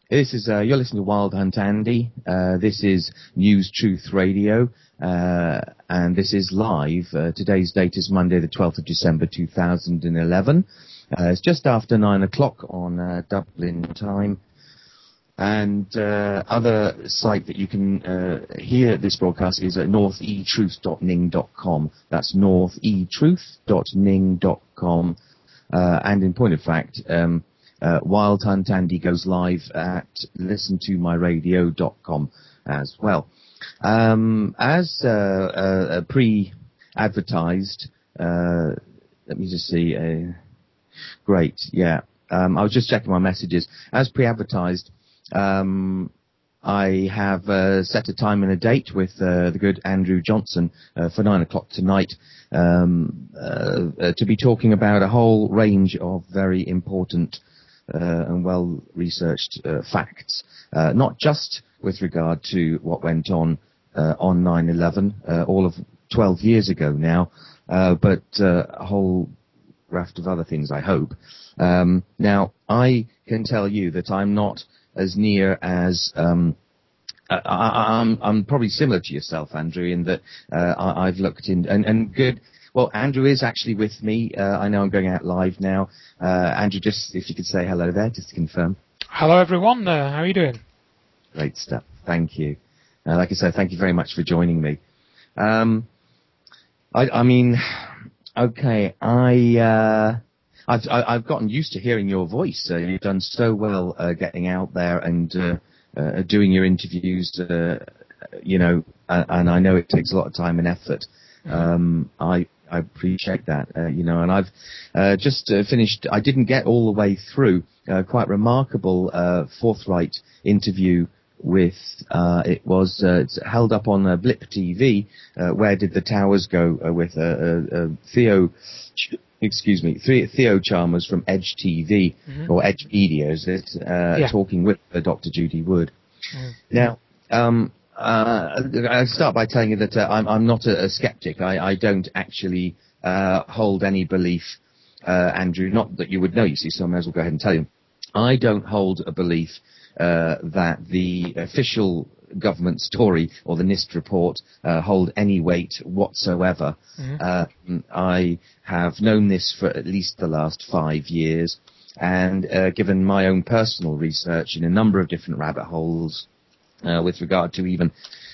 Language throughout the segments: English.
This is, you're listening to Wild Hunt Andy. This is News Truth Radio, and this is live. Today's date is Monday, the 12th of December, 2011. It's just after 9 o'clock on Dublin time. And other site that you can hear this broadcast is at northetruth.ning.com. That's northetruth.ning.com. And in point of fact, Wild Hunt Andy goes live at listentomyradio.com as well. As pre-advertised, let me just see. Great, yeah. I was just checking my messages. As pre-advertised, I have set a time and a date with the good Andrew Johnson for 9 o'clock tonight to be talking about a whole range of very important and well-researched facts, not just with regard to what went on 9/11, all of 12 years ago now, but a whole raft of other things, I hope. Now, I can tell you that I'm not as near as I'm probably similar to yourself, Andrew, in that I've looked in and good. Well, Andrew is actually with me. I know I'm going out live now. Andrew, just if you could say hello there, just to confirm. Hello, everyone. How are you doing? Great stuff. Thank you. Like I said, thank you very much for joining me. I mean, okay, I've gotten used to hearing your voice. You've done so well getting out there and doing your interviews, you know, and I know it takes a lot of time and effort. I appreciate that, you know, and I've just finished. I didn't get all the way through. Quite remarkable, forthright interview with. It's held up on Blip TV. Where did the towers go? With Theo. Excuse me, Theo Chalmers from Edge TV, or Edge Media, is it? Talking with Dr. Judy Wood. Now, I start by telling you that I'm not a skeptic. I don't actually hold any belief, Andrew, not that you would know, you see, so I may as well go ahead and tell you. I don't hold a belief that the official government story or the NIST report hold any weight whatsoever. I have known this for at least the last 5 years, and given my own personal research in a number of different rabbit holes with regard to even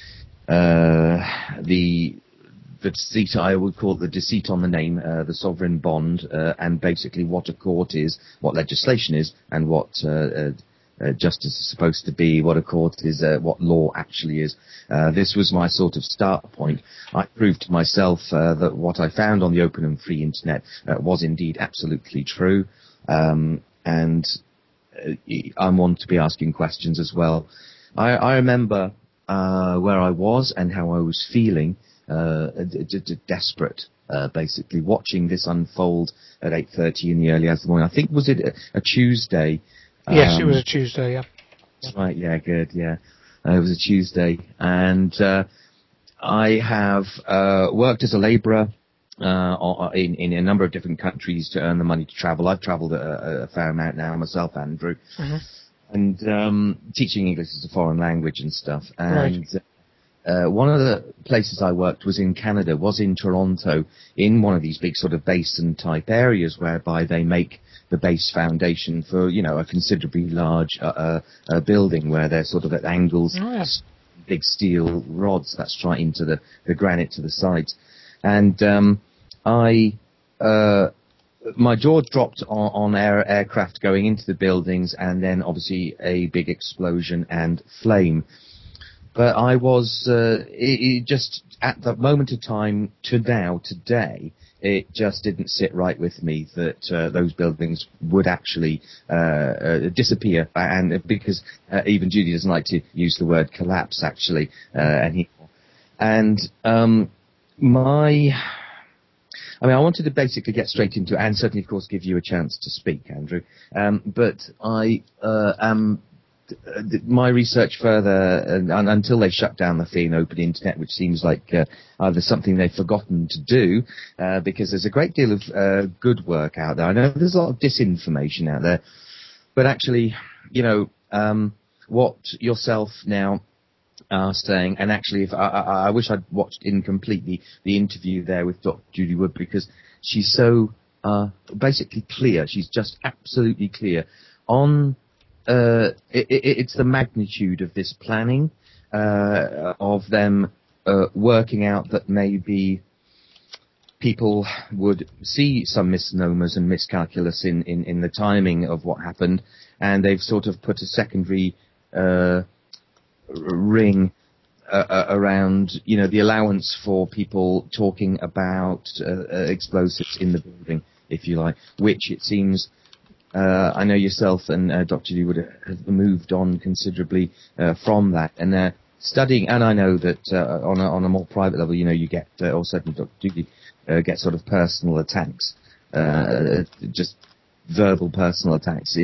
the deceit, I would call it the deceit on the name, the sovereign bond, and basically what a court is, what legislation is, and what justice is supposed to be, what a court is, what law actually is. This was my sort of start point. I proved to myself that what I found on the open and free internet was indeed absolutely true, and I want to be asking questions as well. I remember where I was and how I was feeling, desperate, basically, watching this unfold at 8:30 in the early hours of the morning. I think, was it a Tuesday? Yes, it was a Tuesday, yeah. Right, yeah, good, yeah. It was a Tuesday, and I have worked as a labourer in a number of different countries to earn the money to travel. I've travelled a fair amount now myself, Andrew, and teaching English as a foreign language and stuff. And one of the places I worked was in Canada, was in Toronto, in one of these big sort of basin-type areas whereby they make the base foundation for, you know, a considerably large building where they're sort of at angles, big steel rods that strike into the granite to the sides. And my jaw dropped on aircraft going into the buildings, and then obviously a big explosion and flame. But I was, it just, at the moment of time to now, today, it just didn't sit right with me that those buildings would actually disappear, and because even Judy doesn't like to use the word collapse, actually, anymore. And I wanted to basically get straight into it, and certainly, of course, give you a chance to speak, Andrew. But I am my research further, until they shut down the free and open internet, which seems like either something they've forgotten to do, because there's a great deal of good work out there. I know there's a lot of disinformation out there, but actually, you know, what yourself now are saying, and actually, if I wish I'd watched in completely the interview there with Dr. Judy Wood, because she's so basically clear. She's just absolutely clear on it's the magnitude of this planning of them working out that maybe people would see some misnomers and miscalculus in the timing of what happened, and they've sort of put a secondary ring around, the allowance for people talking about explosives in the building, if you like, which it seems, I know yourself and Dr. Lee would have moved on considerably from that, and studying, and I know that on a more private level, you get, or certainly Dr. Judy get sort of personal attacks, just verbal personal attacks,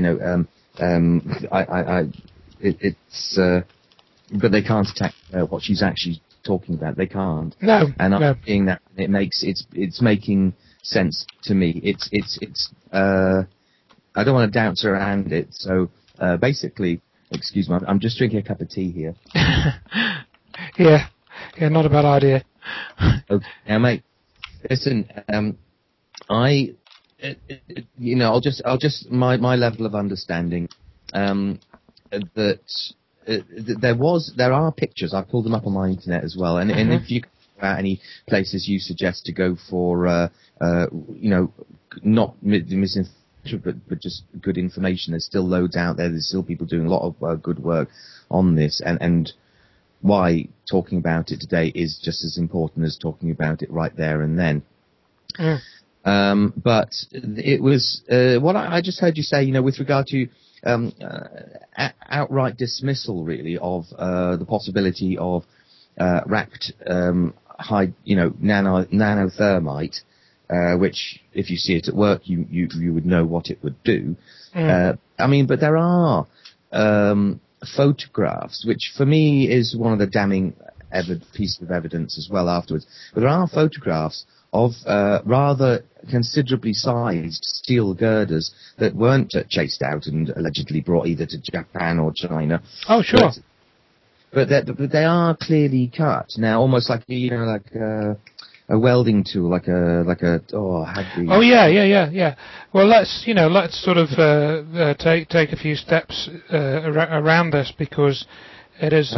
but they can't attack what she's actually talking about. They can't. No. And I'm no. seeing that it's making sense to me. It's I don't want to dance around it. So basically, excuse me, I'm just drinking a cup of tea here. yeah, not a bad idea. Okay, now, mate, listen. I'll just my level of understanding that. There are pictures. I've pulled them up on my internet as well. And if you about any places you suggest to go for, not misinformation, but just good information. There's still loads out there. There's still people doing a lot of good work on this. And why talking about it today is just as important as talking about it right there and then. But it was what I just heard you say, with regard to outright dismissal, really, of the possibility of wrapped high, nanothermite, which, if you see it at work, you would know what it would do. But there are photographs, which for me is one of the damning pieces of evidence as well afterwards. But there are photographs of rather considerably sized steel girders that weren't chased out and allegedly brought either to Japan or China. Oh, sure. But they are clearly cut now, almost like a welding tool, Oh yeah. Well, let's sort of take a few steps around this, because there is,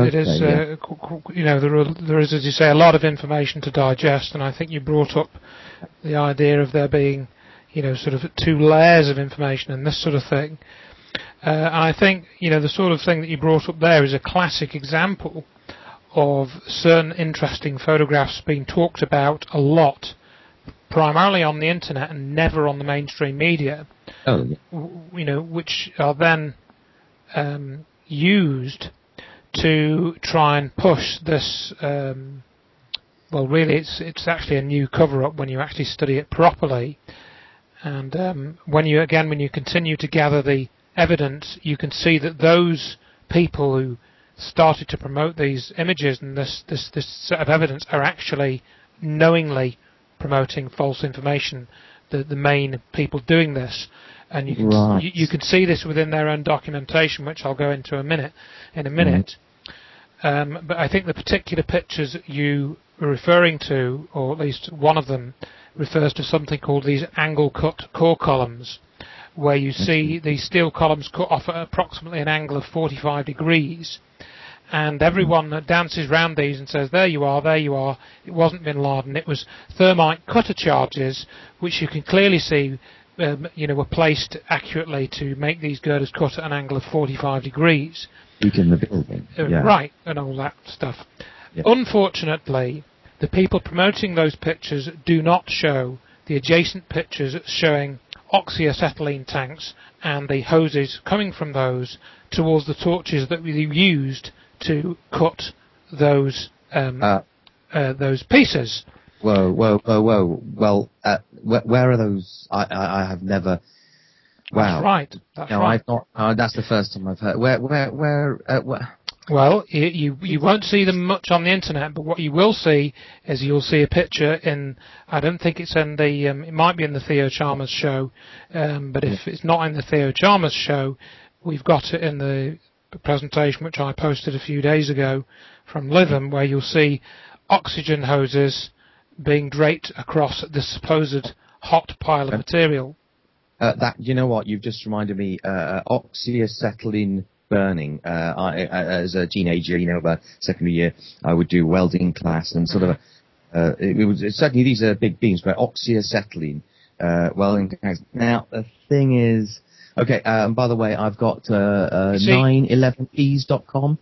as you say, a lot of information to digest, and I think you brought up the idea of there being, sort of two layers of information and this sort of thing. And I think, the sort of thing that you brought up there is a classic example of certain interesting photographs being talked about a lot, primarily on the internet and never on the mainstream media. Oh, yeah. Which are then used to try and push this. Well, really, it's actually a new cover-up when you actually study it properly. And when you continue to gather the evidence, you can see that those people who started to promote these images and this set of evidence are actually knowingly promoting false information. The main people doing this, and you can you can see this within their own documentation, which I'll go into in a minute. But I think the particular pictures you were referring to, or at least one of them, refers to something called these angle cut core columns, where you see these steel columns cut off at approximately an angle of 45 degrees. And everyone dances round these and says, there you are, it wasn't Bin Laden, it was thermite cutter charges, which you can clearly see were placed accurately to make these girders cut at an angle of 45 degrees. In the building. Yeah. Right, and all that stuff. Yeah. Unfortunately, the people promoting those pictures do not show the adjacent pictures showing oxyacetylene tanks and the hoses coming from those towards the torches that were used to cut those pieces. Whoa. Well, where are those? I have never. Wow. That's right. I've not. That's the first time I've heard. Where? Well, you won't see them much on the internet, but what you will see is you'll see a picture in. I don't think it's in the. It might be in the Theo Chalmers show, but if it's not in the Theo Chalmers show, we've got it in the presentation which I posted a few days ago from Lytham, where you'll see oxygen hoses being draped across the supposed hot pile of material. That, you know what, you've just reminded me, oxyacetylene burning. As a teenager, about secondary year, I would do welding class and sort of, certainly these are big beams, but oxyacetylene, welding class. Now, the thing is, okay, by the way, I've got 911keys.com,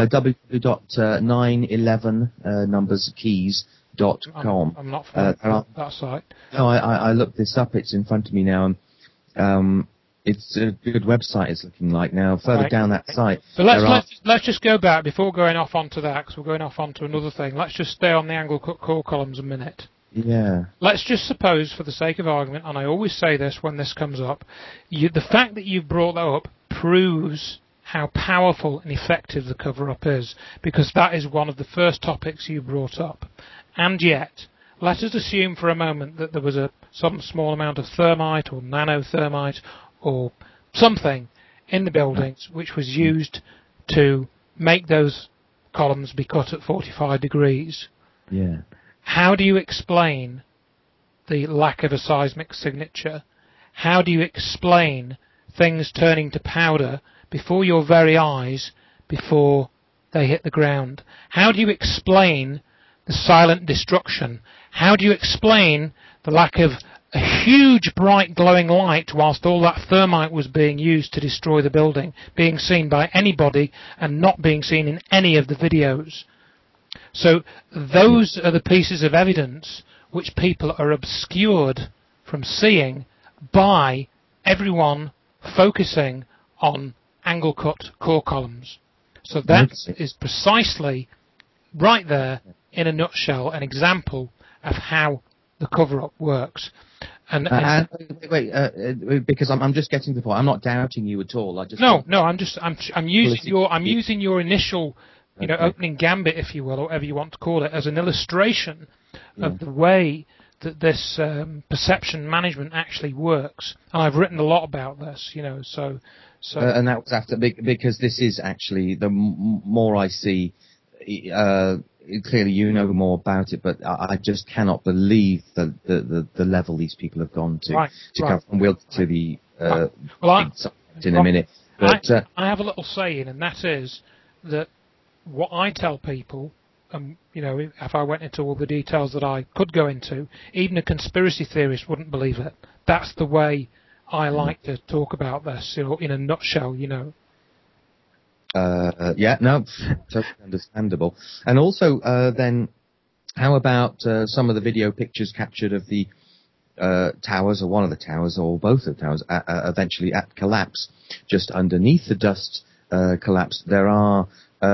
www.911numberskeys.com. I'm not familiar with that site. No, I looked this up. It's in front of me now. It's a good website, it's looking like now. Further down that site. But let's just go back before going off onto that, because we're going off onto another thing. Let's just stay on the angle cut core columns a minute. Yeah. Let's just suppose, for the sake of argument, and I always say this when this comes up, the fact that you've brought that up proves how powerful and effective the cover-up is, because that is one of the first topics you brought up. And yet, let us assume for a moment that there was some small amount of thermite or nanothermite or something in the buildings which was used to make those columns be cut at 45 degrees. Yeah. How do you explain the lack of a seismic signature? How do you explain things turning to powder before your very eyes before they hit the ground? How do you explain the silent destruction? How do you explain the lack of a huge bright glowing light whilst all that thermite was being used to destroy the building, being seen by anybody and not being seen in any of the videos? So those are the pieces of evidence which people are obscured from seeing by everyone focusing on angle cut core columns. So that is precisely right there, in a nutshell, an example of how the cover-up works. Wait, because I'm just getting to the point. I'm not doubting you at all. I'm using your initial, opening gambit, if you will, or whatever you want to call it, as an illustration of the way that this perception management actually works. And I've written a lot about this, so. And that was after, because this is actually, the more I see, clearly you know more about it, but I just cannot believe the level these people have gone to. Come from Will to the in a minute. But I have a little saying, and that is that what I tell people, if I went into all the details that I could go into, even a conspiracy theorist wouldn't believe it. That's the way I like to talk about this, in a nutshell, totally understandable. And also, then, how about some of the video pictures captured of the towers, or one of the towers, or both of the towers, eventually at collapse, just underneath the dust collapse? There are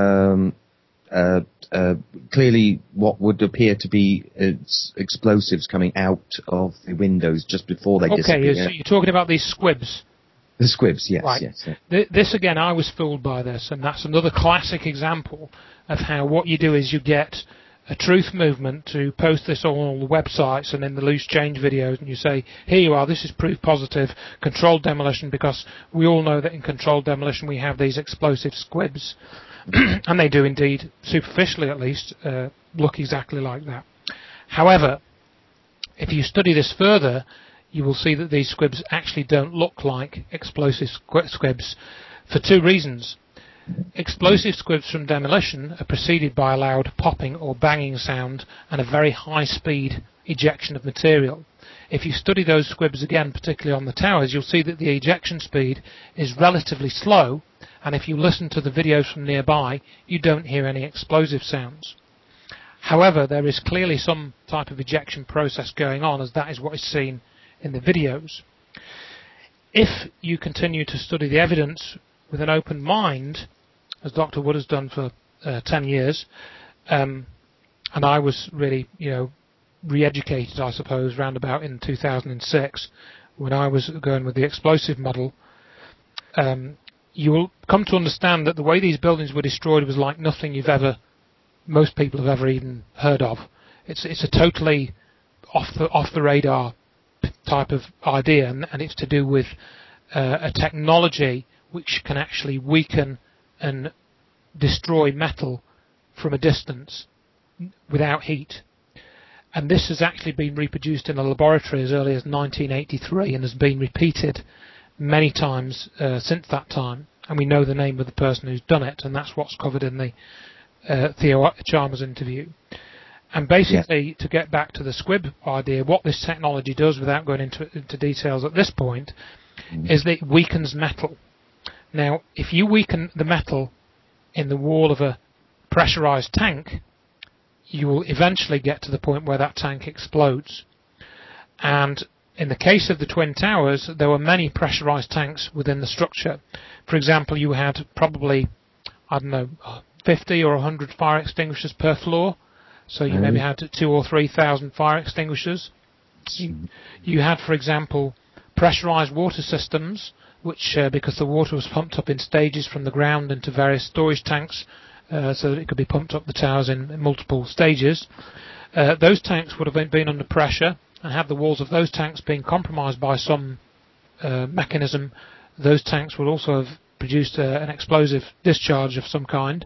clearly what would appear to be explosives coming out of the windows just before they disappear. Okay, so you're talking about these squibs. The squibs, yes. Right. Yes. This, again, I was fooled by this, and that's another classic example of how what you do is you get a truth movement to post this on all the websites and in the loose change videos, and you say, here you are, this is proof positive, controlled demolition, because we all know that in controlled demolition we have these explosive squibs. And they do indeed, superficially at least, look exactly like that. However, if you study this further, you will see that these squibs actually don't look like explosive squibs for two reasons. Explosive squibs from demolition are preceded by a loud popping or banging sound and a very high speed ejection of material. If you study those squibs again, particularly on the towers, you'll see that the ejection speed is relatively slow, and if you listen to the videos from nearby, you don't hear any explosive sounds. However, there is clearly some type of ejection process going on, as that is what is seen in the videos. If you continue to study the evidence with an open mind, as Dr. Wood has done for 10 years, and I was really, re-educated, I suppose, round about in 2006, when I was going with the explosive model, you will come to understand that the way these buildings were destroyed was like nothing most people have ever even heard of. It's a totally off the radar type of idea, and it's to do with a technology which can actually weaken and destroy metal from a distance without heat. And this has actually been reproduced in a laboratory as early as 1983 and has been repeated many times since that time. And we know the name of the person who's done it, and that's what's covered in the Theo Chalmers interview. And basically, to get back to the squib idea, what this technology does, without going into details at this point, is that it weakens metal. Now, if you weaken the metal in the wall of a pressurized tank, you will eventually get to the point where that tank explodes. And in the case of the Twin Towers, there were many pressurized tanks within the structure. For example, you had probably, 50 or 100 fire extinguishers per floor. So you maybe had 2,000 or 3,000 fire extinguishers. You had, for example, pressurized water systems, which, because the water was pumped up in stages from the ground into various storage tanks, so that it could be pumped up the towers in multiple stages. Those tanks would have been under pressure, and had the walls of those tanks been compromised by some mechanism, those tanks would also have produced an explosive discharge of some kind.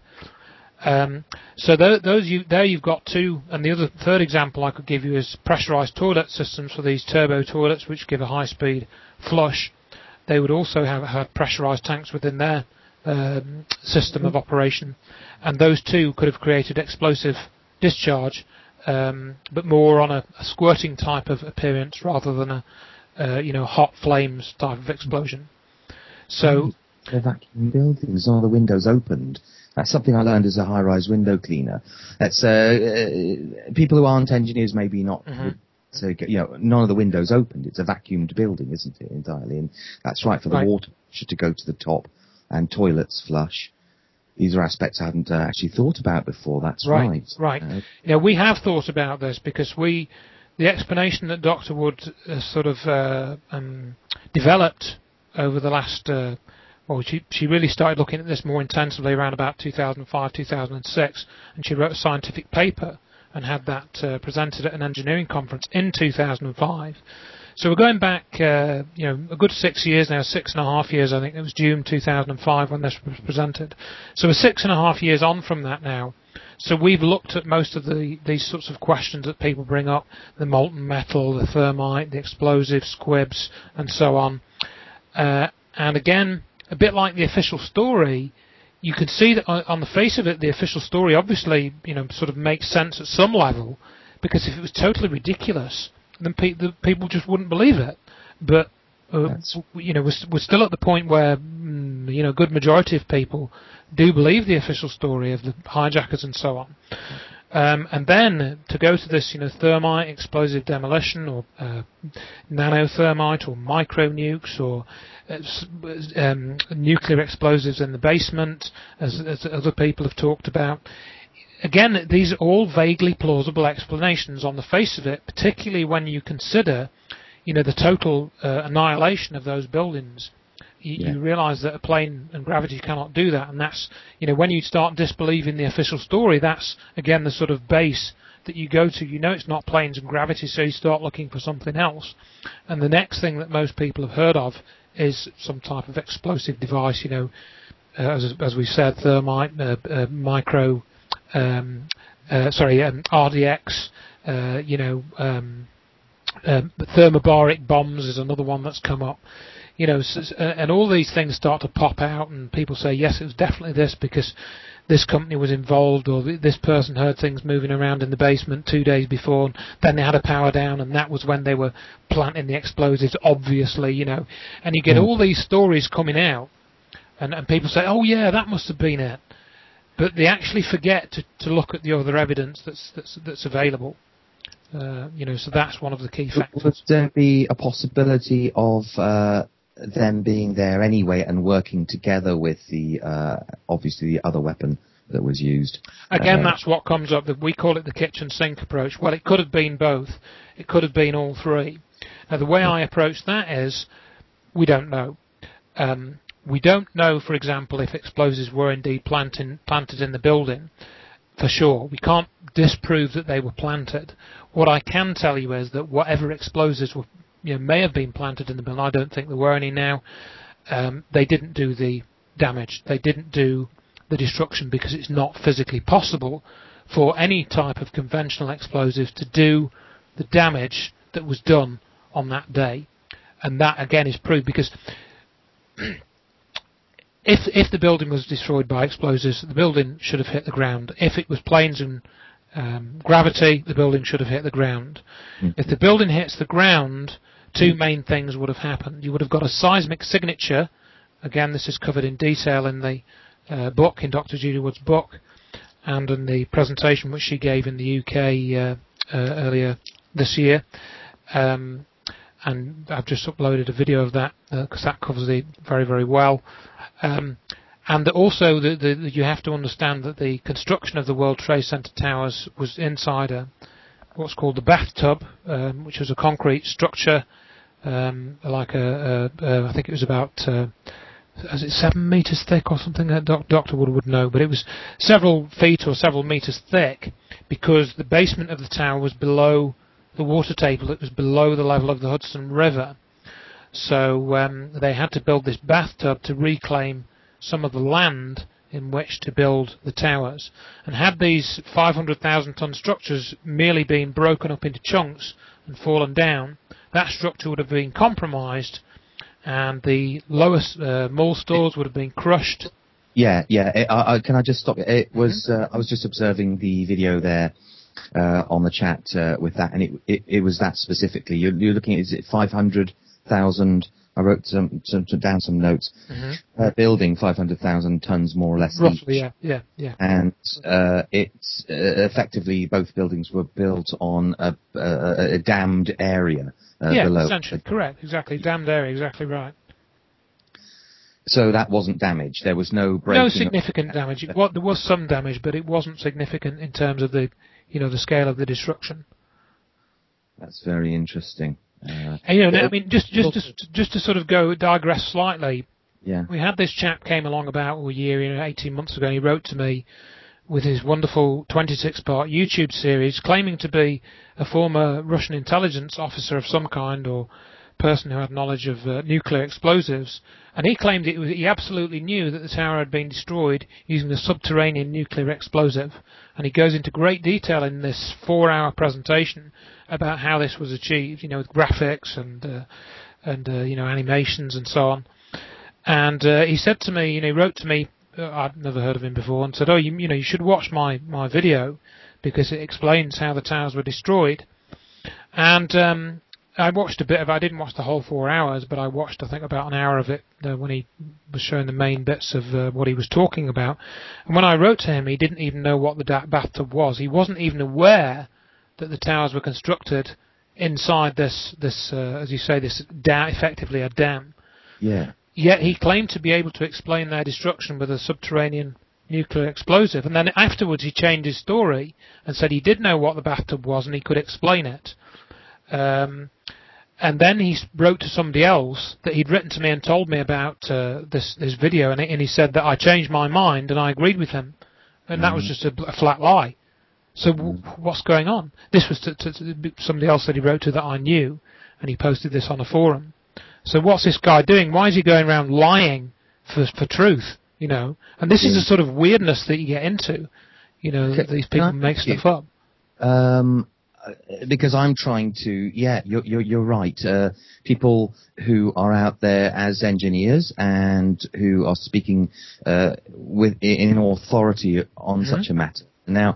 So there you've got two, and the third example I could give you is pressurized toilet systems for these turbo toilets, which give a high-speed flush. They would also have had pressurized tanks within their system of operation, and those two could have created explosive discharge, but more on a squirting type of appearance rather than a hot flames type of explosion. So the vacuum buildings, all the windows opened. That's something I learned as a high-rise window cleaner. That's people who aren't engineers maybe not. So none of the windows opened. It's a vacuumed building, isn't it, entirely? And that's right for the water to go to the top and toilets flush. These are aspects I hadn't actually thought about before. That's right. Right. We have thought about this because the explanation that Dr. Wood sort of developed over the last. She really started looking at this more intensively around about 2005, 2006, and she wrote a scientific paper and had that presented at an engineering conference in 2005. So we're going back, a good 6 years now, 6.5 years. I think it was June 2005 when this was presented. So we're 6.5 years on from that now. So we've looked at most of these sorts of questions that people bring up: the molten metal, the thermite, the explosive, squibs, and so on. And again, a bit like the official story, you could see that on the face of it, the official story obviously, sort of makes sense at some level, because if it was totally ridiculous, then people just wouldn't believe it. But we're still at the point where a good majority of people do believe the official story of the hijackers and so on. And then to go to this, thermite, explosive demolition, or nanothermite, or micro nukes, or nuclear explosives in the basement, as other people have talked about. Again, these are all vaguely plausible explanations on the face of it, particularly when you consider, the total annihilation of those buildings. You realise that a plane and gravity cannot do that, and that's, when you start disbelieving the official story, that's, again, the sort of base that you go to. It's not planes and gravity, so you start looking for something else. And the next thing that most people have heard of is some type of explosive device, as we said, thermite, RDX, thermobaric bombs is another one that's come up. And all these things start to pop out, and people say, yes, it was definitely this because this company was involved, or this person heard things moving around in the basement 2 days before, and then they had a power down, and that was when they were planting the explosives, obviously, And you get all these stories coming out, and people say, oh yeah, that must have been it. But they actually forget to look at the other evidence that's available. So that's one of the key factors. Would there be a possibility of them being there anyway and working together with the obviously the other weapon that was used? Again, that's what comes up. We call it the kitchen sink approach. Well, it could have been both. It could have been all three. Now, the way I approach that is, we don't know. We don't know, for example, if explosives were indeed planted in the building. For sure. We can't disprove that they were planted. What I can tell you is that whatever explosives were, may have been planted in the building, I don't think there were any now, they didn't do the damage. They didn't do the destruction, because it's not physically possible for any type of conventional explosive to do the damage that was done on that day. And that again is proved because if the building was destroyed by explosives, the building should have hit the ground. If it was planes and gravity, the building should have hit the ground. If the building hits the ground, two main things would have happened. You would have got a seismic signature. Again, this is covered in detail in the book, in Dr. Judy Wood's book, and in the presentation which she gave in the UK earlier this year. And I've just uploaded a video of that because that covers it very, very well. And also, you have to understand that the construction of the World Trade Center towers was inside what's called the bathtub, which was a concrete structure, like I think it was about, is it 7 meters thick or something? Dr. Wood would know, but it was several feet or several meters thick because the basement of the tower was below the water table. It was below the level of the Hudson River. So they had to build this bathtub to reclaim some of the land in which to build the towers. And had these 500,000 ton structures merely been broken up into chunks and fallen down, that structure would have been compromised and the lowest mall stores would have been crushed. Yeah. Can I just stop you? It was I was just observing the video there on the chat with that, and it was that specifically. You're looking at, is it 500,000? I wrote down some notes. Building 500,000 tons, more or less. Roughly, each. yeah. And it's effectively both buildings were built on a dammed area below. Essentially, correct, exactly, dammed area, exactly right. So that wasn't damage. There was no breaking. No significant damage. There was some damage, but it wasn't significant in terms of the scale of the destruction. That's very interesting. And, I mean, just to sort of digress slightly. Yeah. We had this chap came along about a year, 18 months ago. And he wrote to me with his wonderful 26-part YouTube series, claiming to be a former Russian intelligence officer of some kind or person who had knowledge of nuclear explosives, and he claimed he absolutely knew that the tower had been destroyed using a subterranean nuclear explosive, and he goes into great detail in this 4-hour presentation about how this was achieved, with graphics and animations and so on. And he said to me, he wrote to me, I'd never heard of him before, and said, you should watch my video because it explains how the towers were destroyed. And I watched a bit of it. I didn't watch the whole 4 hours, but I watched, I think, about an hour of it when he was showing the main bits of what he was talking about. And when I wrote to him, he didn't even know what the bathtub was. He wasn't even aware that the towers were constructed inside this as you say, this effectively a dam. Yeah. Yet he claimed to be able to explain their destruction with a subterranean nuclear explosive. And then afterwards he changed his story and said he did know what the bathtub was and he could explain it. And then he wrote to somebody else that he'd written to me and told me about this video, and he said that I changed my mind and I agreed with him, and that was just a flat lie. So what's going on? This was to somebody else that he wrote to that I knew, and he posted this on a forum. So what's this guy doing? Why is he going around lying for truth? And this is the sort of weirdness that you get into. That these people make stuff up. Because I'm trying to, you're right. People who are out there as engineers and who are speaking in authority on such a matter. Now,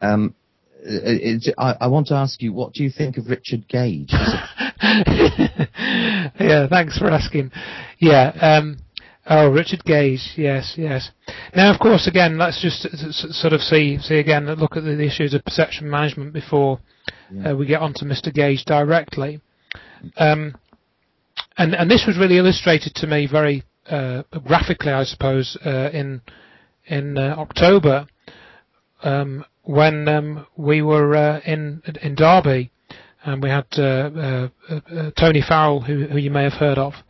I want to ask you, what do you think of Richard Gage? Yeah, thanks for asking. Yeah. Richard Gage, yes. Now, of course, again, let's just sort of see again, look at the issues of perception management before we get on to Mr. Gage directly. And this was really illustrated to me very graphically, I suppose, in October when we were in Derby, and we had Tony Farrell, who you may have heard of.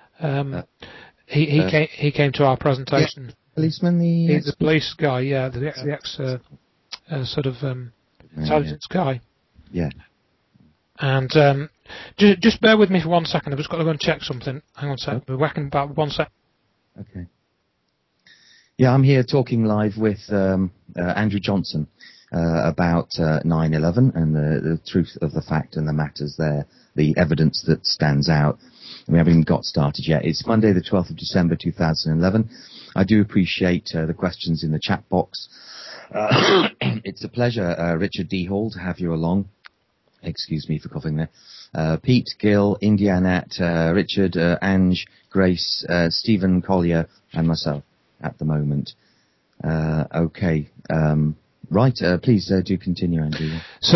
He came to our presentation. Yeah, policeman, he's the police guy, the ex sort of intelligence guy. Yeah. And just bear with me for 1 second. I've just got to go and check something. Hang on a second. We're whacking about 1 second. Okay. Yeah, I'm here talking live with Andrew Johnson about 9/11 and the truth of the fact and the matters there, the evidence that stands out. We haven't even got started yet. It's Monday, the 12th of December, 2011. I do appreciate the questions in the chat box. It's a pleasure, Richard D. Hall, to have you along. Excuse me for coughing there. Pete, Gil, Indianette, Richard, Ange, Grace, Stephen Collier, and myself at the moment. Okay. Right, please do continue, Andrew.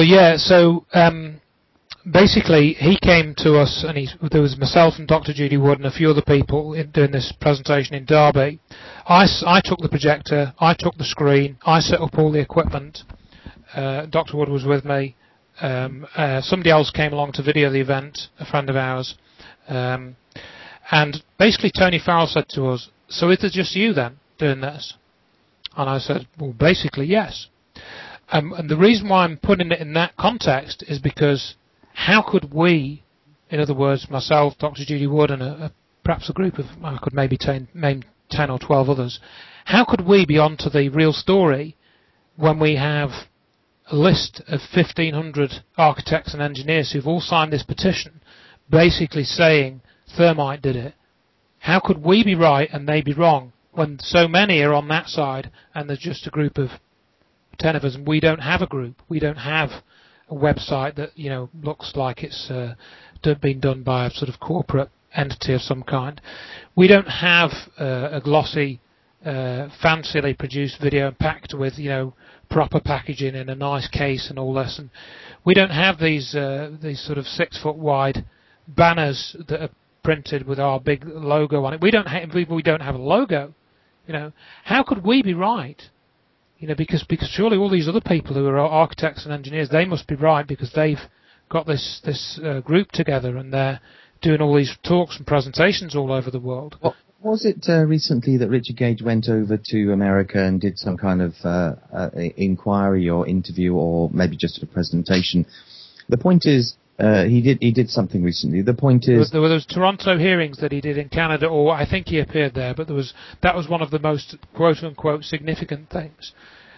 Basically, he came to us, and there was myself and Dr. Judy Wood and a few other people doing this presentation in Derby. I took the projector, I took the screen, I set up all the equipment. Dr. Wood was with me. Somebody else came along to video the event, a friend of ours. And basically Tony Farrell said to us, "So is it just you then doing this?" And I said, "Well, basically, yes." And the reason why I'm putting it in that context is because how could we, in other words, myself, Dr. Judy Wood, and perhaps a group of, I could maybe name 10 or 12 others, how could we be on to the real story when we have a list of 1,500 architects and engineers who've all signed this petition basically saying thermite did it? How could we be right and they be wrong when so many are on that side and there's just a group of 10 of us and we don't have a group? We don't have a website that, looks like it's been done by a sort of corporate entity of some kind. We don't have a glossy, fancily produced video packed with, proper packaging in a nice case and all this. And we don't have these sort of 6 foot wide banners that are printed with our big logo on it. We don't have a logo. How could we be right? Because surely all these other people who are architects and engineers, they must be right because they've got this group together and they're doing all these talks and presentations all over the world. Well, was it recently that Richard Gage went over to America and did some kind of inquiry or interview or maybe just a presentation? The point is, he did something recently. The point is, there were those Toronto hearings that he did in Canada, or I think he appeared there, but that was one of the most quote unquote significant things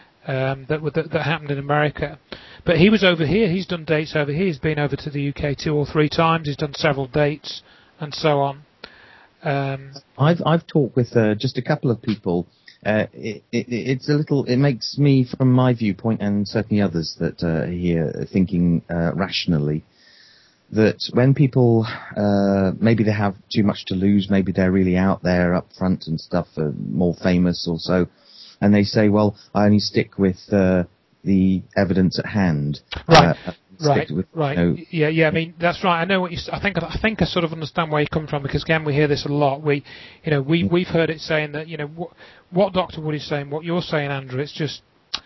that happened in America. But he was over here. He's done dates over here. He's been over to the UK 2 or 3 times. He's done several dates and so on. I've talked with just a couple of people. It makes me, from my viewpoint, and certainly others that are here thinking rationally, that when people maybe they have too much to lose, maybe they're really out there up front and stuff, more famous or so, and they say, well, I only stick with the evidence at hand. Right. Right. Yeah. I mean, that's right. I know what I think I sort of understand where you come from because again, we hear this a lot. We've heard it saying that what Dr. Wood is saying, what you're saying, Andrew. It's just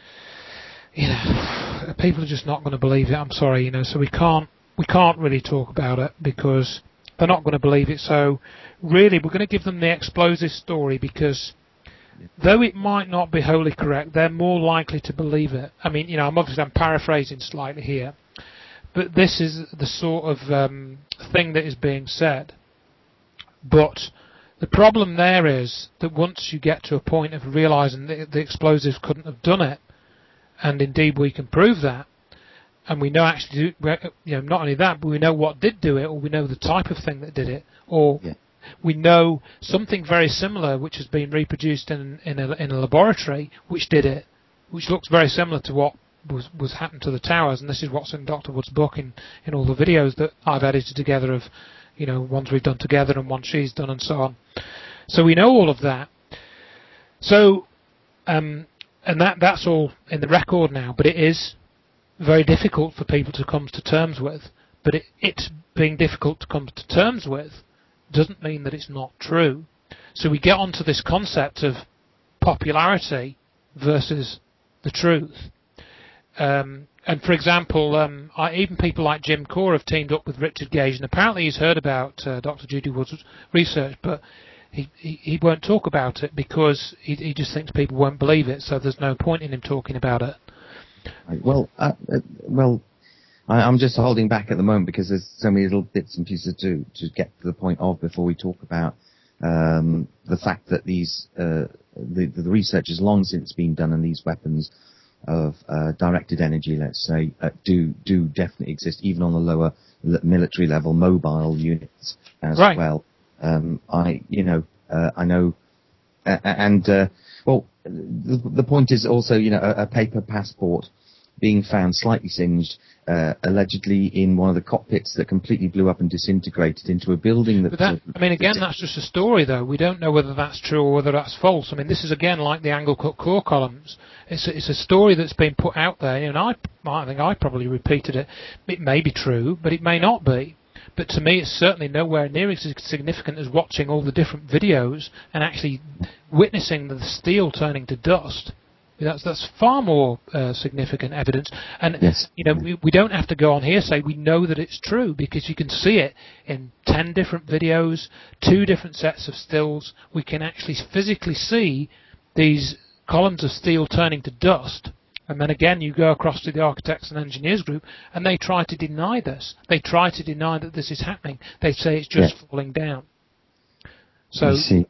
people are just not going to believe it. I'm sorry, So we can't really talk about it because they're not going to believe it. So really, we're going to give them the explosive story because though it might not be wholly correct, they're more likely to believe it. I mean, I'm paraphrasing slightly here. But this is the sort of thing that is being said. But the problem there is that once you get to a point of realising that the explosives couldn't have done it, and indeed we can prove that, and we know actually, not only that, but we know what did do it, or we know the type of thing that did it, or we know something very similar which has been reproduced in a laboratory which did it, which looks very similar to what was happened to the towers, and this is what's in Dr. Wood's book in all the videos that I've edited together of ones we've done together and one she's done and so on. So we know all of that. So and that's all in the record now, but it is very difficult for people to come to terms with. But it's being difficult to come to terms with doesn't mean that it's not true. So we get onto this concept of popularity versus the truth. And for example, even people like Jim Core have teamed up with Richard Gage, and apparently he's heard about Dr. Judy Wood's research, but he won't talk about it because he just thinks people won't believe it, so there's no point in him talking about it. Well, I'm just holding back at the moment because there's so many little bits and pieces to get to the point of before we talk about the fact that these the research has long since been done on these weapons of directed energy, let's say, do definitely exist, even on the lower military level, mobile units as well. I know, well, the point is also, a paper passport being found slightly singed, allegedly in one of the cockpits that completely blew up and disintegrated into a building that... that's just a story, though. We don't know whether that's true or whether that's false. I mean, this is, again, like the angle-cut core columns. It's a story that's been put out there, and I think I probably repeated it. It may be true, but it may not be. But to me, it's certainly nowhere near as significant as watching all the different videos and actually witnessing the steel turning to dust. That's far more significant evidence. And, yes. We don't have to go on hearsay. We know that it's true because you can see it in 10 different videos, 2 different sets of stills. We can actually physically see these columns of steel turning to dust. And then again, you go across to the architects and engineers group, and they try to deny this. They try to deny that this is happening. They say it's just falling down. So, you see,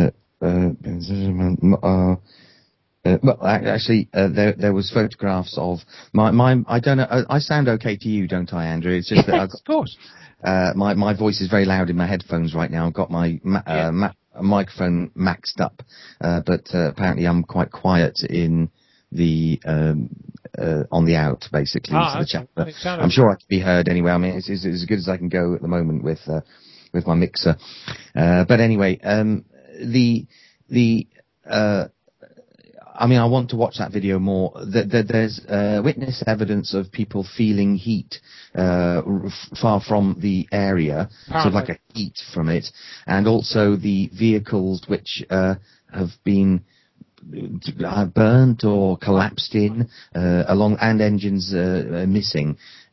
well, actually, there was photographs of my. I don't know. I sound okay to you, don't I, Andrew? It's just that yes, of course. My voice is very loud in my headphones right now. I've got my microphone maxed up, but apparently I'm quite quiet in the on the out, basically, to the chat. But I'm sure I can be heard anyway. I mean, it's as good as I can go at the moment with my mixer. But anyway, I want to watch that video more. There's witness evidence of people feeling heat far from the area, sort of like a heat from it, and also the vehicles which have been burnt or collapsed in along, and engines missing.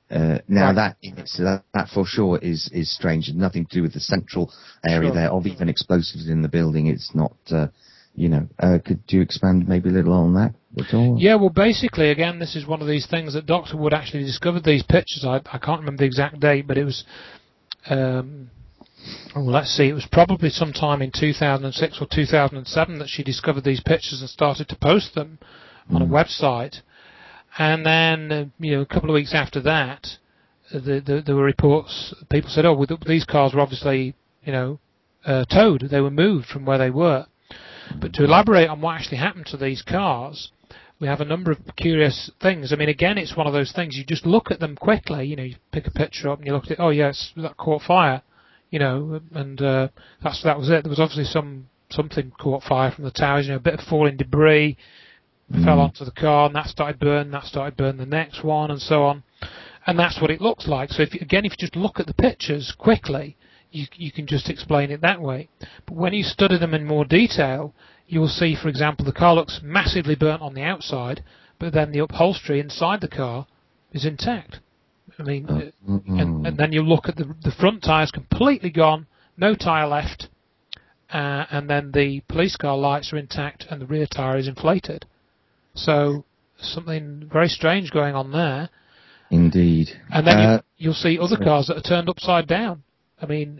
That for sure is strange. It's nothing to do with the central area there of even explosives in the building. It's not. Could you expand maybe a little on that at all? Yeah, well, basically, again, this is one of these things that Dr. Wood actually discovered these pictures. I can't remember the exact date, but it was, let's see, it was probably sometime in 2006 or 2007 that she discovered these pictures and started to post them on a website. And then, a couple of weeks after that, there were reports, people said, these cars were obviously, towed. They were moved from where they were. But to elaborate on what actually happened to these cars, we have a number of curious things. I mean, again, it's one of those things, you just look at them quickly, you pick a picture up and you look at it, that caught fire, and that was it. There was obviously something caught fire from the towers, a bit of falling debris fell onto the car, and that started burning the next one, and so on. And that's what it looks like. So if you just look at the pictures quickly, you can just explain it that way. But when you study them in more detail, you will see, for example, the car looks massively burnt on the outside, but then the upholstery inside the car is intact. I mean, and then you look at the front tyres completely gone, no tyre left, and then the police car lights are intact and the rear tyre is inflated. So something very strange going on there. Indeed. And then you'll see other cars that are turned upside down. I mean,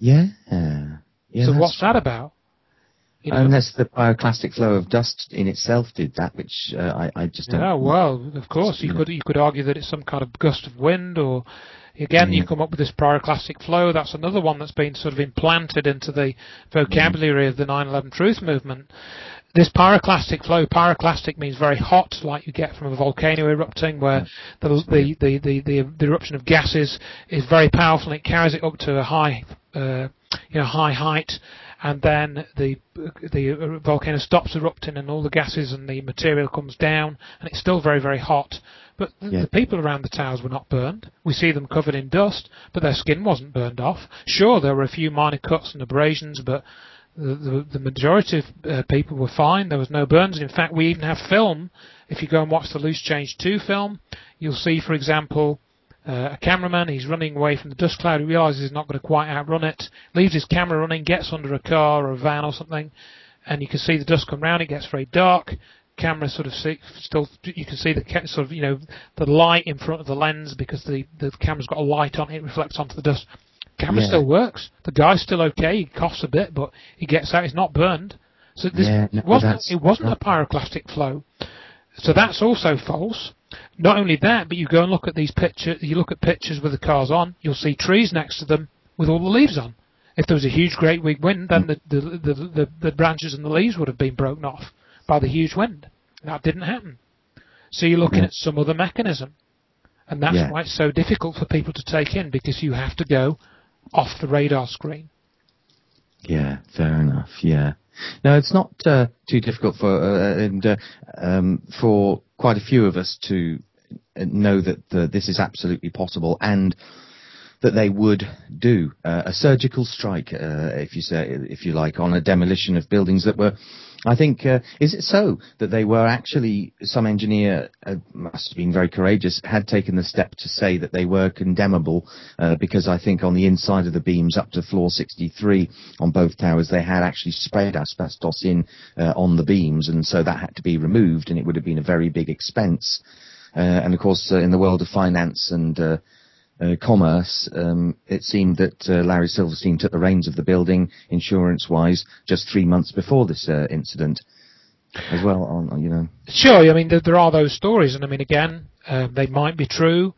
so what's that about? Unless the pyroclastic flow of dust in itself did that, which I just don't. Yeah, well, of course, you could argue that it's some kind of gust of wind, or again, you come up with this pyroclastic flow. That's another one that's been sort of implanted into the vocabulary of the 9/11 Truth movement. This pyroclastic flow, pyroclastic means very hot, like you get from a volcano erupting, where the eruption of gases is very powerful and it carries it up to a high height, and then the volcano stops erupting and all the gases and the material comes down, and it's still very, very hot. But the people around the towers were not burned. We see them covered in dust, but their skin wasn't burned off. Sure, there were a few minor cuts and abrasions, but the majority of people were fine. There was no burns. In fact, we even have film. If you go and watch the Loose Change 2 film, you'll see, for example, a cameraman, he's running away from the dust cloud, he realises he's not going to quite outrun it, leaves his camera running, gets under a car or a van or something, and you can see the dust come round, it gets very dark, camera sort of you can see the light in front of the lens because the camera's got a light on it, reflects onto the dust. Camera still works. The guy's still okay. He coughs a bit, but he gets out. He's not burned. So it wasn't a pyroclastic flow. So that's also false. Not only that, but you go and look at these pictures. You look at pictures with the cars on. You'll see trees next to them with all the leaves on. If there was a huge, great big wind, then the branches and the leaves would have been broken off by the huge wind. That didn't happen. So you're looking at some other mechanism. And that's why it's so difficult for people to take in, because you have to go off the radar screen. Yeah, fair enough, yeah. No, it's not too difficult for quite a few of us to know that this is absolutely possible, and that they would do a surgical strike, if you like, on a demolition of buildings that were. I think, is it so that they were actually, some engineer, must have been very courageous, had taken the step to say that they were condemnable, because I think on the inside of the beams up to floor 63 on both towers, they had actually sprayed asbestos in on the beams, and so that had to be removed, and it would have been a very big expense. And of course, in the world of finance and commerce, it seemed that Larry Silverstein took the reins of the building, insurance-wise, just 3 months before this incident, as well. Sure, I mean there are those stories, and I mean again, they might be true.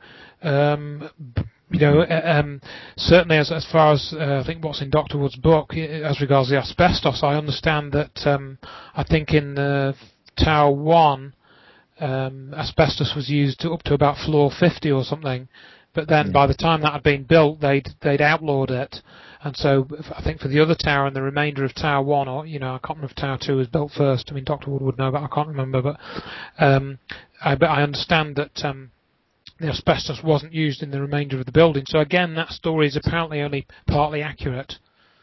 Certainly as far as I think what's in Dr. Wood's book as regards the asbestos, I understand that I think in Tower 1, asbestos was used up to about floor 50 or something. But then by the time that had been built, they'd outlawed it. And so I think for the other tower and the remainder of Tower 1, or, I can't remember if Tower 2 was built first. I mean, Dr. Wood would know, but I can't remember. But I understand that the asbestos wasn't used in the remainder of the building. So again, that story is apparently only partly accurate.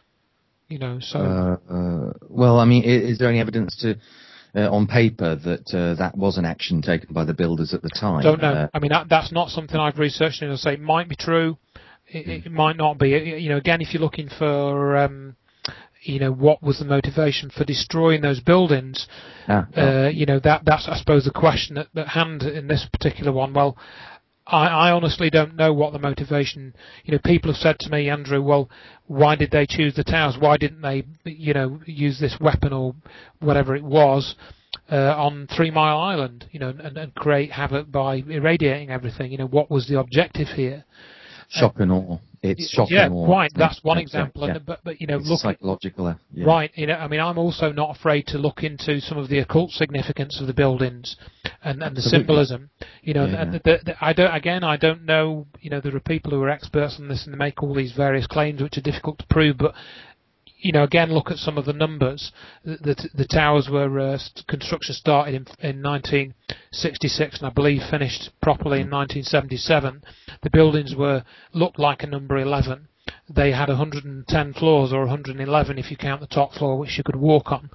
Well, I mean, is there any evidence to... on paper that that was an action taken by the builders at the time? Don't know. I mean, that's not something I've researched, and I say it might be true, it might not be. Again, if you're looking for, what was the motivation for destroying those buildings, that's I suppose the question at hand in this particular one. Well, I honestly don't know what the motivation. People have said to me, Andrew, well, why did they choose the towers? Why didn't they, use this weapon or whatever it was on 3 Mile Island, and create havoc by irradiating everything? What was the objective here? Shock and awe. It's shock and awe. Yeah, quite. That's one example. Yeah. But it's psychological. Yeah. Right. I mean, I'm also not afraid to look into some of the occult significance of the buildings and the symbolism. I don't know. There are people who are experts on this and they make all these various claims which are difficult to prove, but. Again, look at some of the numbers. The towers were construction started in 1966, and I believe finished properly in 1977. The buildings looked like a number 11. They had 110 floors, or 111 if you count the top floor, which you could walk on.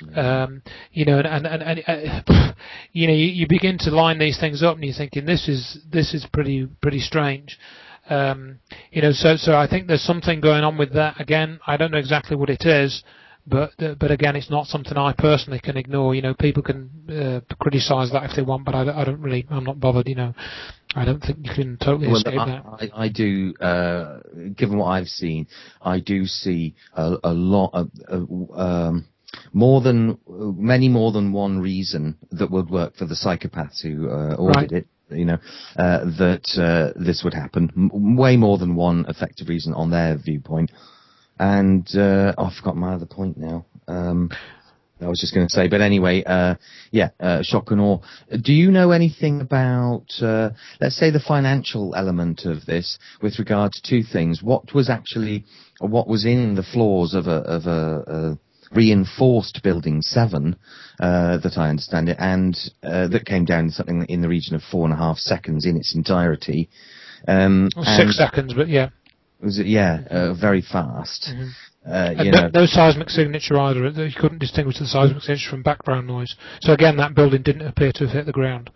You begin to line these things up, and you're thinking this is pretty strange. So I think there's something going on with that. Again, I don't know exactly what it is, but again, it's not something I personally can ignore. People can criticise that if they want, but I don't really. I'm not bothered. I don't think you can totally escape that. I do. Given what I've seen, I do see a lot of. More than one reason that would work for the psychopaths who ordered it. That this would happen. Way more than one effective reason on their viewpoint. And I forgot my other point now. I was just going to say, but anyway, shock and awe. Do you know anything about, let's say, the financial element of this with regard to two things? What was in the floors of a reinforced building 7, that I understand it, and that came down to something in the region of 4.5 seconds in its entirety. 6 seconds, but yeah. Was it? Yeah, very fast. Mm-hmm. No seismic signature either. You couldn't distinguish the seismic signature from background noise. So again, that building didn't appear to have hit the ground.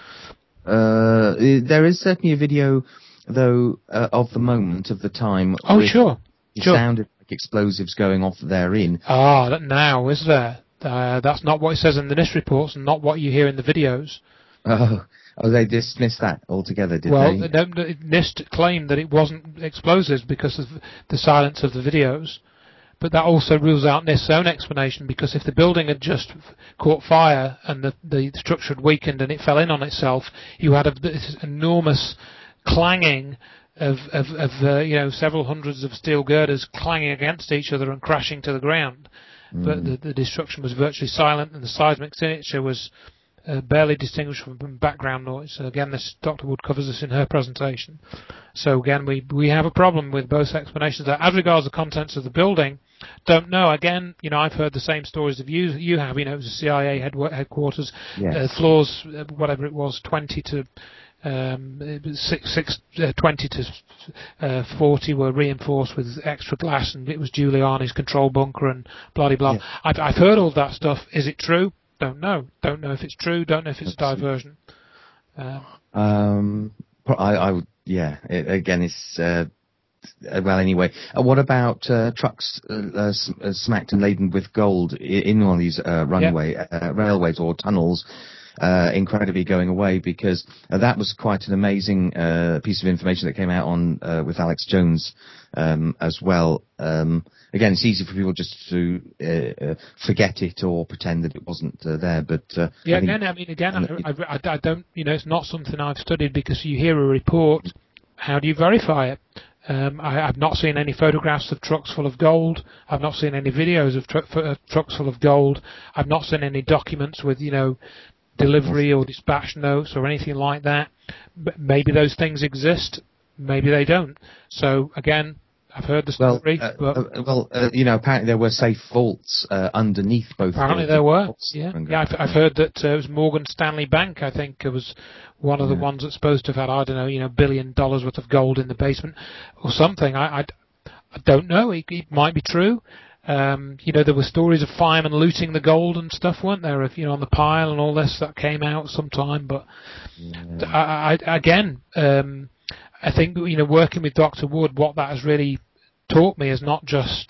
There is certainly a video, though, of the moment, of the time. Oh, sure. It sounded like explosives going off therein. Now, is there? That's not what it says in the NIST reports and not what you hear in the videos. Oh, Oh, they dismissed that altogether, did Well, they? NIST claimed that it wasn't explosives because of the silence of the videos. But that also rules out NIST's own explanation, because if the building had just caught fire and the structure had weakened and it fell in on itself, you had this enormous clanging of several hundreds of steel girders clanging against each other and crashing to the ground. But the destruction was virtually silent, and the seismic signature was barely distinguishable from background noise. Again, Dr. Wood covers this in her presentation. So again, we have a problem with both explanations. As regards the contents of the building, don't know. Again, I've heard the same stories of you have. It was the CIA headquarters. Yes. Floors, whatever it was, 20 to 20 to 40 were reinforced with extra glass, and it was Giuliani's control bunker and blah blah. Yeah. I've heard all that stuff. Is it true? Don't know. Don't know if it's true. Don't know if it's a diversion. I would. Yeah. Again, it's. Well, anyway, what about trucks smacked and laden with gold in one of these railways or tunnels, incredibly going away? Because that was quite an amazing piece of information that came out on with Alex Jones as well. Again, it's easy for people just to forget it or pretend that it wasn't there. But I don't. It's not something I've studied, because you hear a report. How do you verify it? I've not seen any photographs of trucks full of gold. I've not seen any videos of trucks full of gold. I've not seen any documents with, delivery or dispatch notes or anything like that. Maybe those things exist. Maybe they don't. So, again, I've heard the story. Apparently there were safe vaults underneath both. Apparently there were. Yeah. I've heard that it was Morgan Stanley Bank. I think it was one of the ones that's supposed to have had, I don't know, $1 billion worth of gold in the basement or something. I don't know. It might be true. There were stories of firemen looting the gold and stuff, weren't there? On the pile and all this that came out sometime. But I think working with Dr. Wood, what that has really taught me is not just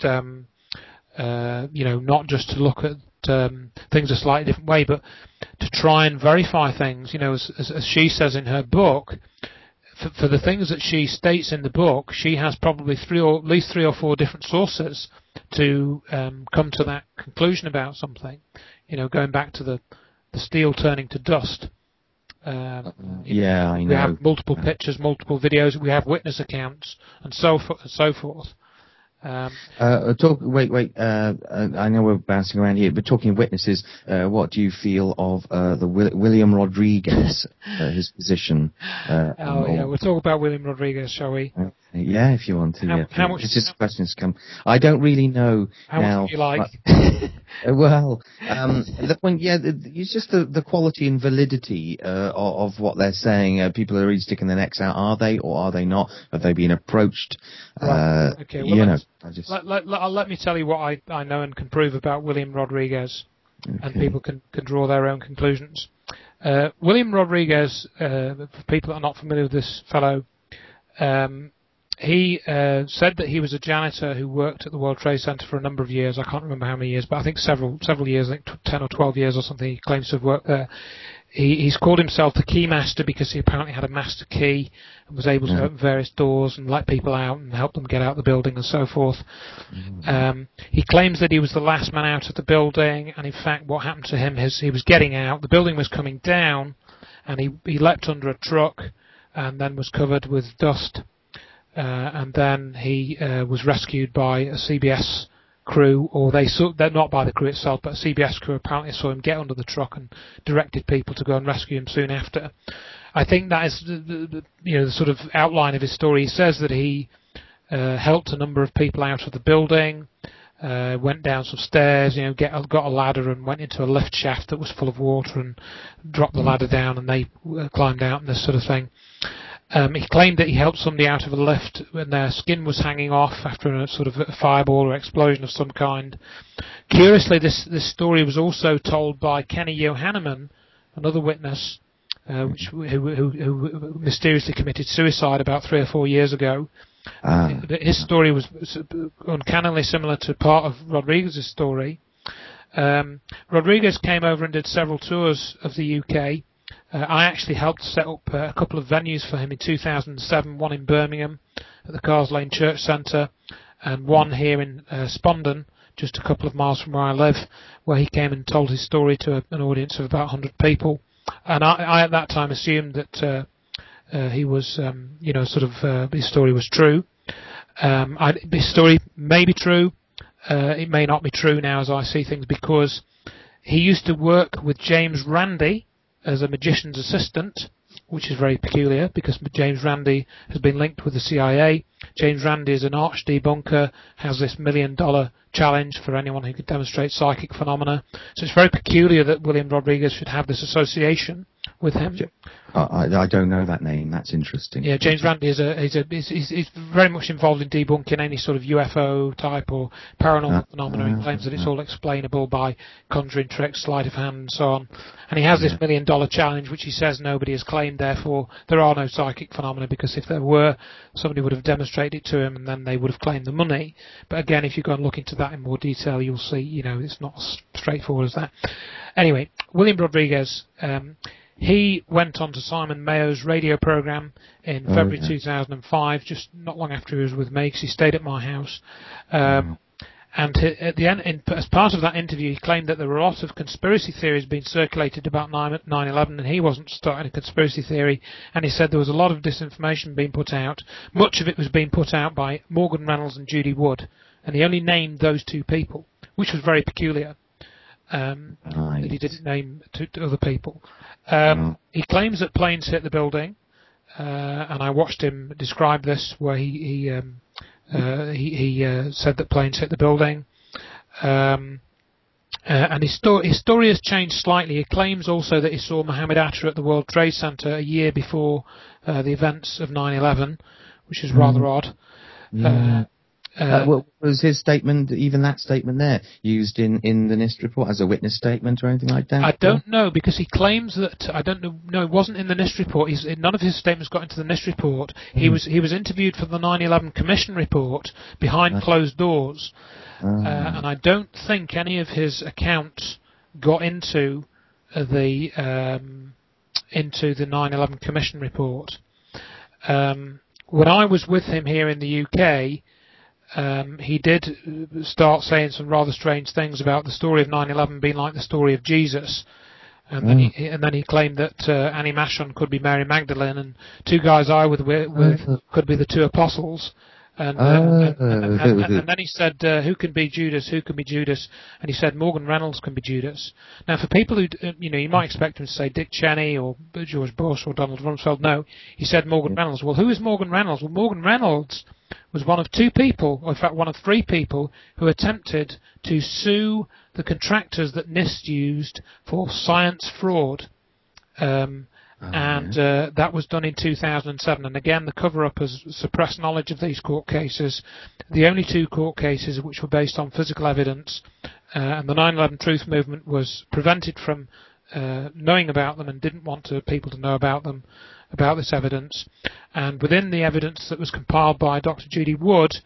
not just to look at things a slightly different way, but to try and verify things. As she says in her book, for the things that she states in the book, she has probably at least three or four different sources to come to that conclusion about something. Going back to the steel turning to dust. I know. We have multiple pictures, multiple videos. We have witness accounts, and so forth. I know we're bouncing around here, but talking of witnesses, what do you feel of the William Rodriguez, his position? We'll talk about William Rodriguez, shall we? Yeah, if you want to. How much? It's just questions come. I don't really know how now. Much do you like? It's just the quality and validity of what they're saying. People are really sticking their necks out. Are they or are they not? Have they been approached? Right. Okay. Well, let me tell you what I know and can prove about William Rodriguez, and people can draw their own conclusions. William Rodriguez, for people that are not familiar with this fellow, he said that he was a janitor who worked at the World Trade Center for a number of years. I can't remember how many years, but I think several years, I think 10 or 12 years or something. He claims to have worked there. He's called himself the key master because he apparently had a master key and was able to open various doors and let people out and help them get out of the building and so forth. He claims that he was the last man out of the building, and in fact what happened to him is he was getting out, the building was coming down, and he leapt under a truck and then was covered with dust. And then he was rescued by a CBS crew, or they're not by the crew itself, but a CBS crew apparently saw him get under the truck and directed people to go and rescue him soon after. I think that is the sort of outline of his story. He says that he helped a number of people out of the building, went down some stairs, got a ladder and went into a lift shaft that was full of water and dropped the ladder down, and they climbed out and this sort of thing. He claimed that he helped somebody out of a lift when their skin was hanging off after a sort of a fireball or explosion of some kind. Curiously, this story was also told by Kenny Yohanneman, another witness, who mysteriously committed suicide about 3 or 4 years ago. His story was uncannily similar to part of Rodriguez's story. Rodriguez came over and did several tours of the UK. I actually helped set up a couple of venues for him in 2007, one in Birmingham at the Cars Lane Church Centre, and one here in Spondon, just a couple of miles from where I live, where he came and told his story to an audience of about 100 people. And I at that time assumed that he was, his story was true. His story may be true. It may not be true now as I see things, because he used to work with James Randi as a magician's assistant, which is very peculiar because James Randi has been linked with the CIA. James Randi is an arch debunker, has this $1 million challenge for anyone who could demonstrate psychic phenomena. So it's very peculiar that William Rodriguez should have this association with him. I don't know that name. That's interesting. Yeah, James Randi is very much involved in debunking any sort of UFO type or paranormal phenomena. He claims that it's all explainable by conjuring tricks, sleight of hand, and so on. And he has this $1 million challenge, which he says nobody has claimed. Therefore, there are no psychic phenomena, because if there were, somebody would have demonstrated it to him, and then they would have claimed the money. But again, if you go and look into that in more detail, you'll see, it's not as straightforward as that. Anyway, William Rodriguez. He went on to Simon Mayo's radio program in February 2005, just not long after he was with me, because he stayed at my house. And at the end, as part of that interview, he claimed that there were a lot of conspiracy theories being circulated about 9/11, and he wasn't starting a conspiracy theory. And he said there was a lot of disinformation being put out. Much of it was being put out by Morgan Reynolds and Judy Wood, and he only named those two people, which was very peculiar. That he didn't name to other people. He claims that planes hit the building, and I watched him describe this, where he said that planes hit the building. And his story has changed slightly. He claims also that he saw Mohammed Atta at the World Trade Center a year before the events of 9/11, which is rather odd. Was his statement, even that statement there, used in the NIST report as a witness statement or anything like that? I don't know, because he claims that, I don't know, no, it wasn't in the NIST report. None of his statements got into the NIST report. He was interviewed for the 9/11 Commission report behind closed doors, and I don't think any of his accounts got into the 9/11 Commission report. When I was with him here in the UK, he did start saying some rather strange things about the story of 9/11 being like the story of Jesus, and then he claimed that Annie Machon could be Mary Magdalene, and two guys I was with could be the two apostles. And then he said, who can be Judas? Who can be Judas? And he said Morgan Reynolds can be Judas. Now, for people who, you might expect him to say Dick Cheney or George Bush or Donald Rumsfeld. No, he said Morgan Reynolds. Well, who is Morgan Reynolds? Well, Morgan Reynolds was one of two people, or in fact one of three people, who attempted to sue the contractors that NIST used for science fraud. That was done in 2007, and again the cover-up has suppressed knowledge of these court cases. The only two court cases which were based on physical evidence, and the 9/11 Truth Movement was prevented from knowing about them and didn't want people to know about them, about this evidence. And within the evidence that was compiled by Dr. Judy Wood,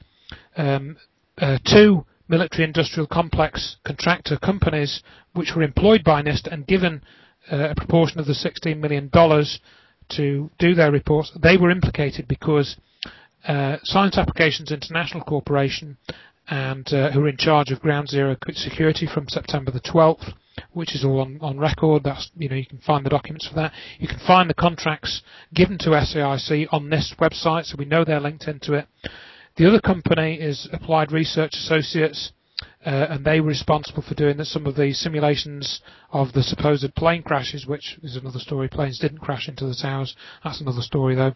two military-industrial complex contractor companies which were employed by NIST and given a proportion of the $16 million to do their reports, they were implicated because Science Applications International Corporation, and who are in charge of Ground Zero security from September the 12th, which is all on record. That's, you can find the documents for that. You can find the contracts given to SAIC on NIST website, so we know they're linked into it. The other company is Applied Research Associates, and they were responsible for doing some of the simulations of the supposed plane crashes, which is another story. Planes didn't crash into the towers. That's another story, though.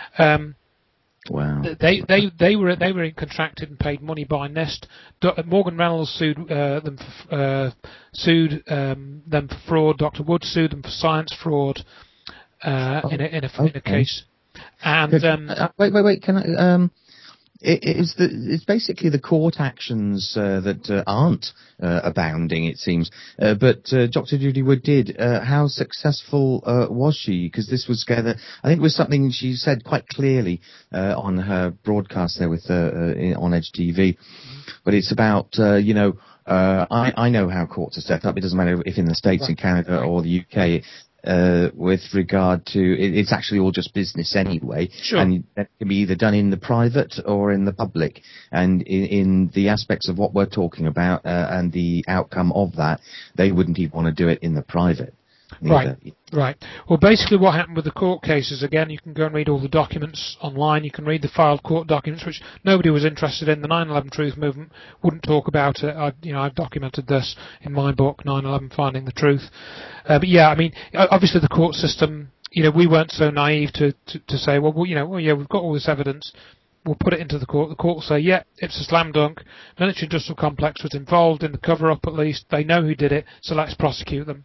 Wow. They were contracted and paid money by NIST. Morgan Reynolds sued them for fraud. Dr. Wood sued them for science fraud in a case. And wait. Can I? It's basically the court actions that aren't abounding, it seems. But Dr. Judy Wood did. How successful was she? Because this was together. I think it was something she said quite clearly on her broadcast there with on Edge TV. But it's about I know how courts are set up. It doesn't matter if in the States, in Canada, or the UK. with regard to it's actually all just business anyway, Sure. and that can be either done in the private or in the public. And in the aspects of what we're talking about and the outcome of that, they wouldn't even want to do it in the private. Right, right. Well, basically what happened with the court cases, again, you can go and read all the documents online, you can read the filed court documents, which nobody was interested in. The 9/11 Truth Movement wouldn't talk about it. I've documented this in my book, 9/11 Finding the Truth. But yeah, I mean, obviously the court system, we weren't so naive to say, well, we've got all this evidence, we'll put it into the court. The court will say, yeah, it's a slam dunk. Military industrial complex was involved in the cover-up at least. They know who did it, so let's prosecute them.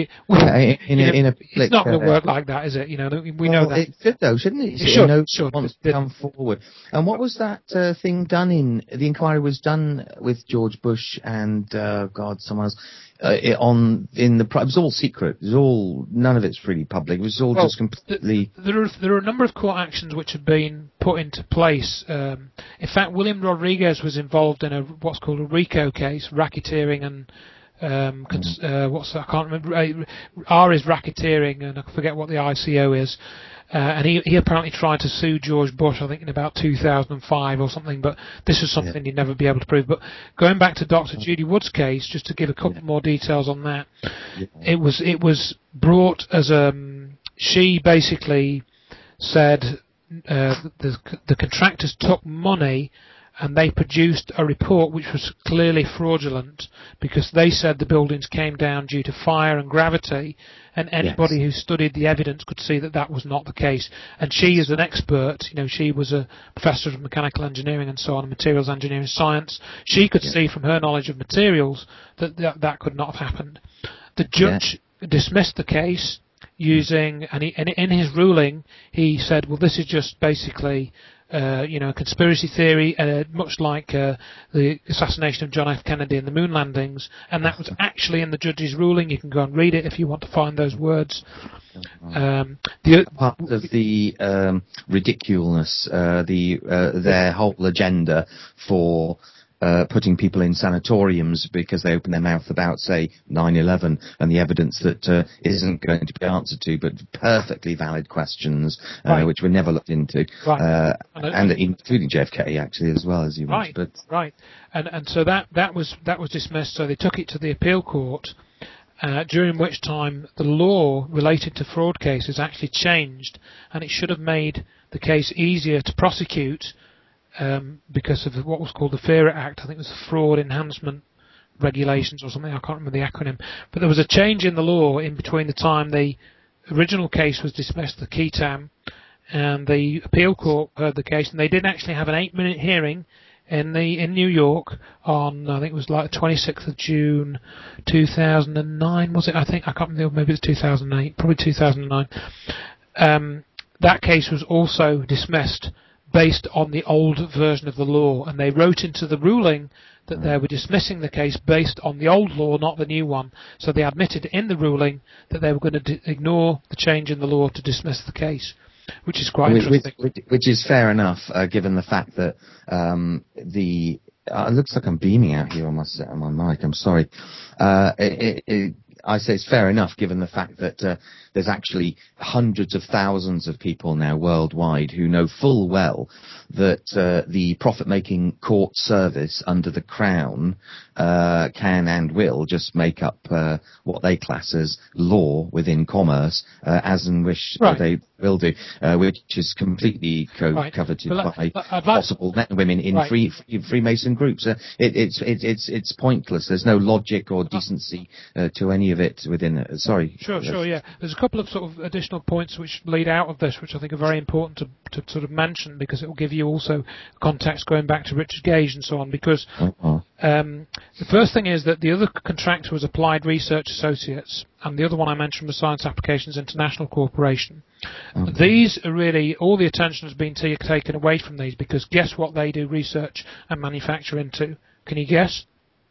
It's not going to work like that, is it? We know that. It should, though, shouldn't it? It should. Wants to come forward. And what was that thing done in? The inquiry was done with George Bush and someone else. It was all secret. It was all, none of it's really public. It was all just completely. There are a number of court actions which have been put into place. In fact, William Rodriguez was involved in what's called a RICO case, racketeering and. I can't remember. R is racketeering, and I forget what the ICO is. And he apparently tried to sue George Bush, I think, in about 2005 or something. But this is something he'd never be able to prove. But going back to Dr. Judy Wood's case, just to give a couple more details on that, it was brought as she basically said the contractors took money. And they produced a report which was clearly fraudulent because they said the buildings came down due to fire and gravity, and anybody who studied the evidence could see that was not the case. And she is an expert, she was a professor of mechanical engineering and so on, materials engineering science. She could see from her knowledge of materials that could not have happened. The judge dismissed the case using, and in his ruling, he said, well, this is just basically a conspiracy theory, much like the assassination of John F. Kennedy and the moon landings, and that was actually in the judge's ruling. You can go and read it if you want to find those words. Part of the ridiculousness, their whole agenda for putting people in sanatoriums because they open their mouth about, say, 9/11 and the evidence that isn't going to be answered to, but perfectly valid questions, which were never looked into, and including JFK actually as well, as you mentioned. Right. And so that was dismissed. So they took it to the appeal court, during which time the law related to fraud cases actually changed, and it should have made the case easier to prosecute. Because of what was called the FERA Act, I think it was the Fraud Enhancement Regulations or something, I can't remember the acronym. But there was a change in the law in between the time the original case was dismissed, the Ketam, and the appeal court heard the case, and they did actually have an 8-minute hearing in New York on, I think it was like the 26th of June 2009, was it? I can't remember, maybe it was 2008, probably 2009. That case was also dismissed based on the old version of the law, and they wrote into the ruling that they were dismissing the case based on the old law, not the new one. So they admitted in the ruling that they were going to ignore the change in the law to dismiss the case, which is quite interesting. Which is fair enough, given the fact that it looks like I'm beaming out here on my mic. I'm sorry. I say it's fair enough, given the fact that there's actually hundreds of thousands of people now worldwide who know full well that the profit-making court service under the Crown can and will just make up what they class as law within commerce, as and wish they will do, which is completely coveted by possible men and women in Freemason groups. It's pointless. There's no logic or decency to any of it within it. Sorry. Sure, yeah. There's a couple of sort of additional points which lead out of this, which I think are very important to sort of mention, because it will give you also context going back to Richard Gage and so on, because the first thing is that the other contractor was Applied Research Associates, and the other one I mentioned was Science Applications International Corporation. These are really, all the attention has been taken away from these, because guess what they do research and manufacture into? Can you guess?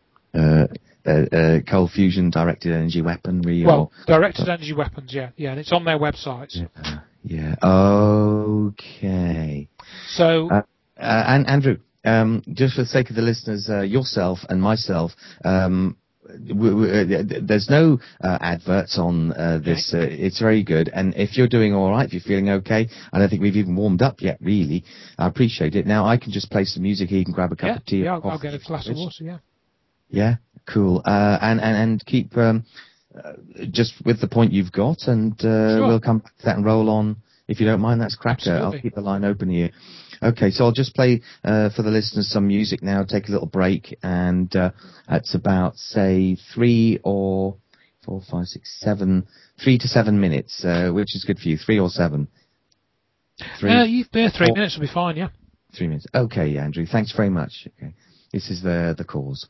Cold fusion, directed energy weaponry. Directed energy weapons, yeah, and it's on their websites. Yeah. Okay. So, and Andrew, just for the sake of the listeners, yourself and myself, there's no adverts on this. It's very good. And if you're doing all right, if you're feeling okay, I don't think we've even warmed up yet, really. I appreciate it. Now, I can just play some music here. You can grab a cup of tea. Yeah, I'll get a glass of water, yeah. Yeah, cool. And keep just with the point you've got, and Sure. We'll come back to that and roll on. If you don't mind, that's cracker. Absolutely. I'll keep the line open here. Okay, so I'll just play for the listeners some music now, take a little break, and it's about, say, 3 to 7 minutes, which is good for you, 3 or 7? 3 minutes will be fine, yeah. 3 minutes. Okay, Andrew, thanks very much. Okay, this is the cause.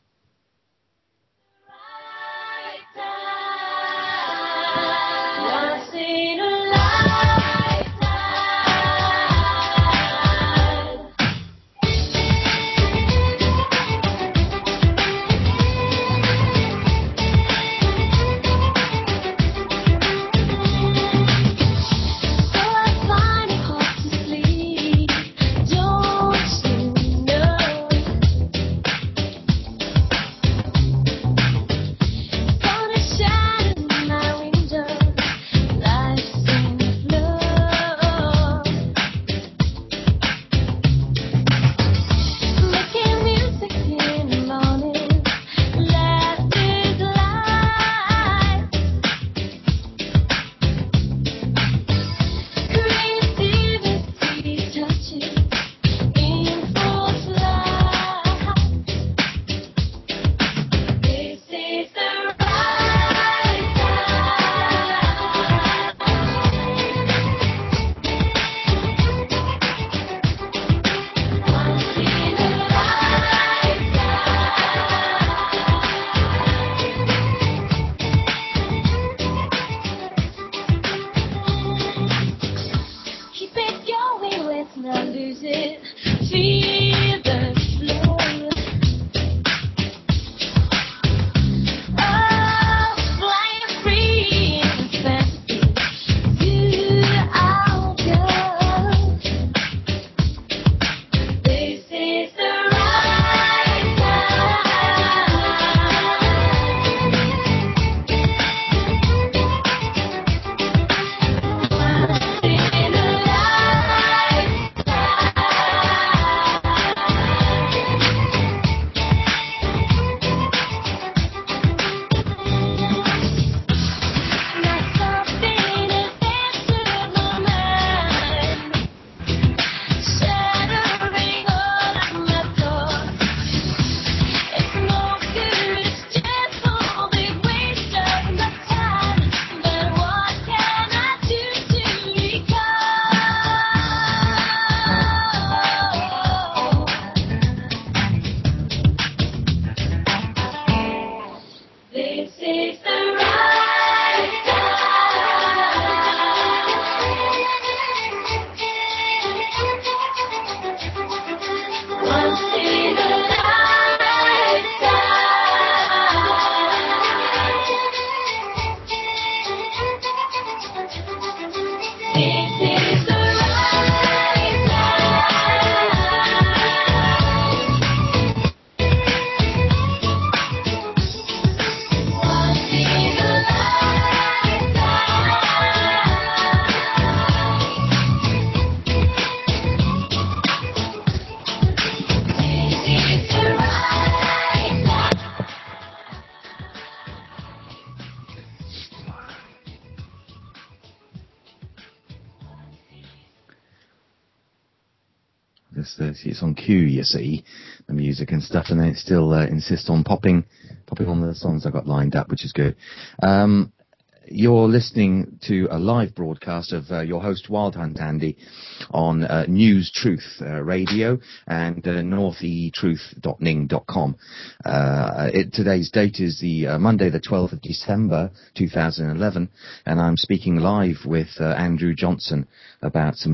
It's on cue, you see, the music and stuff, and then it still insists on popping on the songs I've got lined up, which is good. You're listening to a live broadcast of your host, Wild Hunt Andy, on News Truth Radio and northetruth.ning.com. Today's date is the Monday, the 12th of December, 2011, and I'm speaking live with Andrew Johnson about some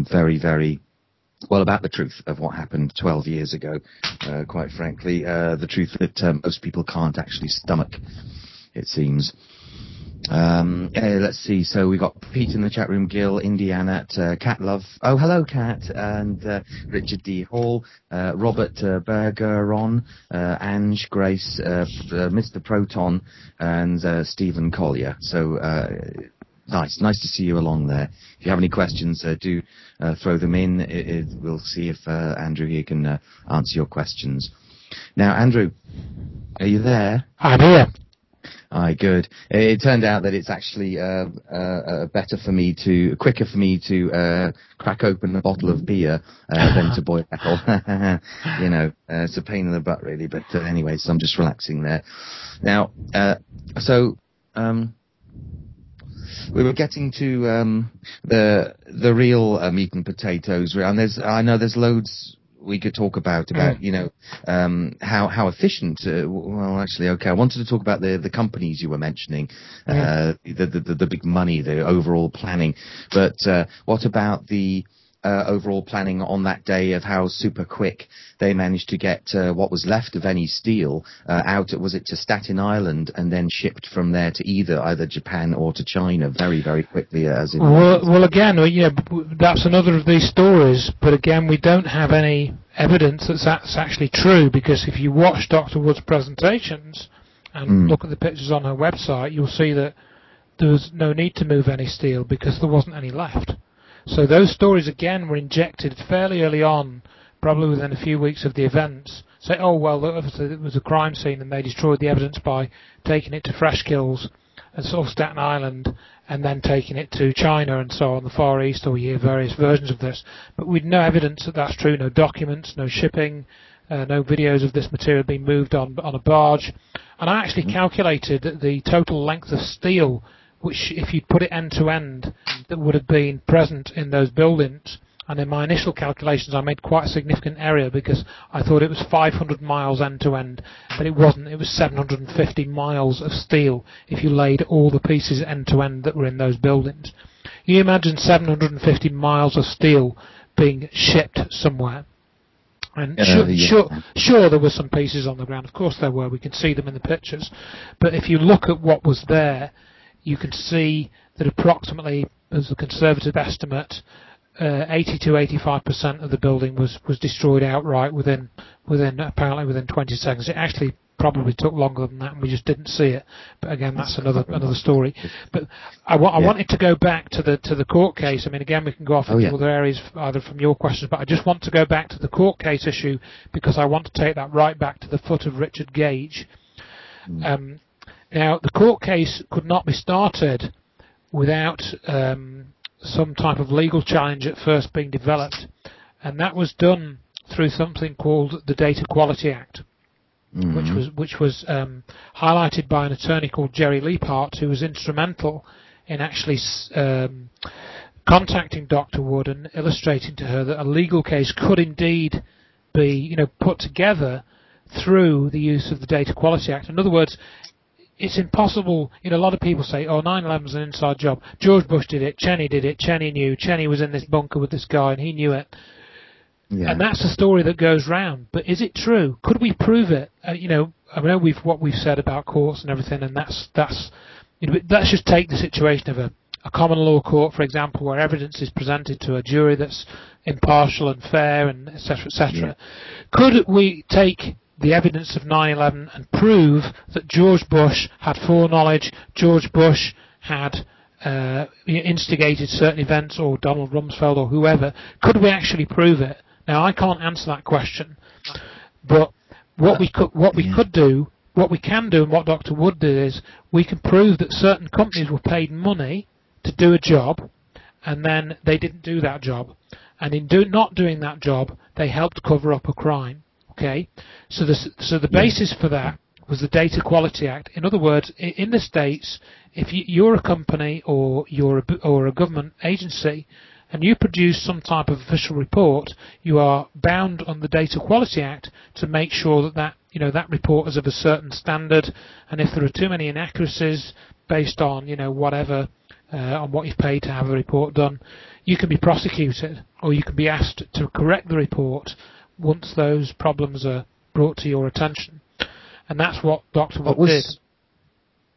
about the truth of what happened 12 years ago, quite frankly, the truth that most people can't actually stomach, it seems. Let's see. So we got Pete in the chat room, Gil, Indiana, Cat Love. Oh, hello, Cat, and Richard D. Hall, Robert Bergeron, Ange, Grace, Mr. Proton, and Stephen Collier. So nice to see you along there. If you have any questions, do throw them in. We'll see if Andrew here can answer your questions. Now, Andrew, are you there? I'm here. Aye, good. It turned out that it's actually quicker for me to crack open a bottle of beer than to boil apple. It's a pain in the butt, really. But anyway, so I'm just relaxing there. Now, we were getting to the real meat and potatoes, and I know there's loads we could talk about how efficient. Well, actually, okay. I wanted to talk about the companies you were mentioning, the big money, the overall planning. But what about the overall planning on that day of how super quick they managed to get what was left of any steel out? Was it to Staten Island and then shipped from there to either Japan or to China very, very quickly? Well, again, that's another of these stories. But again, we don't have any evidence that's actually true, because if you watch Dr. Wood's presentations and look at the pictures on her website, you'll see that there was no need to move any steel because there wasn't any left. So those stories, again, were injected fairly early on, probably within a few weeks of the events. Say, oh, well, it was a crime scene and they destroyed the evidence by taking it to Freshkills and sort of Staten Island and then taking it to China and so on, the Far East, or you hear various versions of this. But we'd no evidence that that's true, no documents, no shipping, no videos of this material being moved on a barge. And I actually calculated the total length of steel which, if you put it end to end, that would have been present in those buildings. And in my initial calculations, I made quite a significant error because I thought it was 500 miles end to end, but it wasn't. It was 750 miles of steel if you laid all the pieces end to end that were in those buildings. You imagine 750 miles of steel being shipped somewhere. And sure, there were some pieces on the ground. Of course there were. We can see them in the pictures. But if you look at what was there, you can see that approximately, as a conservative estimate, 80 to 85% of the building was destroyed outright within 20 seconds. It actually probably took longer than that, and we just didn't see it. But again, that's another story. But I wanted to go back to the court case. I mean, again, we can go off into other areas either from your questions, but I just want to go back to the court case issue because I want to take that right back to the foot of Richard Gage. Now, the court case could not be started without some type of legal challenge at first being developed, and that was done through something called the Data Quality Act, which was highlighted by an attorney called Jerry Leapart, who was instrumental in actually contacting Dr. Wood and illustrating to her that a legal case could indeed be put together through the use of the Data Quality Act. In other words, it's impossible. A lot of people say, oh, 9/11 was an inside job. George Bush did it. Cheney did it. Cheney knew. Cheney was in this bunker with this guy and he knew it. Yeah. And that's the story that goes round. But is it true? Could we prove it? I know what we've said about courts and everything, and that's let's just take the situation of a common law court, for example, where evidence is presented to a jury that's impartial and fair, and etc., etc. Yeah. Could we take the evidence of 9/11 and prove that George Bush had foreknowledge, George Bush had instigated certain events, or Donald Rumsfeld or whoever? Could we actually prove it? Now, I can't answer that question, but what we can do, and what Dr. Wood did, is we can prove that certain companies were paid money to do a job, and then they didn't do that job, and in not doing that job, they helped cover up a crime. Okay, so the basis for that was the Data Quality Act. In other words, in the States, if you're a company or you're a government agency and you produce some type of official report, you are bound on the Data Quality Act to make sure that report is of a certain standard, and if there are too many inaccuracies based on whatever on what you've paid to have a report done, you can be prosecuted or you can be asked to correct the report once those problems are brought to your attention. And that's what Dr. Wood did.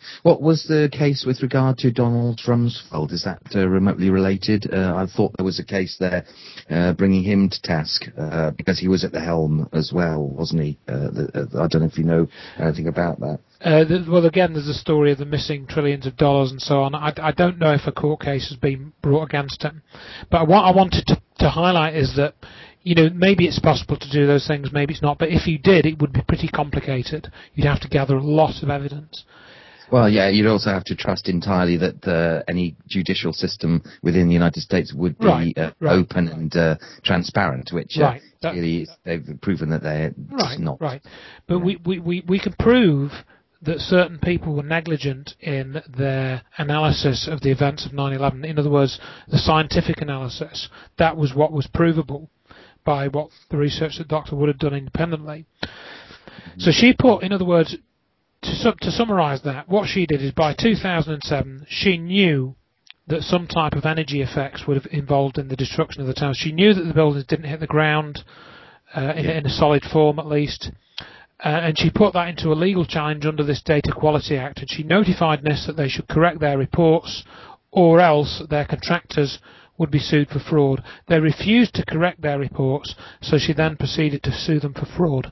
What was the case with regard to Donald Rumsfeld? Is that remotely related? I thought there was a case there bringing him to task because he was at the helm as well, wasn't he? I don't know if you know anything about that. Well, again, there's a story of the missing trillions of dollars and so on. I don't know if a court case has been brought against him. But what I wanted to highlight is that, maybe it's possible to do those things, maybe it's not. But if you did, it would be pretty complicated. You'd have to gather a lot of evidence. Well, yeah, you'd also have to trust entirely that any judicial system within the United States would be open and transparent, which clearly they've proven that they're not. Right. But we can prove that certain people were negligent in their analysis of the events of 9/11. In other words, the scientific analysis. That was what was provable by what the research that Dr. Wood had done independently. So she put, in other words, to summarise that, what she did is by 2007, she knew that some type of energy effects would have involved in the destruction of the towers. She knew that the buildings didn't hit the ground in a solid form, at least. And she put that into a legal challenge under this Data Quality Act, and she notified NIST that they should correct their reports, or else their contractors would be sued for fraud. They refused to correct their reports, so she then proceeded to sue them for fraud.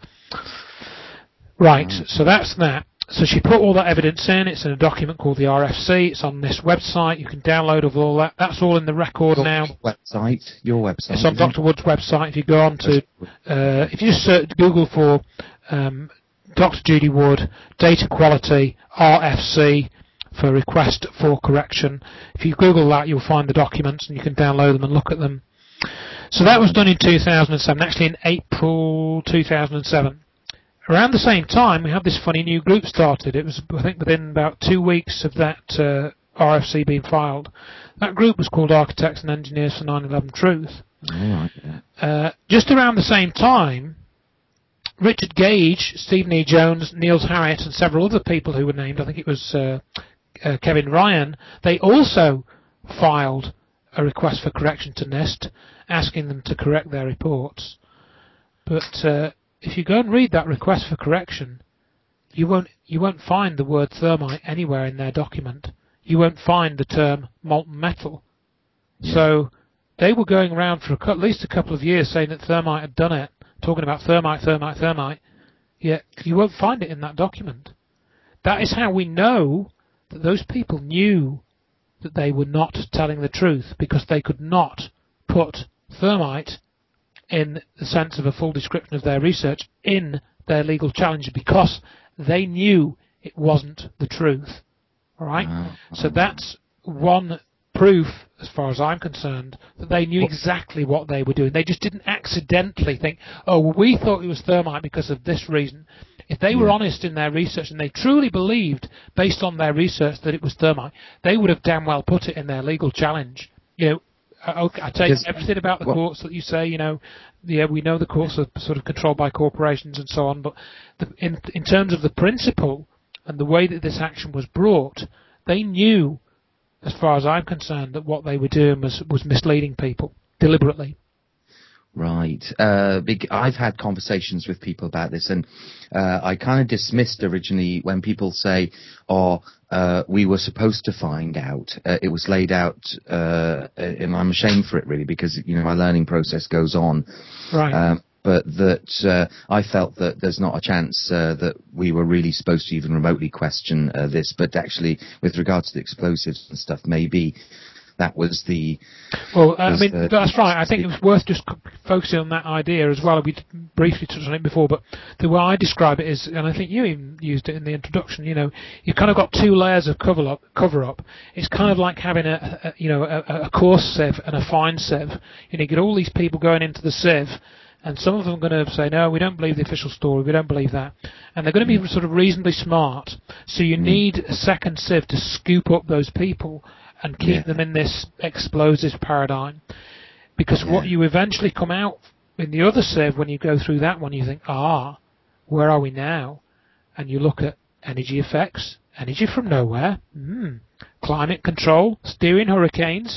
Right, so that's that. So she put all that evidence in. It's in a document called the RFC. It's on this website. You can download all that. That's all in the record now. Your website. It's on Dr. Wood's website. If you go on to, if you just search Google for Dr. Judy Wood, Data Quality, RFC, for request for correction. If you Google that, you'll find the documents and you can download them and look at them. So that was done in 2007, actually in April 2007. Around the same time, we had this funny new group started. It was, I think, within about 2 weeks of that RFC being filed. That group was called Architects and Engineers for 9/11 Truth. Just around the same time, Richard Gage, Stephen E. Jones, Niels Harriott, and several other people who were named, I think it was Kevin Ryan, they also filed a request for correction to NIST, asking them to correct their reports. But if you go and read that request for correction, you won't find the word thermite anywhere in their document. You won't find the term molten metal. Yeah. So they were going around for at least a couple of years saying that thermite had done it, talking about thermite, yet you won't find it in that document. That is how we know that those people knew that they were not telling the truth, because they could not put thermite in the sense of a full description of their research in their legal challenge, because they knew it wasn't the truth. All right? So that's one proof, as far as I'm concerned, that they knew exactly what they were doing. They just didn't accidentally think, oh, well, we thought it was thermite because of this reason. If they were honest in their research and they truly believed, based on their research, that it was thermite, they would have damn well put it in their legal challenge. I take everything about the courts that you say, we know the courts are sort of controlled by corporations and so on, but in terms of the principle and the way that this action was brought, they knew, as far as I'm concerned, that what they were doing was misleading people deliberately. Right. I've had conversations with people about this, and I kind of dismissed originally when people say, we were supposed to find out. It was laid out, and I'm ashamed for it, really, because, my learning process goes on. Right. But that I felt that there's not a chance that we were really supposed to even remotely question this, but actually, with regard to the explosives and stuff, maybe that was the... Well, that's right. I think it was worth just focusing on that idea as well. We briefly touched on it before, but the way I describe it is, and I think you even used it in the introduction, you've kind of got two layers of cover up. It's kind of like having a coarse sieve and a fine sieve. You get all these people going into the sieve, and some of them are going to say, no, we don't believe the official story, we don't believe that. And they're going to be sort of reasonably smart. So you need a second sieve to scoop up those people and keep them in this explosives paradigm. Because what you eventually come out in the other sieve, when you go through that one, you think, where are we now? And you look at energy effects, energy from nowhere, climate control, steering hurricanes,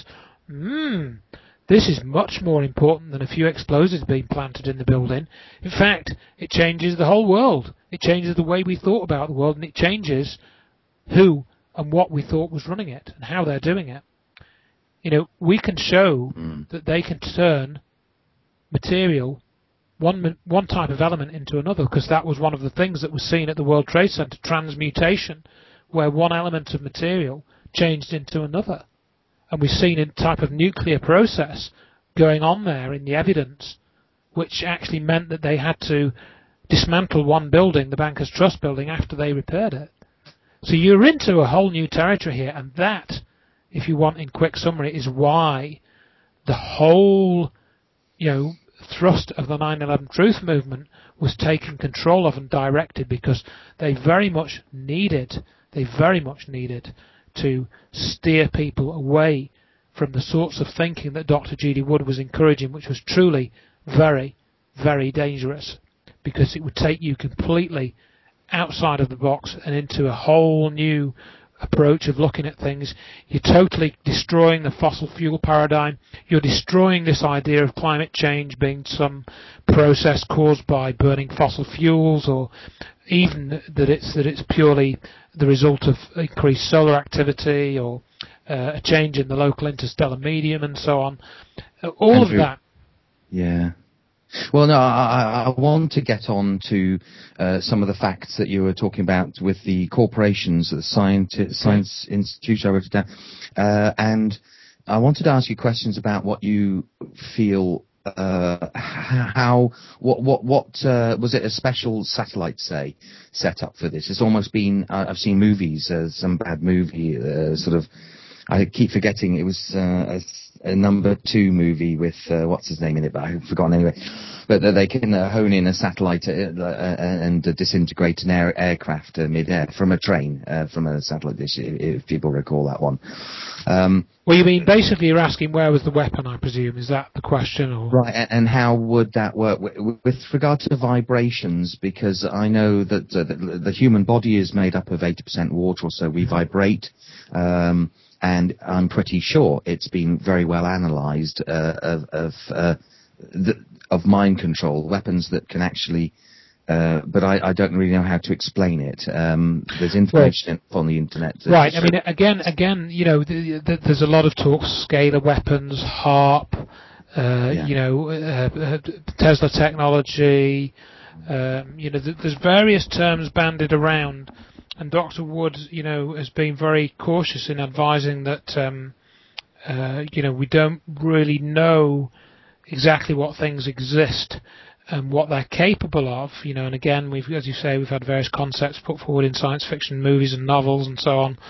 this is much more important than a few explosives being planted in the building. In fact, it changes the whole world. It changes the way we thought about the world, and it changes who and what we thought was running it and how they're doing it. We can show that they can turn material, one type of element into another, because that was one of the things that was seen at the World Trade Center, transmutation, where one element of material changed into another. And we've seen a type of nuclear process going on there in the evidence, which actually meant that they had to dismantle one building, the Bankers Trust building, after they repaired it. So you're into a whole new territory here, and that, if you want in quick summary, is why the whole, thrust of the 9/11 Truth movement was taken control of and directed, because they very much needed to steer people away from the sorts of thinking that Dr. G.D. Wood was encouraging, which was truly very, very dangerous, because it would take you completely outside of the box and into a whole new approach of looking at things. You're totally destroying the fossil fuel paradigm. You're destroying this idea of climate change being some process caused by burning fossil fuels, or even that it's purely the result of increased solar activity, or a change in the local interstellar medium, and so on. All Andrew, of that. Yeah. Well, no, I want to get on to some of the facts that you were talking about with the corporations, the Science Institute. I wrote it down, and I wanted to ask you questions about what you feel. What was it? A special satellite, say, set up for this? It's almost been. I've seen movies, some bad movie, sort of. I keep forgetting it was a number 2 movie with what's his name in it, but I've forgotten anyway. But they can hone in a satellite and disintegrate an aircraft mid-air from a train, from a satellite dish, if people recall that one. Well, you mean basically you're asking where was the weapon, I presume? Is that the question? Or? Right, and how would that work with regard to vibrations? Because I know that the human body is made up of 80% water, or so we vibrate. And I'm pretty sure it's been very well analysed of mind control, weapons that can actually, but I don't really know how to explain it. There's information on the internet. Right. I mean, again, there's a lot of talk: scalar weapons, HAARP, Tesla technology. There's various terms bandied around. And Dr. Wood, has been very cautious in advising that, we don't really know exactly what things exist and what they're capable of. And again, as you say, we've had various concepts put forward in science fiction movies and novels and so on.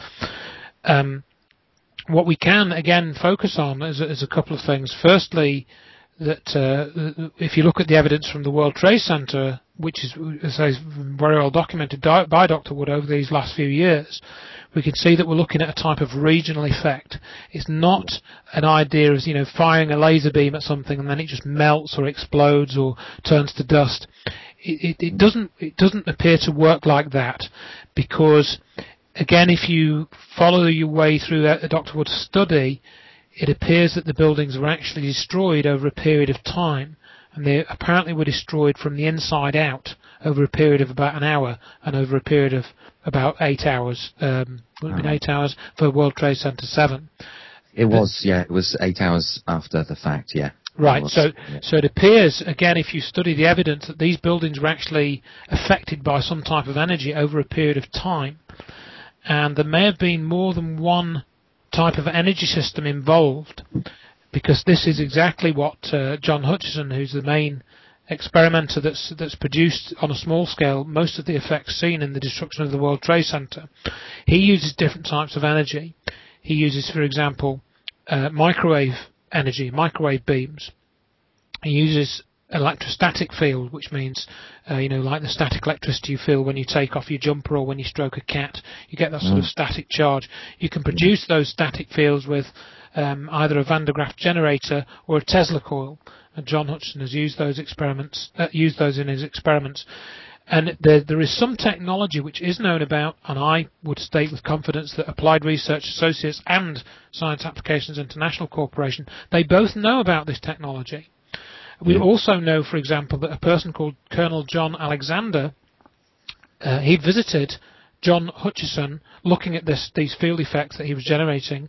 What we can, again, focus on is a couple of things. Firstly, that if you look at the evidence from the World Trade Center, which is, as I say, very well documented by Dr. Wood over these last few years, we can see that we're looking at a type of regional effect. It's not an idea of, firing a laser beam at something and then it just melts or explodes or turns to dust. It doesn't appear to work like that, because, again, if you follow your way through Dr. Wood's study, it appears that the buildings were actually destroyed over a period of time, and they apparently were destroyed from the inside out over a period of about an hour and over a period of about 8 hours. Would have been 8 hours for World Trade Center 7. It was 8 hours after the fact, yeah. Right, so it appears, again, if you study the evidence, that these buildings were actually affected by some type of energy over a period of time, and there may have been more than one type of energy system involved, because this is exactly what John Hutchison, who's the main experimenter that's produced on a small scale most of the effects seen in the destruction of the World Trade Center, he uses different types of energy. He uses, for example, microwave energy, microwave beams. He uses electrostatic field, which means, like the static electricity you feel when you take off your jumper or when you stroke a cat. You get that sort of static charge. You can produce those static fields with either a Van de Graaff generator or a Tesla coil. And John Hutchison has used those in his experiments. And there is some technology which is known about, and I would state with confidence that Applied Research Associates and Science Applications International Corporation, they both know about this technology. We also know, for example, that a person called Colonel John Alexander, he visited John Hutchison, looking at these field effects that he was generating,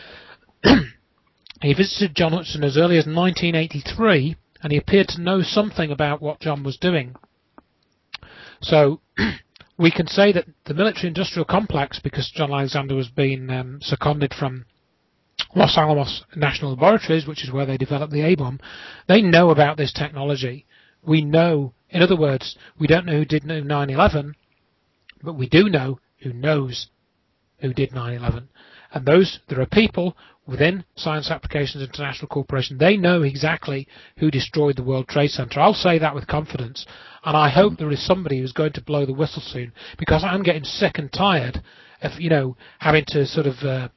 he visited John Hutchison as early as 1983, and he appeared to know something about what John was doing. So we can say that the military-industrial complex, because John Alexander was being seconded from Los Alamos National Laboratories, which is where they developed the A-bomb, they know about this technology. We know, in other words, we don't know who did 9/11, but we do know who knows who did 9/11. And there are people within Science Applications International Corporation, they know exactly who destroyed the World Trade Center. I'll say that with confidence. And I hope there is somebody who's going to blow the whistle soon, because I'm getting sick and tired of, having to sort of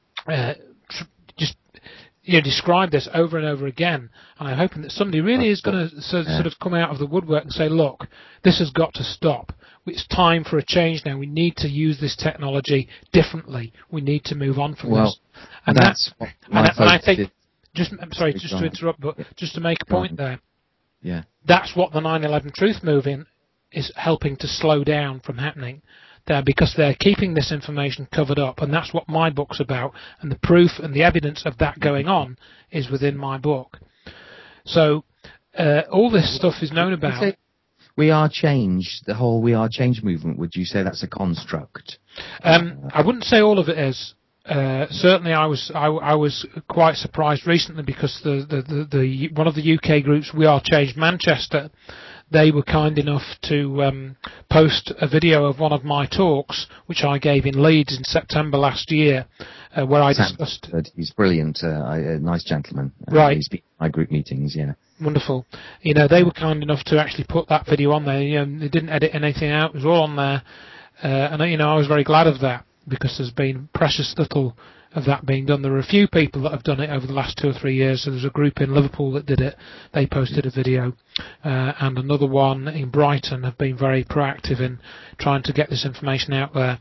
describe this over and over again. And I'm hoping that somebody really is going to sort of come out of the woodwork and say, look, this has got to stop. It's time for a change now. We need to use this technology differently. We need to move on from this. And that's what I think, I'm sorry, just to interrupt, but just to make a point there. Yeah. That's what the 9/11 Truth Movement is helping to slow down from happening there, because they're keeping this information covered up, and that's what my book's about, and the proof and the evidence of that going on is within my book. So all this stuff is known about. We Are Change, the whole We Are Change movement, would you say that's a construct? I wouldn't say all of it is. Certainly, I was quite surprised recently, because the one of the UK groups, We Are Change Manchester, they were kind enough to post a video of one of my talks, which I gave in Leeds in September last year, where I discussed. He's brilliant, a nice gentleman. Right. He's been at my group meetings, yeah. Wonderful. They were kind enough to actually put that video on there. They didn't edit anything out. It was all on there, and I was very glad of that, because there's been precious little of that being done. There are a few people that have done it over the last 2 or 3 years. So there's a group in Liverpool that did it. They posted a video, and another one in Brighton have been very proactive in trying to get this information out there.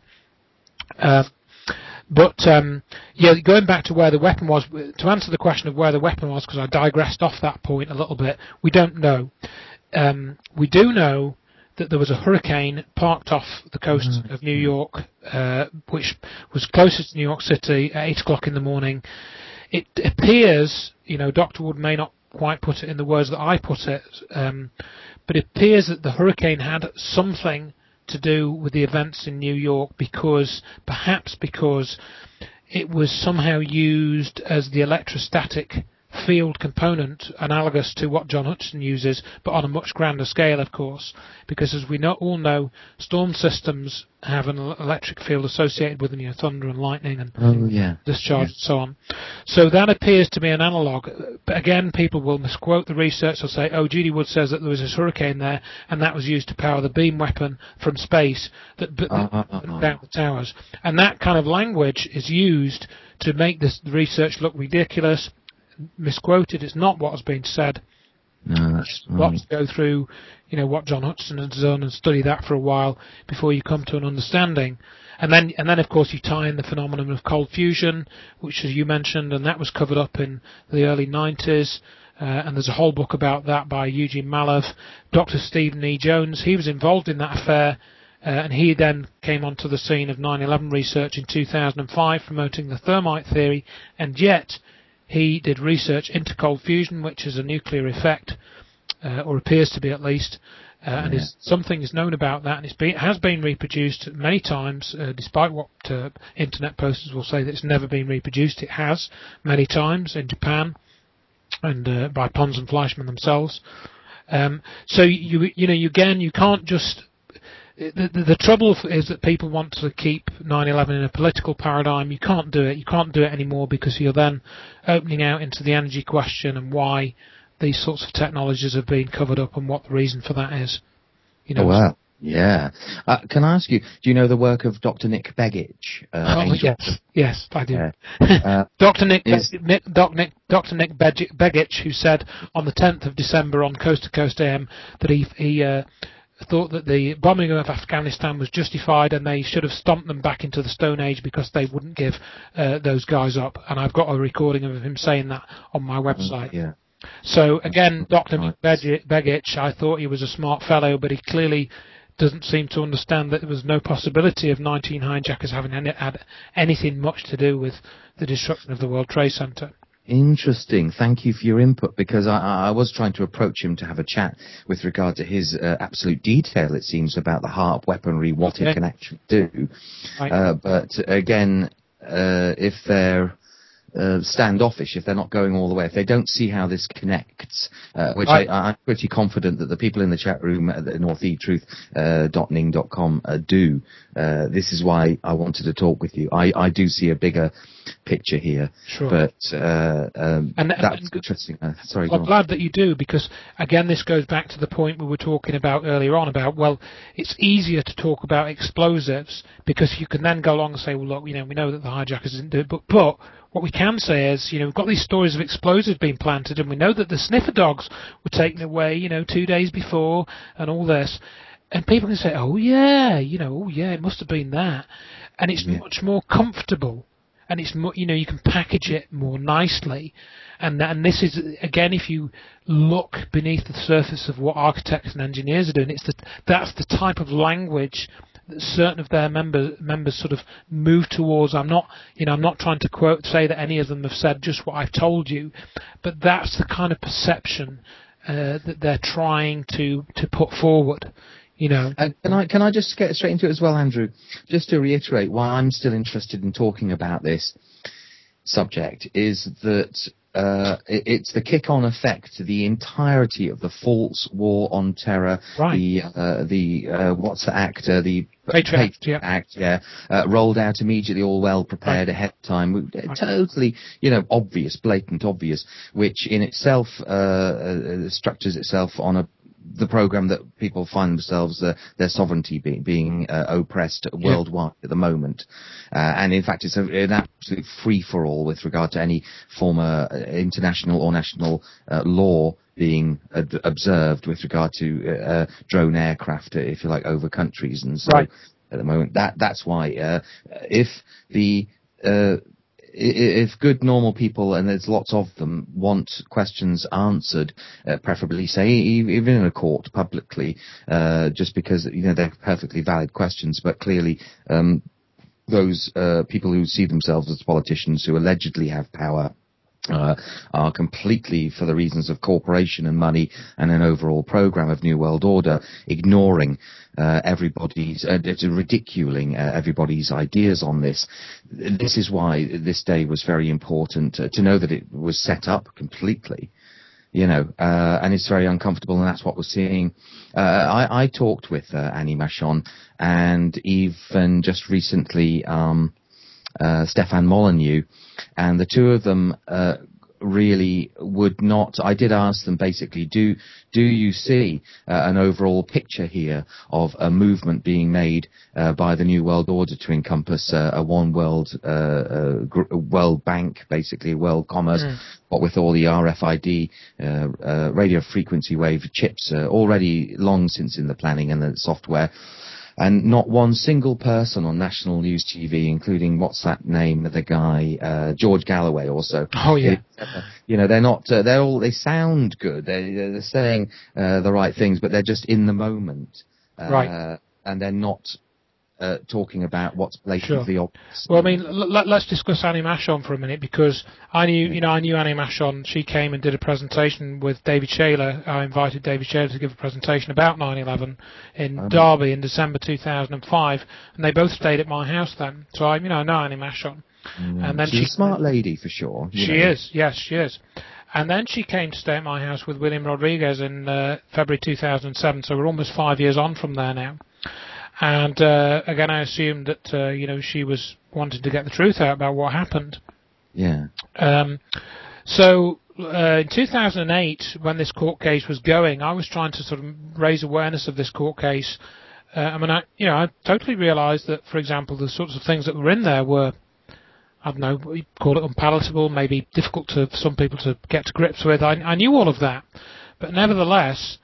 But going back to where the weapon was, to answer the question of where the weapon was, because I digressed off that point a little bit, we don't know. We do know that there was a hurricane parked off the coast of New York, which was closest to New York City at 8 o'clock in the morning. It appears, Dr. Wood may not quite put it in the words that I put it, but it appears that the hurricane had something to do with the events in New York, perhaps because it was somehow used as the electrostatic field component, analogous to what John Hutchison uses, but on a much grander scale, of course, because as we all know, storm systems have an electric field associated with them, thunder and lightning and discharge and so on. So that appears to be an analogue. But again, people will misquote the research. They'll say, Judy Wood says that there was this hurricane there, and that was used to power the beam weapon from space that down the towers. And that kind of language is used to make the research look ridiculous, misquoted. It's not what has been said. No, that's right. Lots to go through, what John Hutchison has done, and study that for a while before you come to an understanding. And then of course you tie in the phenomenon of cold fusion, which as you mentioned, and that was covered up in the early 90s. And there's a whole book about that by Eugene Mallove. Dr. Stephen E. Jones, he was involved in that affair, and he then came onto the scene of 9/11 research in 2005, promoting the thermite theory, and yet he did research into cold fusion, which is a nuclear effect, or appears to be at least, and something is known about that, and it has been reproduced many times, despite what internet posters will say that it's never been reproduced. It has many times in Japan, and by Pons and Fleischmann themselves. So you can't just. The trouble is that people want to keep 9/11 in a political paradigm. You can't do it. You can't do it anymore, because you're then opening out into the energy question and why these sorts of technologies have been covered up and what the reason for that is. Oh, wow. Yeah. Can I ask you, do you know the work of Dr. Nick Begich? Yes, I do. Yeah. Dr. Nick Begich, who said on the 10th of December on Coast to Coast AM that he thought that the bombing of Afghanistan was justified and they should have stomped them back into the Stone Age because they wouldn't give those guys up. And I've got a recording of him saying that on my website. Yeah. So again, Dr. Begich, I thought he was a smart fellow, but he clearly doesn't seem to understand that there was no possibility of 19 hijackers having had anything much to do with the destruction of the World Trade Center. Interesting. Thank you for your input, because I was trying to approach him to have a chat with regard to his absolute detail, it seems, about the HARP weaponry, what it can actually do. Right. But again, if they're standoffish, if they're not going all the way, if they don't see how this connects, which Right. I'm pretty confident that the people in the chat room at northeatruth.ning.com do. This is why I wanted to talk with you. I do see a bigger picture here, Sure. but that's interesting. Sorry, I'm glad that you do, because again, this goes back to the point we were talking about earlier on about, well, it's easier to talk about explosives because you can then go along and say, well, look, we know that the hijackers didn't do it, but what we can say is, we've got these stories of explosives being planted, and we know that the sniffer dogs were taken away, 2 days before, and all this, and people can say, oh yeah, it must have been that, and it's much more comfortable. And it's more, you can package it more nicely, and this is, again, if you look beneath the surface of what architects and engineers are doing, that's the type of language that certain of their members sort of move towards. I'm not trying to say that any of them have said just what I've told you, but that's the kind of perception that they're trying to put forward. Can I just get straight into it as well, Andrew? Just to reiterate why I'm still interested in talking about this subject is that it's the kick-on effect to the entirety of the false war on terror, right. the what's the act, the Patriot Act, rolled out immediately, all well prepared ahead of time, totally, obvious, blatant obvious, which in itself structures itself on the program that people find themselves their sovereignty being oppressed worldwide at the moment, and in fact it's an absolute free for all with regard to any former international or national law being observed with regard to drone aircraft, if you like, over countries, and so at the moment that's why if good normal people, and there's lots of them, want questions answered, preferably say even in a court publicly, just because they're perfectly valid questions, but clearly those people who see themselves as politicians who allegedly have power are completely, for the reasons of corporation and money and an overall program of New World Order, ignoring ridiculing everybody's ideas on this. This is why this day was very important, to know that it was set up completely. And it's very uncomfortable, and that's what we're seeing. I talked with Annie Machon, and even just recently Stefan Molyneux, and the two of them really would not. I did ask them basically, do you see an overall picture here of a movement being made by the New World Order to encompass a one world world bank, basically world commerce, what with all the RFID radio frequency wave chips already long since in the planning and the software. And not one single person on national news TV, including what's that name of the guy, George Galloway, also. Oh yeah. They're not. They sound good. They're saying the right things, but they're just in the moment, and they're not talking about what's blatantly obvious. Well, I mean, let's discuss Annie Machon for a minute, because I knew Annie Machon. She came and did a presentation with David Shayler. I invited David Shayler to give a presentation about 9/11 in Derby in December 2005, and they both stayed at my house then. So I know Annie Machon. And then she's a smart lady for sure. She is, yes, she is. And then she came to stay at my house with William Rodriguez in February 2007. So we're almost 5 years on from there now. And again, I assumed that she was wanting to get the truth out about what happened. Yeah. So in 2008, when this court case was going, I was trying to sort of raise awareness of this court case. I totally realised that, for example, the sorts of things that were in there were, I don't know, we call it unpalatable, maybe difficult for some people to get to grips with. I knew all of that, but nevertheless,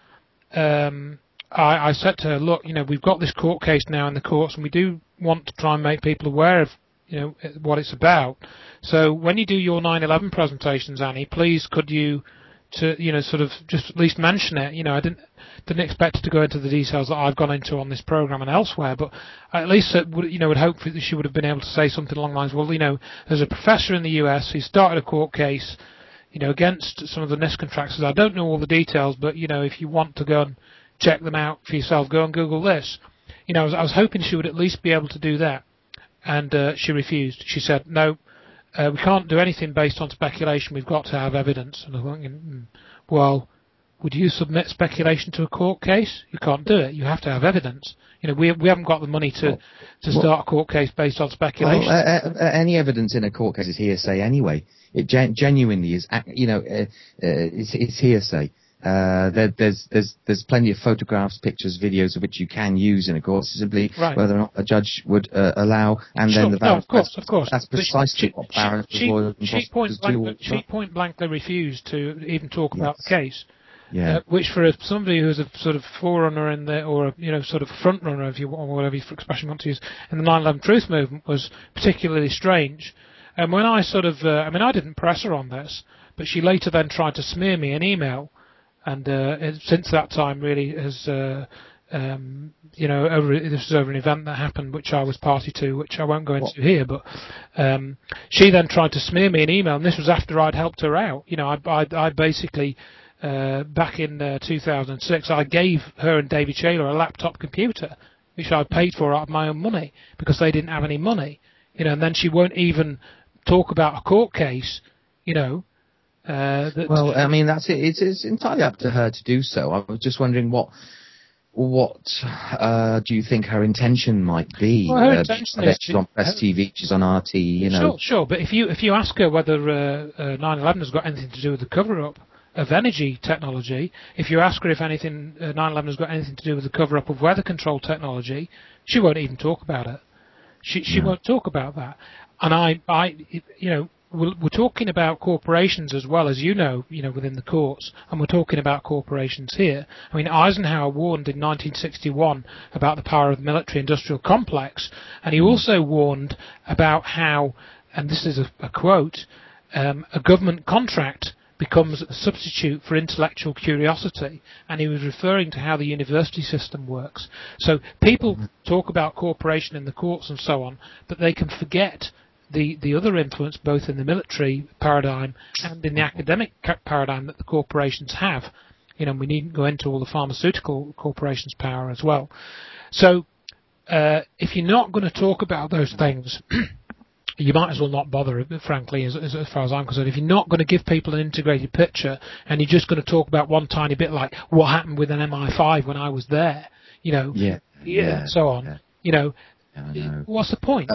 I said to her, look, we've got this court case now in the courts, and we do want to try and make people aware of, what it's about. So when you do your 9/11 presentations, Annie, please could you to sort of just at least mention it. I didn't expect her to go into the details that I've gone into on this program and elsewhere, but at least would hope that she would have been able to say something along the lines. Well, there's a professor in the US who started a court case, against some of the NIST contractors. I don't know all the details, but if you want to go and check them out for yourself, go and Google this. I was hoping she would at least be able to do that, and she refused. She said, no, we can't do anything based on speculation. We've got to have evidence. And I'm thinking, well, would you submit speculation to a court case? You can't do it. You have to have evidence. We haven't got the money to start a court case based on speculation. Well, any evidence in a court case is hearsay anyway. It genuinely is. It's hearsay. There's plenty of photographs, pictures, videos of which you can use in a court, simply whether or not a judge would allow, and sure, then the of course. That's precisely what Barrett she point blankly refused to even talk about the case. Yeah. Which for somebody who's a sort of forerunner in the, or sort of front runner, if you want, or whatever expression you want to use, in the 9/11 Truth movement, was particularly strange. And when I sort of, I didn't press her on this, but she later then tried to smear me an email, and since that time really has, this was over an event that happened which I was party to, which I won't go into here, but she then tried to smear me an email, and this was after I'd helped her out. I basically. Back in 2006, I gave her and David Shaler a laptop computer, which I paid for out of my own money because they didn't have any money, and then she won't even talk about a court case, Well, that's it. It's entirely up to her to do so. I was just wondering what do you think her intention might be? Well, her intention is she's on Press TV, she's on RT, Sure, but if you ask her whether 9/11 has got anything to do with the cover-up of energy technology, if you ask her if anything 9/11 has got anything to do with the cover-up of weather control technology, she won't even talk about it. She won't talk about that. And we're talking about corporations as well, as within the courts, and we're talking about corporations here. Eisenhower warned in 1961 about the power of the military-industrial complex, and he also warned about how, and this is a quote, a government contract becomes a substitute for intellectual curiosity, and he was referring to how the university system works. So people talk about cooperation in the courts and so on, but they can forget the other influence both in the military paradigm and in the academic paradigm that the corporations have. We needn't go into all the pharmaceutical corporations' power as well. So if you're not going to talk about those things, you might as well not bother, frankly, as far as I'm concerned. If you're not going to give people an integrated picture and you're just going to talk about one tiny bit, like what happened with an MI5 when I was there, and so on, what's the point?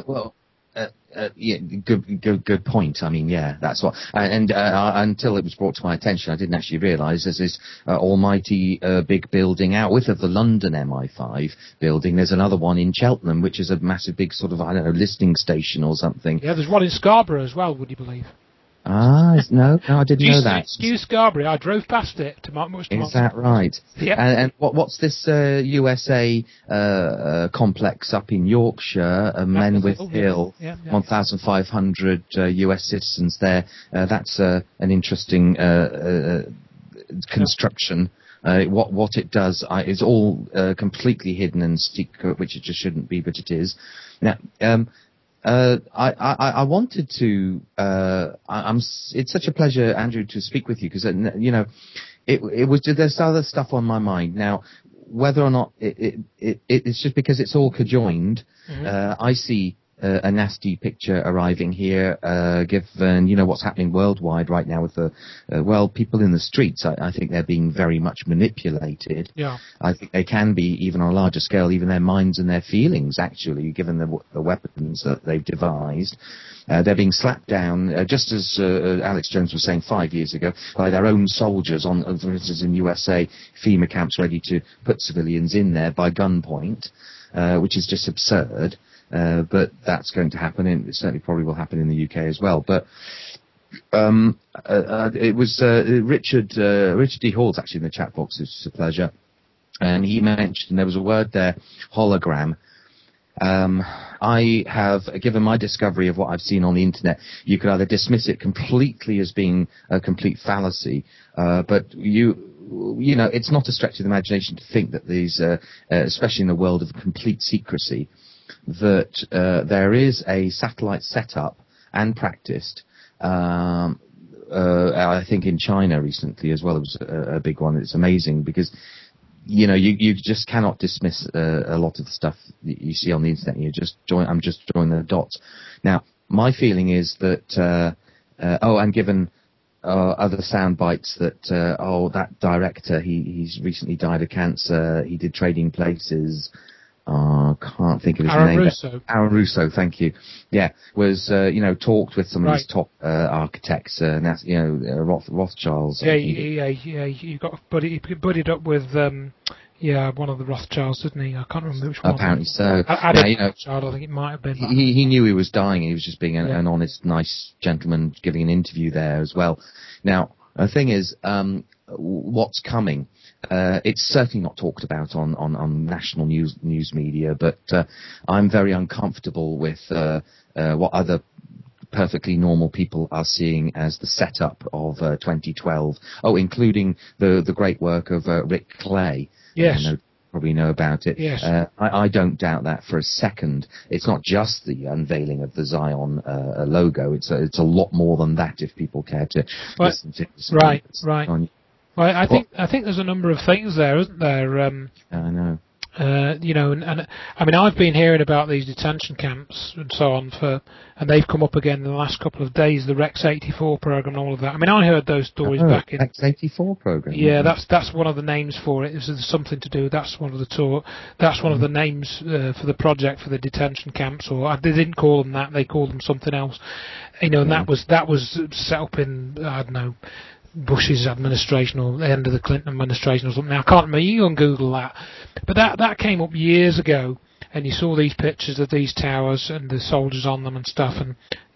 Good point. That's what. And until it was brought to my attention, I didn't actually realise there's this almighty big building out with of the London MI5 building. There's another one in Cheltenham, which is a massive big sort of listening station or something. Yeah, there's one in Scarborough as well. Would you believe? No, I didn't know that. Excuse Scarborough. I drove past it. Is that right? Yeah. And what's this USA complex up in Yorkshire? Menwith Hill, 1,500 US citizens there. That's an interesting construction. What it does is all completely hidden and secret, which it just shouldn't be, but it is. Now. I wanted to. It's such a pleasure, Andrew, to speak with you because it was. There's other stuff on my mind now. Whether or not it's just because it's all conjoined. I see a nasty picture arriving here, given what's happening worldwide right now with the people in the streets. I think they're being very much manipulated. Yeah. I think they can be even on a larger scale, even their minds and their feelings. Actually, given the weapons that they've devised, they're being slapped down, just as Alex Jones was saying 5 years ago, by their own soldiers on, for instance, in USA, FEMA camps ready to put civilians in there by gunpoint, which is just absurd. But that's going to happen, and it certainly probably will happen in the UK as well. But it was Richard D. Hall's actually in the chat box. It's a pleasure, and he mentioned there was a word there, hologram. I have, given my discovery of what I've seen on the internet, you could either dismiss it completely as being a complete fallacy, but you know, it's not a stretch of the imagination to think that these, especially in the world of complete secrecy, that there is a satellite set up and practiced. I think in China recently as well, it was a big one. It's amazing because, you know, you just cannot dismiss a lot of the stuff you see on the internet. I'm just joining the dots. Now, my feeling is that, and given other sound bites that, that director, he's recently died of cancer. He did Trading Places. Can't think of his name. Aaron Russo, thank you. Yeah, was talked with some of these top architects, Rothschilds. Yeah, you got buddied up with one of the Rothschilds, didn't he? I can't remember which one. Apparently so. Rothschild, I think it might have been. He knew he was dying, and he was just being an honest, nice gentleman, giving an interview there as well. Now, the thing is, what's coming? It's certainly not talked about on national news media, but I'm very uncomfortable with what other perfectly normal people are seeing as the setup of 2012. Oh, including the great work of Rick Clay. Yes. Probably know about it. Yes. I don't doubt that for a second. It's not just the unveiling of the Zion logo. It's a lot more than that. If people care to listen to this. Right. Well, I think there's a number of things there, isn't there? I know. And I mean, I've been hearing about these detention camps and so on and they've come up again in the last couple of days. The Rex 84 program and all of that. I mean, I heard those stories back in Rex 84 program. Yeah, that's one of the names for it. There's something to do. That's one of the names for the project for the detention camps. Or they didn't call them that. They called them something else. And that was set up in, I don't know, Bush's administration or the end of the Clinton administration or something. Now, I can't remember. You can Google that. But that came up years ago, and you saw these pictures of these towers and the soldiers on them and stuff, and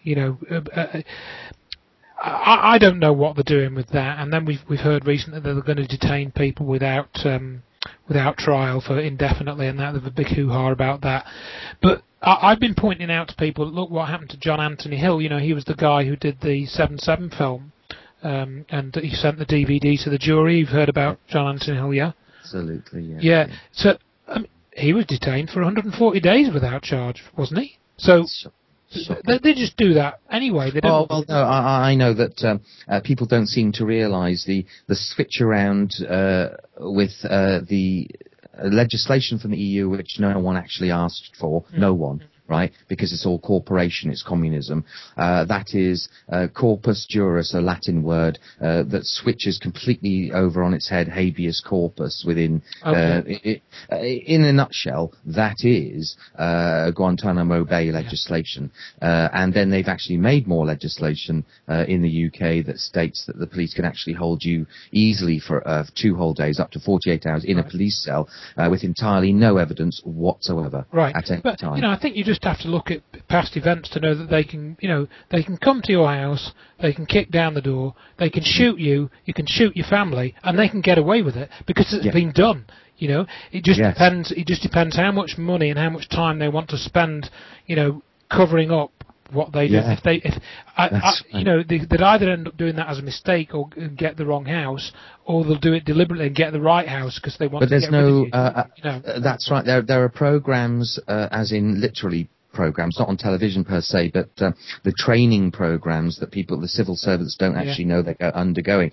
I don't know what they're doing with that. And then we've heard recently that they're going to detain people without trial for indefinitely, and that there's a big hoo-ha about that. But I've been pointing out to people, look what happened to John Anthony Hill. He was the guy who did the 7/7 film. And he sent the DVD to the jury. You've heard about John Anthony Hill, yeah? Absolutely, yeah. Yeah. So he was detained for 140 days without charge, wasn't he? So they just do that anyway. They don't. Well, no, I know that people don't seem to realise the switch around with the legislation from the EU, which no one actually asked for. No one. Right, because it's all corporation, it's communism. That is corpus juris, a Latin word that switches completely over on its head habeas corpus within. Okay. In a nutshell, that is Guantanamo Bay legislation. And then they've actually made more legislation in the UK that states that the police can actually hold you easily for 2 whole days, up to 48 hours in a police cell with entirely no evidence whatsoever at any time. I think you just have to look at past events to know that they can come to your house, they can kick down the door, they can shoot you, you can shoot your family, and they can get away with it because it's been done. It just depends. It just depends how much money and how much time they want to spend, covering up what they do. They'd either end up doing that as a mistake or get the wrong house, or they'll do it deliberately and get the right house because they want to get rid of you. That's right. There are programs, as in literally programs, not on television per se, but the training programs that the civil servants don't actually know they're undergoing.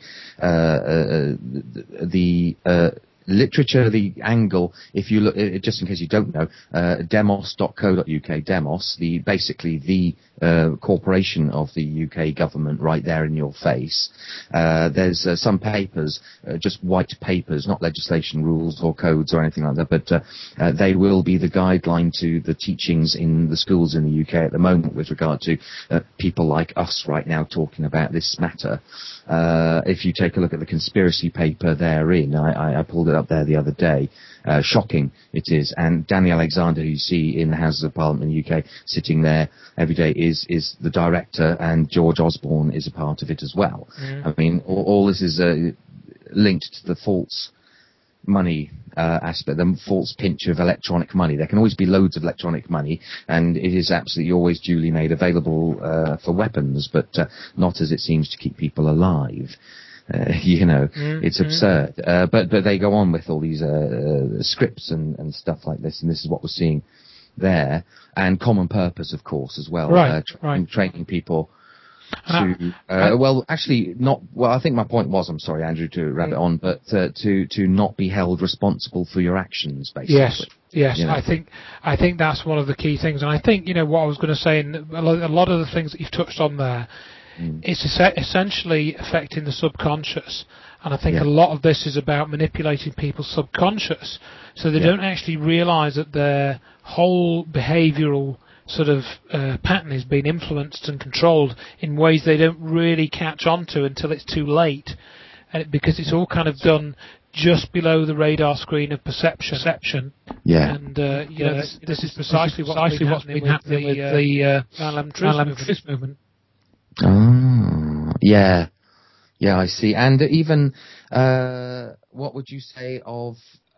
Literature, the angle, if you look, just in case you don't know, demos.co.uk, Demos, basically the corporation of the UK government right there in your face. There's some papers, just white papers, not legislation, rules or codes or anything like that, but they will be the guideline to the teachings in the schools in the UK at the moment with regard to people like us right now talking about this matter. If you take a look at the conspiracy paper therein, I pulled it up there the other day. Shocking it is. And Danny Alexander, who you see in the Houses of Parliament in the UK, sitting there every day, is the director, and George Osborne is a part of it as well. I mean, all this is linked to the false money aspect, the false pinch of electronic money. There can always be loads of electronic money, and it is absolutely always duly made available for weapons, but not as it seems to keep people alive. It's absurd. But they go on with all these scripts and stuff like this, and this is what we're seeing there. And common purpose, of course, as well. Right. Training people to I think my point was, I'm sorry, Andrew, to rabbit on, but to not be held responsible for your actions, basically. Yes. I think that's one of the key things, and I think what I was going to say, and a lot of the things that you've touched on there, it's essentially affecting the subconscious, and I think a lot of this is about manipulating people's subconscious, so they don't actually realise that their whole behavioural sort of pattern is being influenced and controlled in ways they don't really catch on to until it's too late, because it's all kind of done just below the radar screen of perception. Yeah. And this is precisely what's been happening with the Truth movement. Oh, yeah, I see. And even what would you say of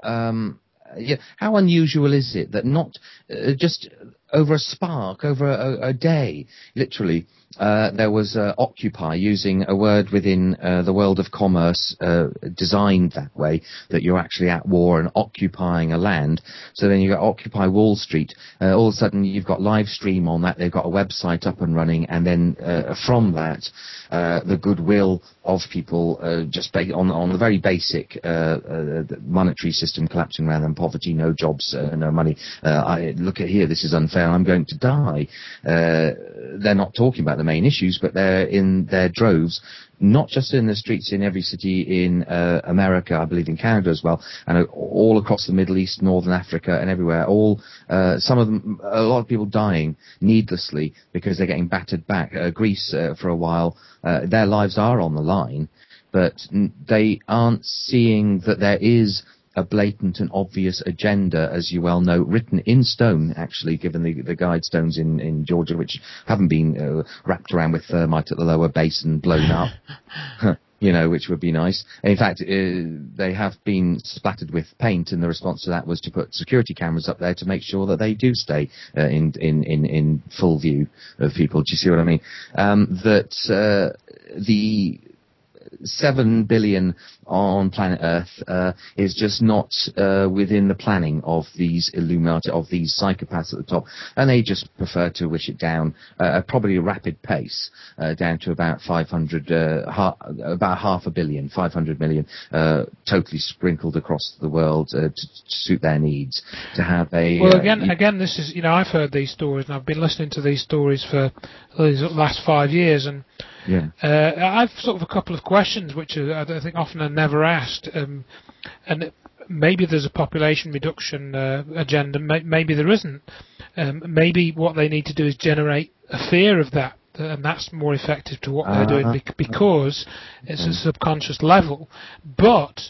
how unusual is it that not just over a spark, over a day, literally, there was Occupy, using a word within the world of commerce designed that way, that you're actually at war and occupying a land. So then you've got Occupy Wall Street. All of a sudden you've got live stream on that. They've got a website up and running, and then from that, the goodwill of people just on the very basic monetary system collapsing around them, poverty, no jobs, no money. Look at here, this is unfair, I'm going to die. They're not talking about the main issues, but they're in their droves, not just in the streets in every city in America, I believe in Canada as well, and all across the Middle East, Northern Africa, and everywhere. Some of them, a lot of people dying needlessly because they're getting battered back. Greece, for a while, their lives are on the line, but they aren't seeing that there is a blatant and obvious agenda, as you well know, written in stone, actually, given the guide stones in Georgia, which haven't been wrapped around with thermite at the lower base and blown up, which would be nice. In fact, they have been splattered with paint, and the response to that was to put security cameras up there to make sure that they do stay in full view of people. Do you see what I mean? The 7 billion on planet Earth is just not within the planning of these Illuminati, of these psychopaths at the top, and they just prefer to wish it down at probably a rapid pace, down to about 500, about 500 million, 500 million, totally sprinkled across the world to suit their needs. To have a again, this is I've heard these stories, and I've been listening to these stories for the last 5 years, and I've sort of a couple of questions which I think often are never asked, and maybe there's a population reduction agenda, maybe there isn't. Maybe what they need to do is generate a fear of that, and that's more effective to what they're doing because it's a subconscious level. But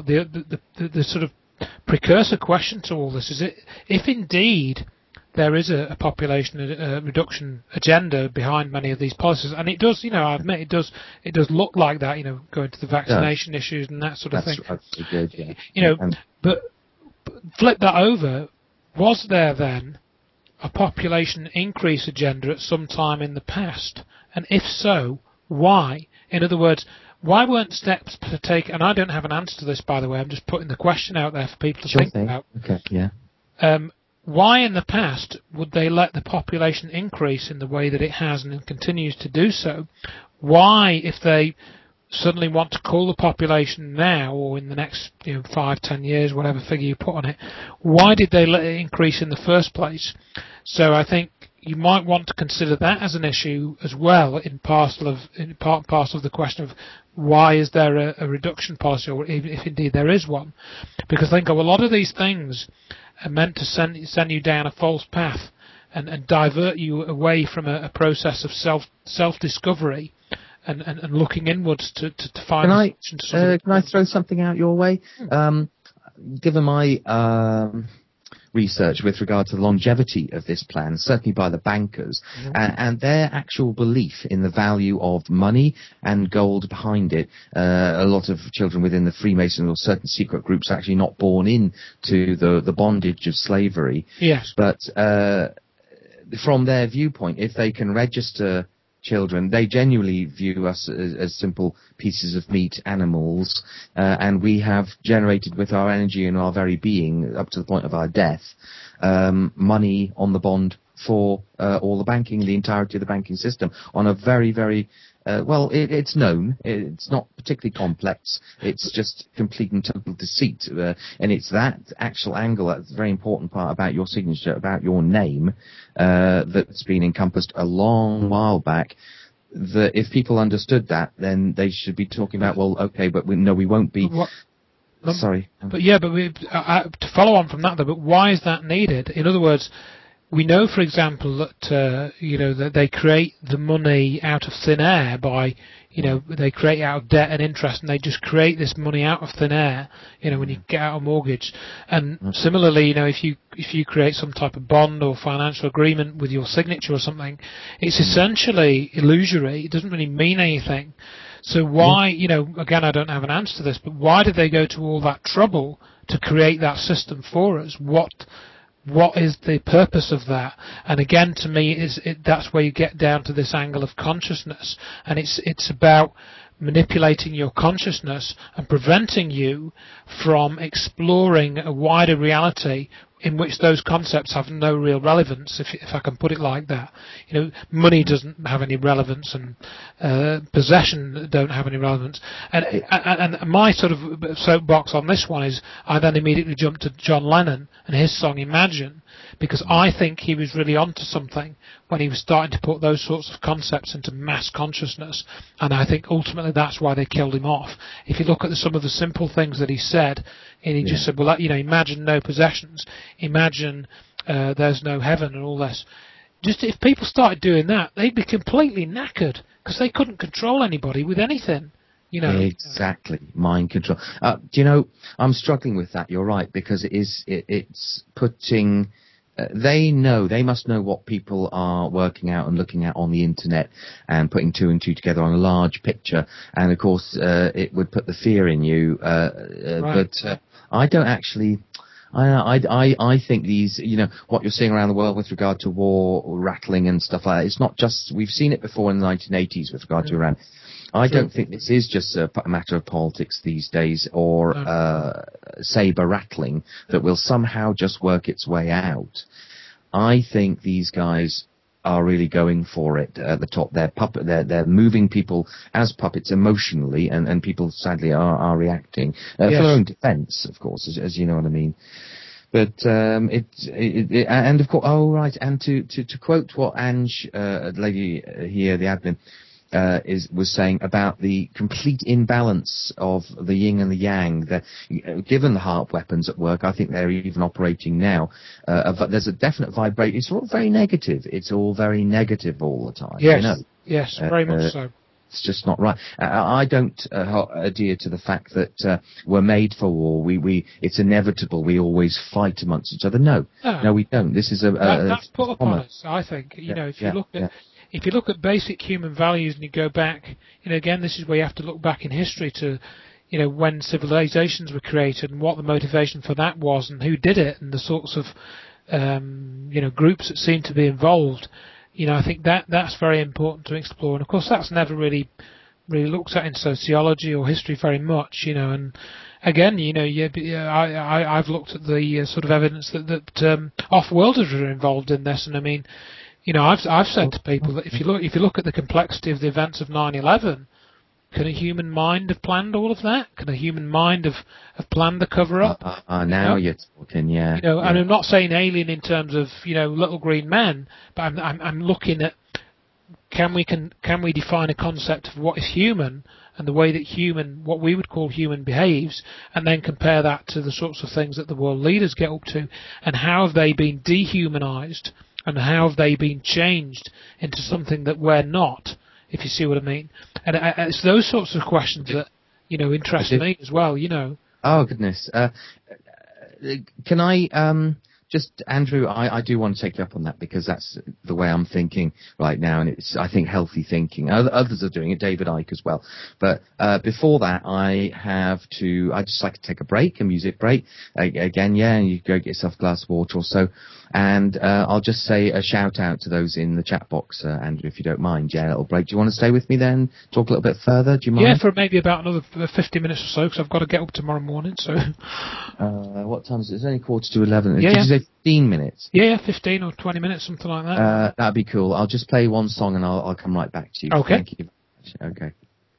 the sort of precursor question to all this is, if indeed there is a population reduction agenda behind many of these policies, and it does, I admit, it does look like that, going to the vaccination issues and that sort of thing. That's good, yeah. But flip that over. Was there then a population increase agenda at some time in the past? And if so, why? In other words, why weren't steps taken? And I don't have an answer to this, by the way. I'm just putting the question out there for people to think about. Okay, yeah. Why in the past would they let the population increase in the way that it has and continues to do so? Why, if they suddenly want to cull the population now or in the next 5-10 years, whatever figure you put on it, why did they let it increase in the first place? So I think you might want to consider that as an issue as well, in part and parcel of the question of why is there a reduction policy, or if indeed there is one. Because I think a lot of these things are meant to send you down a false path and divert you away from a process of self-discovery and looking inwards to find a solution to can I throw something out your way? Given my research with regard to the longevity of this plan, certainly by the bankers, and their actual belief in the value of money and gold behind it. A lot of children within the Freemasons or certain secret groups are actually not born into the bondage of slavery. Yes. But from their viewpoint, if they can register children, they genuinely view us as simple pieces of meat, animals, and we have generated with our energy and our very being, up to the point of our death, money on the bond for all the banking, the entirety of the banking system, on a very, very it's known. It's not particularly complex. It's just complete and total deceit. And it's that actual angle, that's a very important part about your signature, about your name, that's been encompassed a long while back. That if people understood that, then they should be talking about, well, okay, but we won't be... Sorry. To follow on from that, though, but why is that needed? In other words, we know, for example, that that they create the money out of thin air by, they create it out of debt and interest, and they just create this money out of thin air. When you get out a mortgage, and similarly, if you create some type of bond or financial agreement with your signature or something, it's essentially illusory. It doesn't really mean anything. So why, again, I don't have an answer to this, but why did they go to all that trouble to create that system for us? What is the purpose of that? And again, to me, that's where you get down to this angle of consciousness, and it's about manipulating your consciousness and preventing you from exploring a wider reality in which those concepts have no real relevance, if I can put it like that. Money doesn't have any relevance, and possession don't have any relevance. And my sort of soapbox on this one is, I then immediately jumped to John Lennon and his song Imagine, because I think he was really onto something when he was starting to put those sorts of concepts into mass consciousness, and I think ultimately that's why they killed him off. If you look at some of the simple things that he said, and he just said, well, imagine no possessions, imagine there's no heaven and all this. Just if people started doing that, they'd be completely knackered, because they couldn't control anybody with anything. Exactly, mind control. I'm struggling with that. You're right, because it's putting. They must know what people are working out and looking at on the internet and putting two and two together on a large picture. And of course, it would put the fear in you. Right. But I don't actually. I think these, what you're seeing around the world with regard to war, rattling and stuff like that, it's not just, we've seen it before in the 1980s with regard to Iran. I don't think this is just a matter of politics these days, or saber rattling that will somehow just work its way out. I think these guys are really going for it at the top. They're moving people as puppets emotionally, and people sadly are reacting for their own defence, of course, as you know what I mean. But and of course, and to quote what Ange, the lady here, the admin, was saying about the complete imbalance of the yin and the yang. Given the HAARP weapons at work, I think they're even operating now. There's a definite vibration. It's all very negative. It's all very negative all the time. Yes, yes, very much so. It's just not right. I don't adhere to the fact that we're made for war. It's inevitable. We always fight amongst each other. No, we don't. This is that's put upon us. I think. If you look at basic human values and you go back, again, this is where you have to look back in history to, when civilizations were created and what the motivation for that was and who did it and the sorts of, groups that seem to be involved. I think that's very important to explore. And of course, that's never really looked at in sociology or history very much, and again, I've looked at the sort of evidence that off-worlders are involved in this, and I mean, I've said to people that if you look at the complexity of the events of 9/11, can a human mind have planned all of that? Can a human mind have planned the cover-up? Now you're talking, And I'm not saying alien in terms of little green men, but I'm looking at can we define a concept of what is human and the way that what we would call human behaves, and then compare that to the sorts of things that the world leaders get up to, and how have they been dehumanized? And how have they been changed into something that we're not, if you see what I mean? And it's those sorts of questions that, interest me as well, Oh, goodness. Can I just Andrew, I do want to take you up on that, because that's the way I'm thinking right now, and it's, I think, healthy thinking. Others are doing it, David Icke as well. But before that, I just like to take a break, a music break. Again, yeah, and you go get yourself a glass of water or so. And I'll just say a shout out to those in the chat box, Andrew, if you don't mind. Yeah, a little break. Do you want to stay with me then? Talk a little bit further? Do you mind? Yeah, for maybe about another 50 minutes or so, because I've got to get up tomorrow morning. So. What time is it? It's only 11:15. Yeah, Did you say 15 minutes? Yeah, 15 or 20 minutes, something like that. That'd be cool. I'll just play one song and I'll come right back to you. Okay. Thank you. Okay.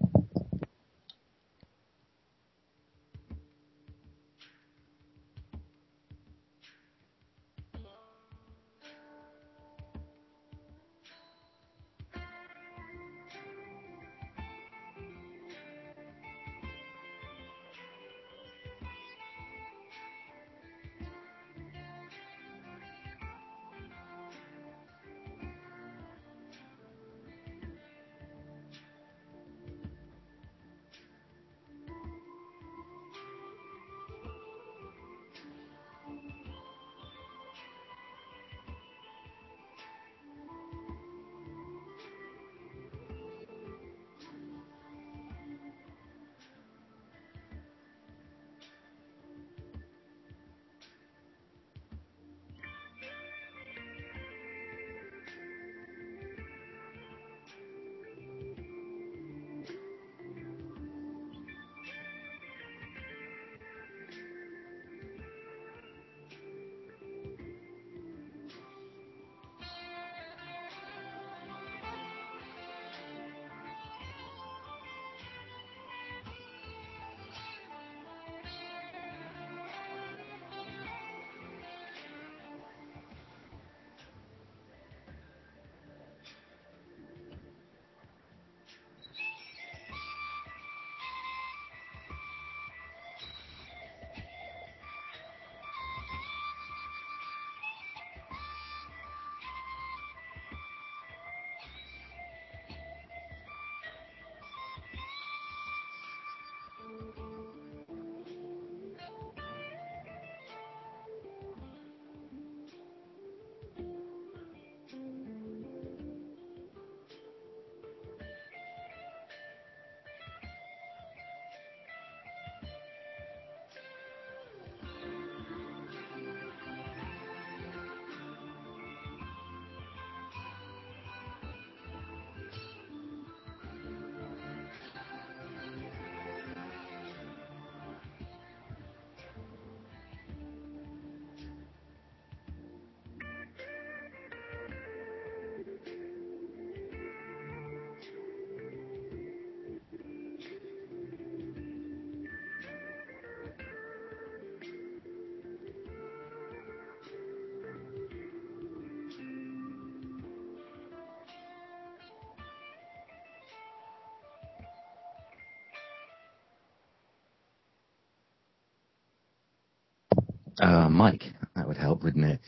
Mike, that would help, wouldn't it?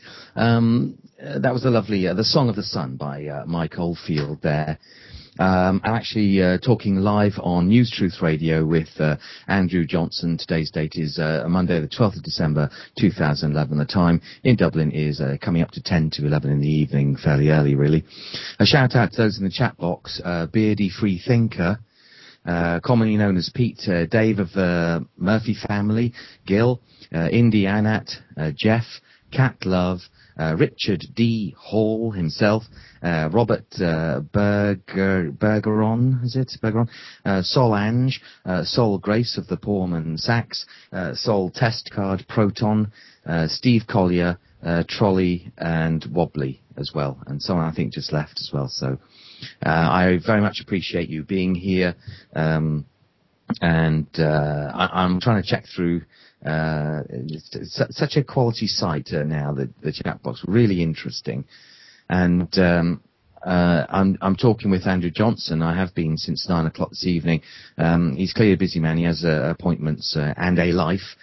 That was a lovely, The Song of the Sun by Mike Oldfield there. I'm actually talking live on News Truth Radio with Andrew Johnson. Today's date is Monday, the 12th of December, 2011. The time in Dublin is coming up to 10 to 11 in the evening, fairly early, really. A shout out to those in the chat box, Beardy Free Thinker, commonly known as Pete, Dave of the Murphy family, Gil, Indy Anat, Jeff, Cat Love, Richard D. Hall himself, Robert Bergeron, is it? Bergeron? Sol Ange, Sol Grace of the Poorman Sax, Sol Test Card Proton, Steve Collier, Trolley, and Wobbly as well. And someone I think just left as well. So I very much appreciate you being here. I'm trying to check through. It's such a quality site now, the chat box, really interesting. And I'm talking with Andrew Johnson. I have been since 9 o'clock this evening. He's clearly a busy man. He has appointments and a life,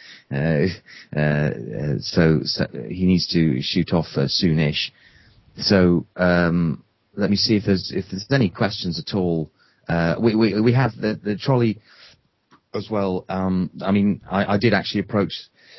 so he needs to shoot off soonish. So let me see if there's any questions at all. We have the trolley as well. I mean, I did actually approach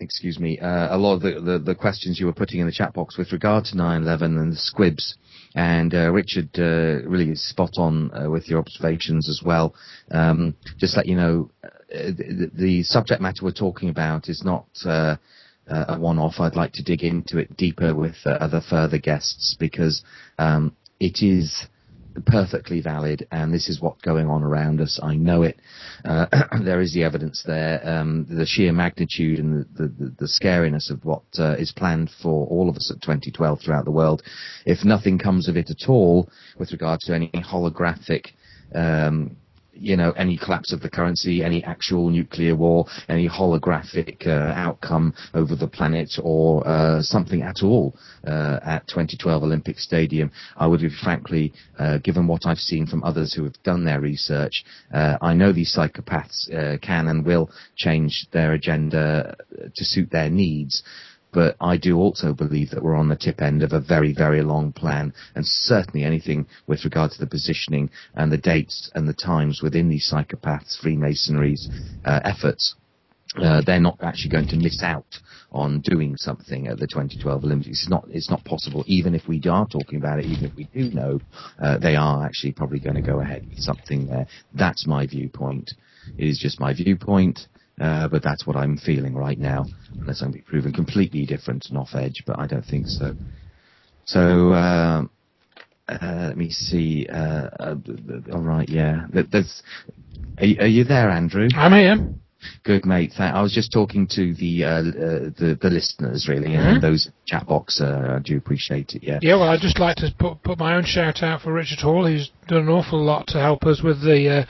excuse me, a lot of the questions you were putting in the chat box with regard to 9/11 and the squibs. And Richard really is spot on with your observations as well. Just let you know, the subject matter we're talking about is not a one-off. I'd like to dig into it deeper with other further guests because it is perfectly valid, and this is what's going on around us. I know it. There is the evidence there. The sheer magnitude and the scariness of what is planned for all of us at 2012 throughout the world. If nothing comes of it at all with regard to any holographic any collapse of the currency, any actual nuclear war, any holographic outcome over the planet, or something at all at 2012 Olympic Stadium, I would have frankly, given what I've seen from others who have done their research, I know these psychopaths can and will change their agenda to suit their needs. But I do also believe that we're on the tip end of a very, very long plan, and certainly anything with regard to the positioning and the dates and the times within these psychopaths, Freemasonry's efforts. They're not actually going to miss out on doing something at the 2012 Olympics. It's not possible, even if we are talking about it, even if we do know, they are actually probably going to go ahead with something there. That's my viewpoint. It is just my viewpoint. But that's what I'm feeling right now, unless I'm being proven completely different and off edge, but I don't think so. So, let me see. All right, yeah. Are you there, Andrew? I'm here. Good, mate. I was just talking to the listeners, really, and those chat box. I do appreciate it, yeah. Yeah, well, I'd just like to put my own shout out for Richard Hall, who's done an awful lot to help us with the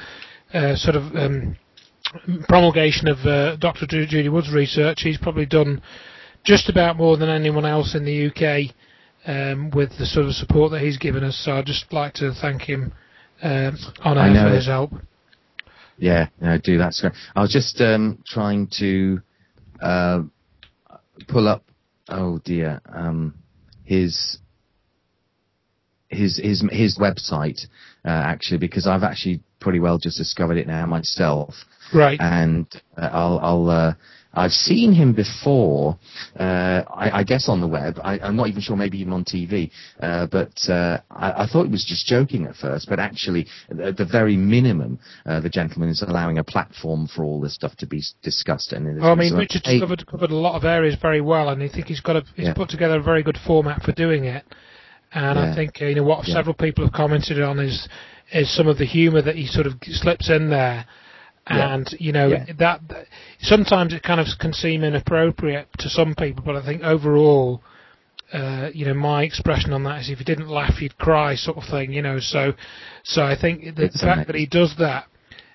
promulgation of Dr. Judy Wood's research. He's probably done just about more than anyone else in the UK with the sort of support that he's given us. So I'd just like to thank him on air for his help. Yeah, no, do that's great. I was just trying to pull up. Oh dear, his website actually, because I've actually pretty well just discovered it now myself. Right. And I've seen him before, I guess on the web. I'm not even sure, maybe even on TV. But I thought he was just joking at first. But actually, at the very minimum, the gentleman is allowing a platform for all this stuff to be discussed. And Richard's covered a lot of areas very well, and I think he's put together a very good format for doing it. And I think what several people have commented on is some of the humour that he sort of slips in there. And that sometimes it kind of can seem inappropriate to some people, but I think overall, my expression on that is if you didn't laugh, you'd cry, sort of thing. So I think the fact that he does that,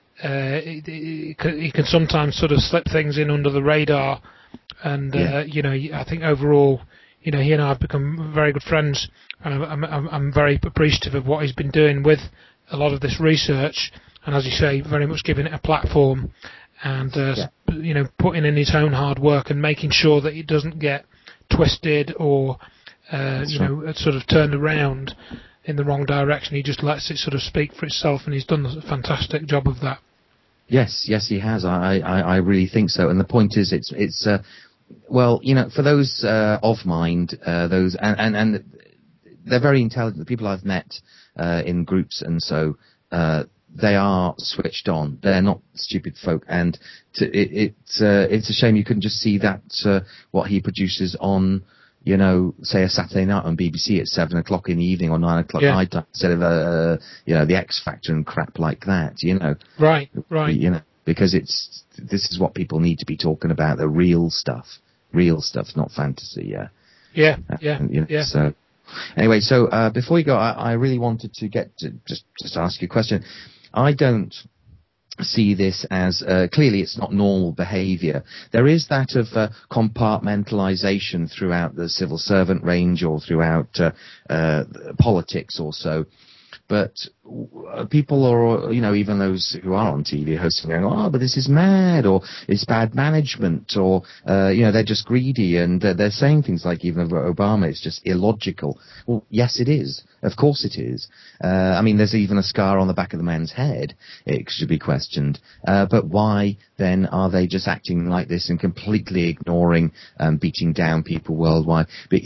he can sometimes sort of slip things in under the radar, and I think overall, he and I have become very good friends, and I'm very appreciative of what he's been doing with a lot of this research. And as you say, very much giving it a platform, and putting in his own hard work and making sure that it doesn't get twisted or sort of turned around in the wrong direction. He just lets it sort of speak for itself, and he's done a fantastic job of that. Yes, he has. I really think so. And the point is, it's for those of mind, those and they're very intelligent. The people I've met in groups, and so. They are switched on. They're not stupid folk, and it's a shame you couldn't just see that what he produces on, say a Saturday night on BBC at 7 o'clock in the evening or 9 o'clock night time, instead of the X Factor and crap like that. Right. Because this is what people need to be talking about, the real stuff, not fantasy. Yeah. So. Anyway, so before we go, I really wanted to get to just ask you a question. I don't see this as clearly it's not normal behaviour. There is that of compartmentalisation throughout the civil servant range or throughout politics also. But people are, even those who are on TV hosting going, oh, but this is mad, or it's bad management, or, they're just greedy, and they're saying things like, even about Obama, it's just illogical. Well, yes, it is. Of course it is. There's even a scar on the back of the man's head. It should be questioned. But why then are they just acting like this and completely ignoring, beating down people worldwide? But,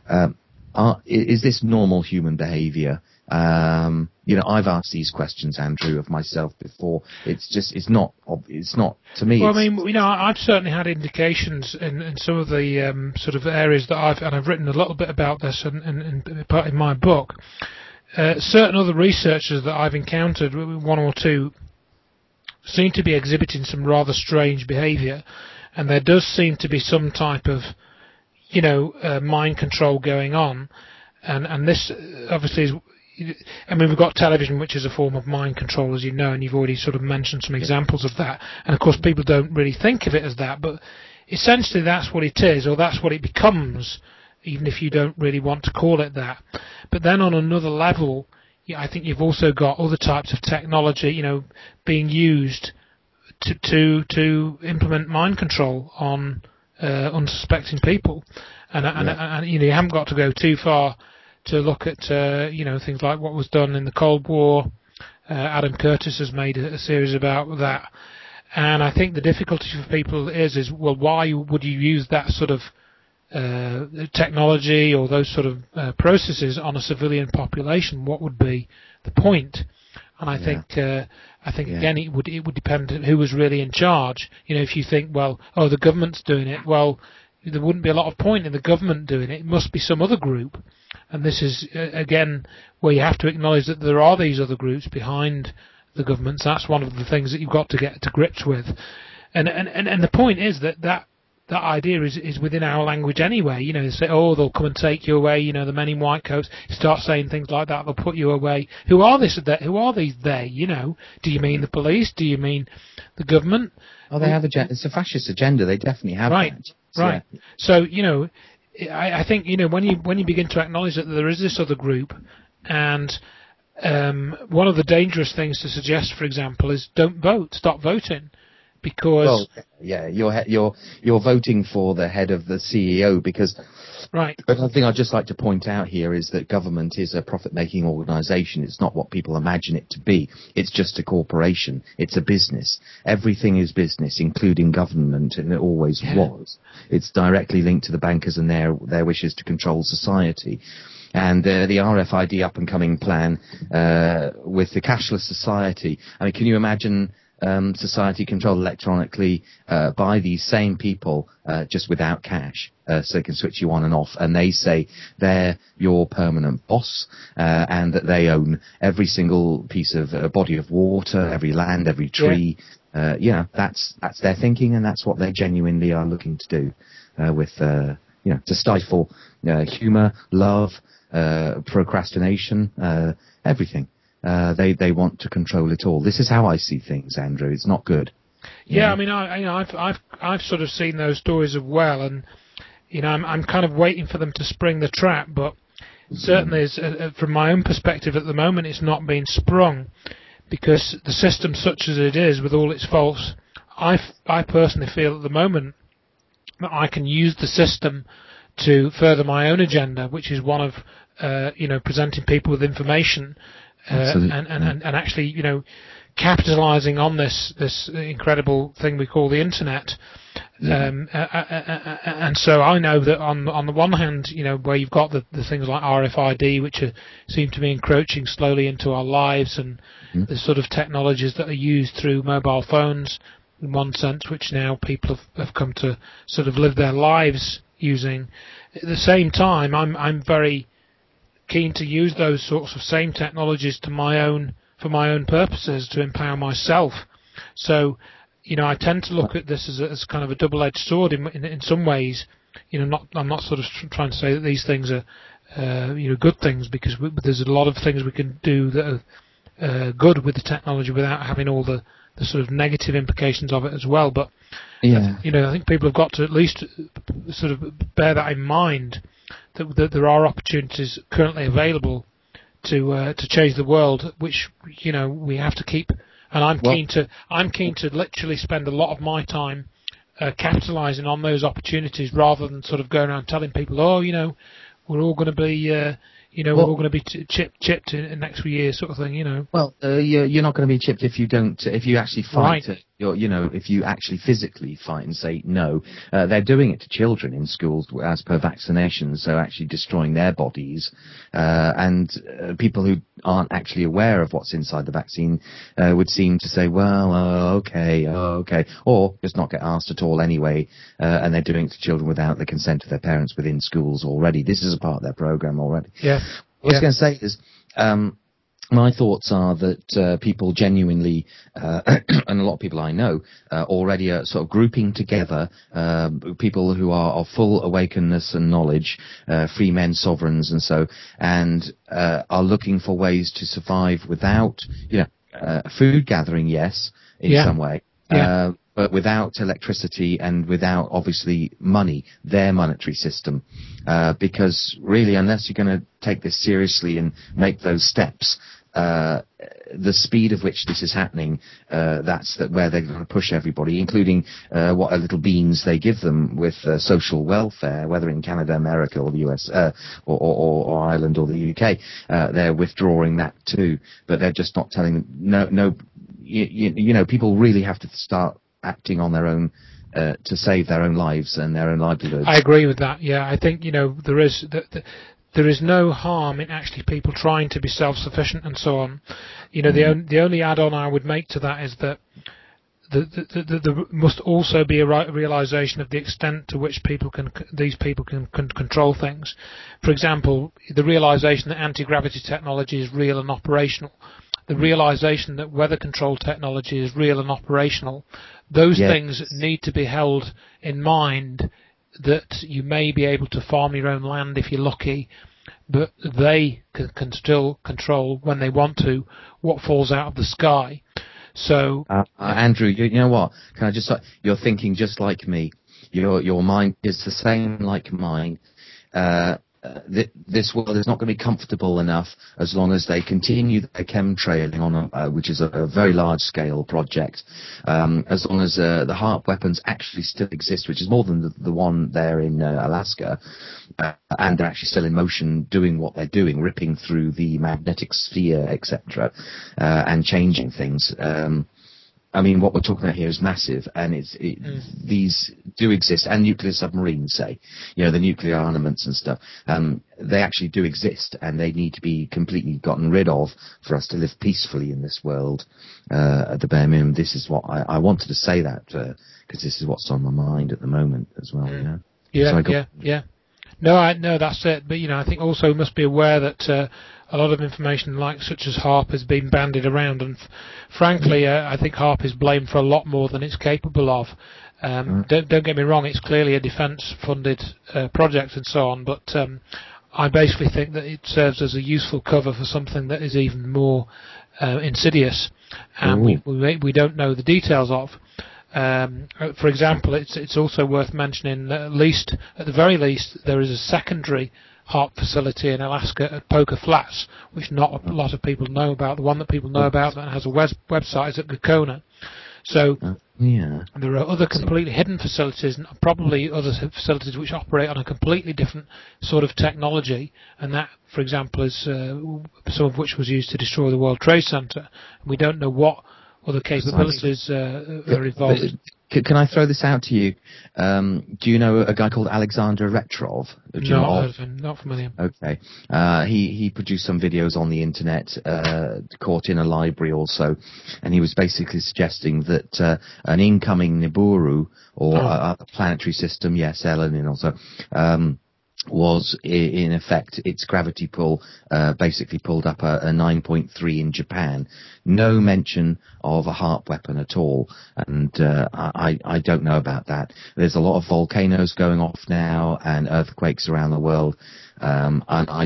is this normal human behavior? I've asked these questions, Andrew, of myself before. It's not to me. Well, I've certainly had indications in some of the sort of areas that I've written a little bit about this in my book. Certain other researchers that I've encountered, one or two, seem to be exhibiting some rather strange behaviour, and there does seem to be some type of, mind control going on, and this obviously is. We've got television, which is a form of mind control, as you know, and you've already sort of mentioned some examples of that. And of course, people don't really think of it as that, but essentially that's what it is, or that's what it becomes, even if you don't really want to call it that. But then on another level, I think you've also got other types of technology, being used to implement mind control on unsuspecting people, and you haven't got to go too far to look at things like what was done in the Cold War. Adam Curtis has made a series about that, and I think the difficulty for people is well, why would you use that sort of technology or those sort of processes on a civilian population? What would be the point? And I think again it would depend on who was really in charge. If you think, well, the government's doing it, well, there wouldn't be a lot of point in the government doing it. It must be some other group. And this is, again, where you have to acknowledge that there are these other groups behind the governments. That's one of the things that you've got to get to grips with. And the point is that idea is within our language anyway. They say, they'll come and take you away, the men in white coats. You start saying things like that, they'll put you away. Who are these they? Do you mean the police? Do you mean the government? Oh, they have it's a fascist agenda. They definitely have that. Right. Yeah. So, I think, when you begin to acknowledge that there is this other group, and one of the dangerous things to suggest, for example, is don't vote, stop voting, because you're voting for the head of the CEO, because right. Another thing I'd just like to point out here is that government is a profit-making organisation. It's not what people imagine it to be. It's just a corporation. It's a business. Everything is business, including government, and it always was. It's directly linked to the bankers and their wishes to control society. And the RFID up-and-coming plan with the cashless society. Can you imagine society controlled electronically by these same people just without cash, so they can switch you on and off, and they say they're your permanent boss, and that they own every single piece of body of water, every land, every tree. That's their thinking, and that's what they genuinely are looking to do to stifle humour, love, procrastination, everything. They want to control it all. This is how I see things, Andrew. It's not good. Yeah, I've sort of seen those stories as well, and I'm kind of waiting for them to spring the trap. But certainly, from my own perspective at the moment, it's not being sprung, because the system, such as it is, with all its faults, I personally feel at the moment that I can use the system to further my own agenda, which is one of presenting people with information. And actually, capitalising on this incredible thing we call the internet, and so I know that on the one hand, where you've got the things like RFID, which seem to be encroaching slowly into our lives, and the sort of technologies that are used through mobile phones, in one sense, which now people have come to sort of live their lives using. At the same time, I'm very keen to use those sorts of same technologies for my own purposes, to empower myself. So, I tend to look at this as kind of a double-edged sword in some ways. I'm not sort of trying to say that these things are good things, because there's a lot of things we can do that are good with the technology without having all the sort of negative implications of it as well. But I think people have got to at least sort of bear that in mind, that there are opportunities currently available to change the world, which we have to keep. And I'm keen to literally spend a lot of my time capitalising on those opportunities, rather than sort of going around telling people, we're all going to be, we're all going to be chipped in the next few years, sort of thing, Well, you're not going to be chipped if you actually fight. Right. If you actually physically fight and say no. They're doing it to children in schools as per vaccinations, so actually destroying their bodies. And people who aren't actually aware of what's inside the vaccine would seem to say, well, okay, or just not get asked at all anyway. And they're doing it to children without the consent of their parents within schools already. This is a part of their program already. Yeah. What I was going to say is, my thoughts are that people genuinely, and a lot of people I know, already are sort of grouping together people who are of full awakeness and knowledge, free men, sovereigns, and are looking for ways to survive without, food gathering, yes, in some way. Yeah. But without electricity and without, obviously, money, their monetary system. Because really, unless you're going to take this seriously and make those steps, the speed of which this is happening, that's where they're going to push everybody, including what little beans they give them with social welfare, whether in Canada, America, or the US, or Ireland, or the UK. They're withdrawing that too, but they're just not telling them, people really have to start acting on their own to save their own lives and their own livelihoods. I agree with that. Yeah, I think there is no harm in actually people trying to be self-sufficient and so on. The only add-on I would make to that is that there must also be a realization of the extent to which these people can control things. For example, the realization that anti-gravity technology is real and operational. The realization that weather control technology is real and operational. Those things need to be held in mind, that you may be able to farm your own land if you're lucky, but they can still control, when they want to, what falls out of the sky. So, Andrew, you know what? Can I just? You're thinking just like me. Your mind is the same like mine. This world is not going to be comfortable enough as long as they continue their chemtrailing on, which is a very large-scale project. As long as the HAARP weapons actually still exist, which is more than the one there in Alaska, and they're actually still in motion, doing what they're doing, ripping through the magnetic sphere, etc., and changing things. What we're talking about here is massive, and these do exist, and nuclear submarines, say, the nuclear armaments and stuff, they actually do exist, and they need to be completely gotten rid of for us to live peacefully in this world, at the bare minimum. This is what I wanted to say that, because this is what's on my mind at the moment as well, Yeah. No, that's it. But I think also we must be aware that a lot of information such as HAARP has been bandied around, and frankly, I think HAARP is blamed for a lot more than it's capable of. Don't get me wrong; it's clearly a defence-funded project and so on, but I basically think that it serves as a useful cover for something that is even more insidious, and we don't know the details of. For example, it's also worth mentioning that at the very least, there is a secondary HAARP facility in Alaska at Poker Flats, which not a lot of people know about. The one that people know about that has a website is at Gakona. So there are other completely hidden facilities, and probably other facilities which operate on a completely different sort of technology, and that, for example, is some of which was used to destroy the World Trade Center. We don't know what other capabilities are involved. Can I throw this out to you? Do you know a guy called Alexander Retrov? Not familiar. Okay. He produced some videos on the internet, caught in a library also, and he was basically suggesting that an incoming Nibiru, or a planetary system, yes, Elenin also, was in effect its gravity pull basically pulled up a 9.3 in Japan. No mention of a HAARP weapon at all, and I don't know about that. There's a lot of volcanoes going off now and earthquakes around the world, and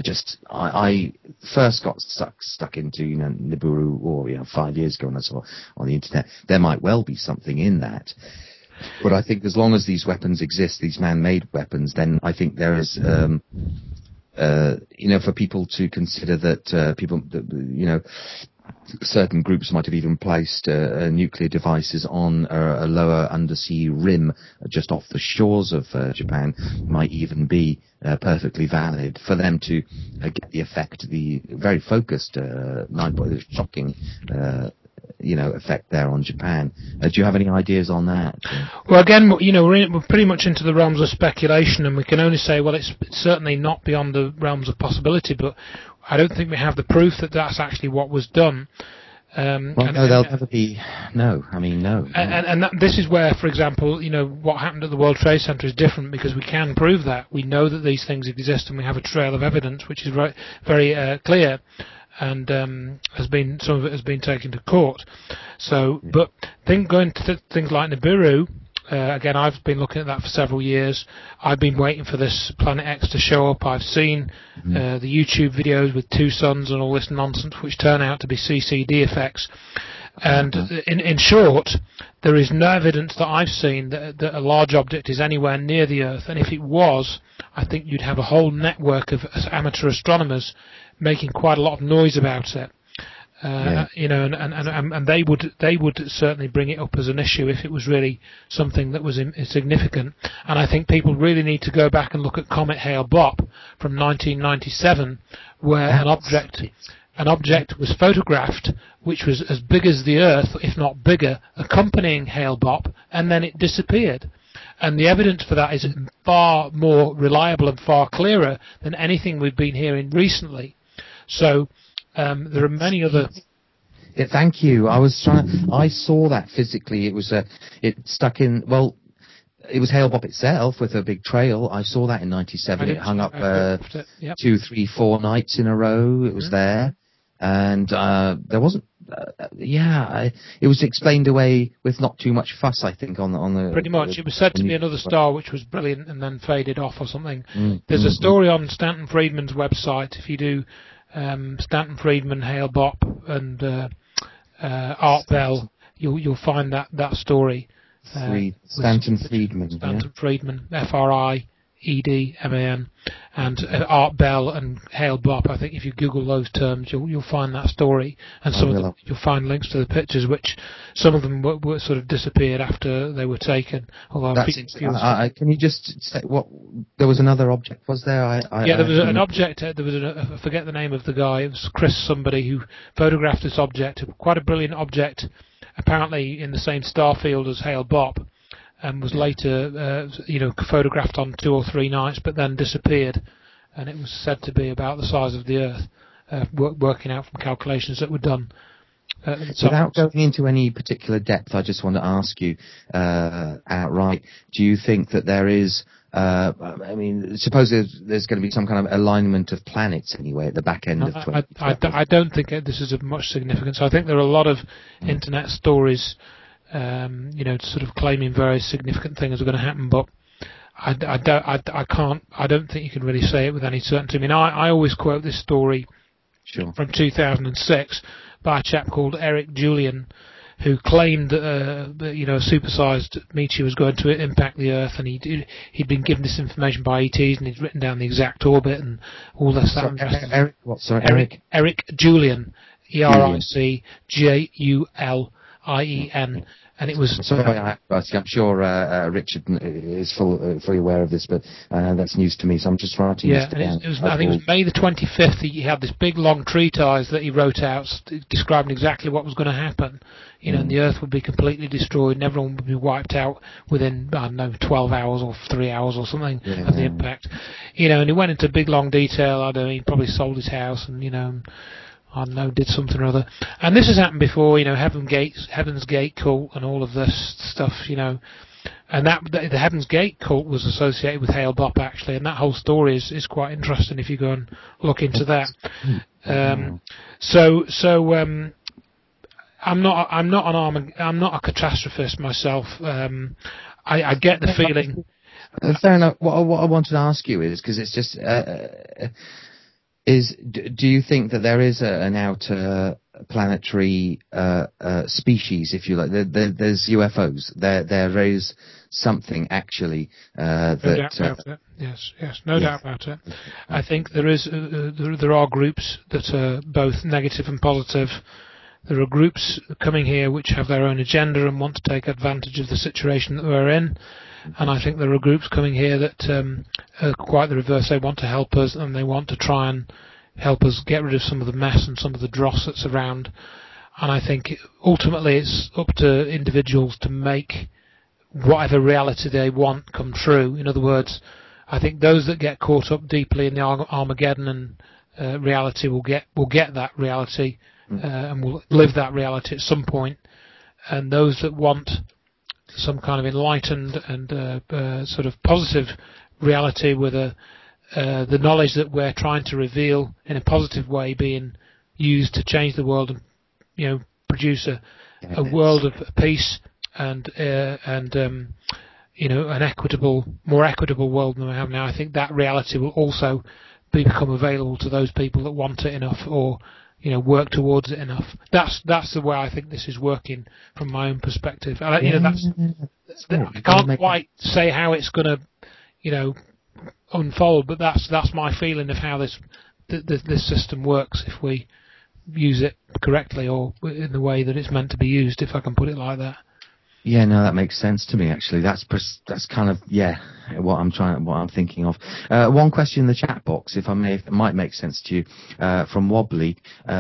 I first got stuck into Nibiru 5 years ago, and I saw on the internet there might well be something in that. But I think as long as these weapons exist, these man-made weapons, then I think there is for people to consider that certain groups might have even placed nuclear devices on a lower undersea rim just off the shores of Japan might even be perfectly valid for them to get the effect, the very focused, shocking effect there on Japan. Do you have any ideas on that? Well, again, we're pretty much into the realms of speculation, and we can only say, well, it's certainly not beyond the realms of possibility, but I don't think we have the proof that that's actually what was done. There'll never be. No. This is where, for example, what happened at the World Trade Center is different because we can prove that. We know that these things exist, and we have a trail of evidence which is very clear. And some of it has been taken to court. So, but going to things like Nibiru, again, I've been looking at that for several years. I've been waiting for this Planet X to show up. I've seen the YouTube videos with two suns and all this nonsense, which turn out to be CCD effects. And in short, there is no evidence that I've seen that a large object is anywhere near the Earth. And if it was, I think you'd have a whole network of amateur astronomers making quite a lot of noise about it. And they would certainly bring it up as an issue if it was really something that was significant. And I think people really need to go back and look at Comet Hale-Bopp from 1997, where an object was photographed which was as big as the Earth, if not bigger, accompanying Hale-Bopp, and then it disappeared. And the evidence for that is far more reliable and far clearer than anything we've been hearing recently. So there are many other. Yeah, thank you. I saw that physically. It was it stuck in. Well, it was Hale-Bopp itself with a big trail. I saw that in '97. It hung up 2, 3, 4 nights in a row. It was there, and there wasn't. It was explained away with not too much fuss, I think, on the. Pretty much, it was said to be another star which was brilliant and then faded off or something. There's a story on Stanton Friedman's website. If you do Stanton Friedman, Hale-Bopp, and Art Bell, you'll find that story. Stanton Friedman. Stanton Friedman, Friedman, and Art Bell and Hale-Bopp. I think if you Google those terms, you'll find that story, and some of them you'll find links to the pictures, which some of them were sort of disappeared after they were taken. Although can you just say what? There was another object, was there? There was an object. There was I forget the name of the guy. It was Chris somebody who photographed this object, quite a brilliant object, apparently in the same star field as Hale-Bopp. And was later, photographed on 2 or 3 nights, but then disappeared. And it was said to be about the size of the Earth, working out from calculations that were done. Without going into any particular depth, I just want to ask you outright: do you think that there is? Suppose there's going to be some kind of alignment of planets anyway at the back end of 2012. I don't think this is of much significance. I think there are a lot of internet stories. Sort of claiming very significant things are going to happen, but I don't think you can really say it with any certainty. I mean, I always quote this story from 2006 by a chap called Eric Julian, who claimed that a supersized meteor was going to impact the Earth, and he'd been given this information by ETs, and he'd written down the exact orbit and all this. Eric Julian, ERICJULIEN. And it was. I'm sure Richard is fully aware of this, but that's news to me. So I'm just writing this down. I think it was May the 25th. He had this big long treatise that he wrote out, describing exactly what was going to happen. And the Earth would be completely destroyed, and everyone would be wiped out within 12 hours or 3 hours or something of the impact. And he went into big long detail. I don't know. He probably sold his house, and I don't know, did something or other. And this has happened before, Heaven's Gate cult and all of this stuff, And the Heaven's Gate cult was associated with Hale-Bopp, actually, and that whole story is quite interesting if you go and look into that. I'm not a catastrophist myself. I get the feeling. Fair enough. What I wanted to ask you is, because it's just... Do you think that there is an outer planetary species, if you like? There's UFOs. There is something actually No doubt about it. Yes, no doubt about it. I think there are groups that are both negative and positive. There are groups coming here which have their own agenda and want to take advantage of the situation that we're in. And I think there are groups coming here that are quite the reverse. They want to help us, and they want to try and help us get rid of some of the mess and some of the dross that's around. And I think ultimately it's up to individuals to make whatever reality they want come true. In other words, I think those that get caught up deeply in the Armageddon and reality will get that reality and will live that reality at some point. And those that want some kind of enlightened and sort of positive reality with the knowledge that we're trying to reveal in a positive way being used to change the world and produce a world of peace and an more equitable world than we have now. I think that reality will also become available to those people that want it enough or work towards it enough. That's the way I think this is working from my own perspective. I can't quite say how it's going to, unfold, but that's my feeling of how this system works if we use it correctly or in the way that it's meant to be used, if I can put it like that. Yeah, no, that makes sense to me. Actually, that's kind of what I'm thinking of. One question in the chat box, if I may, it might make sense to you, from Wobbly.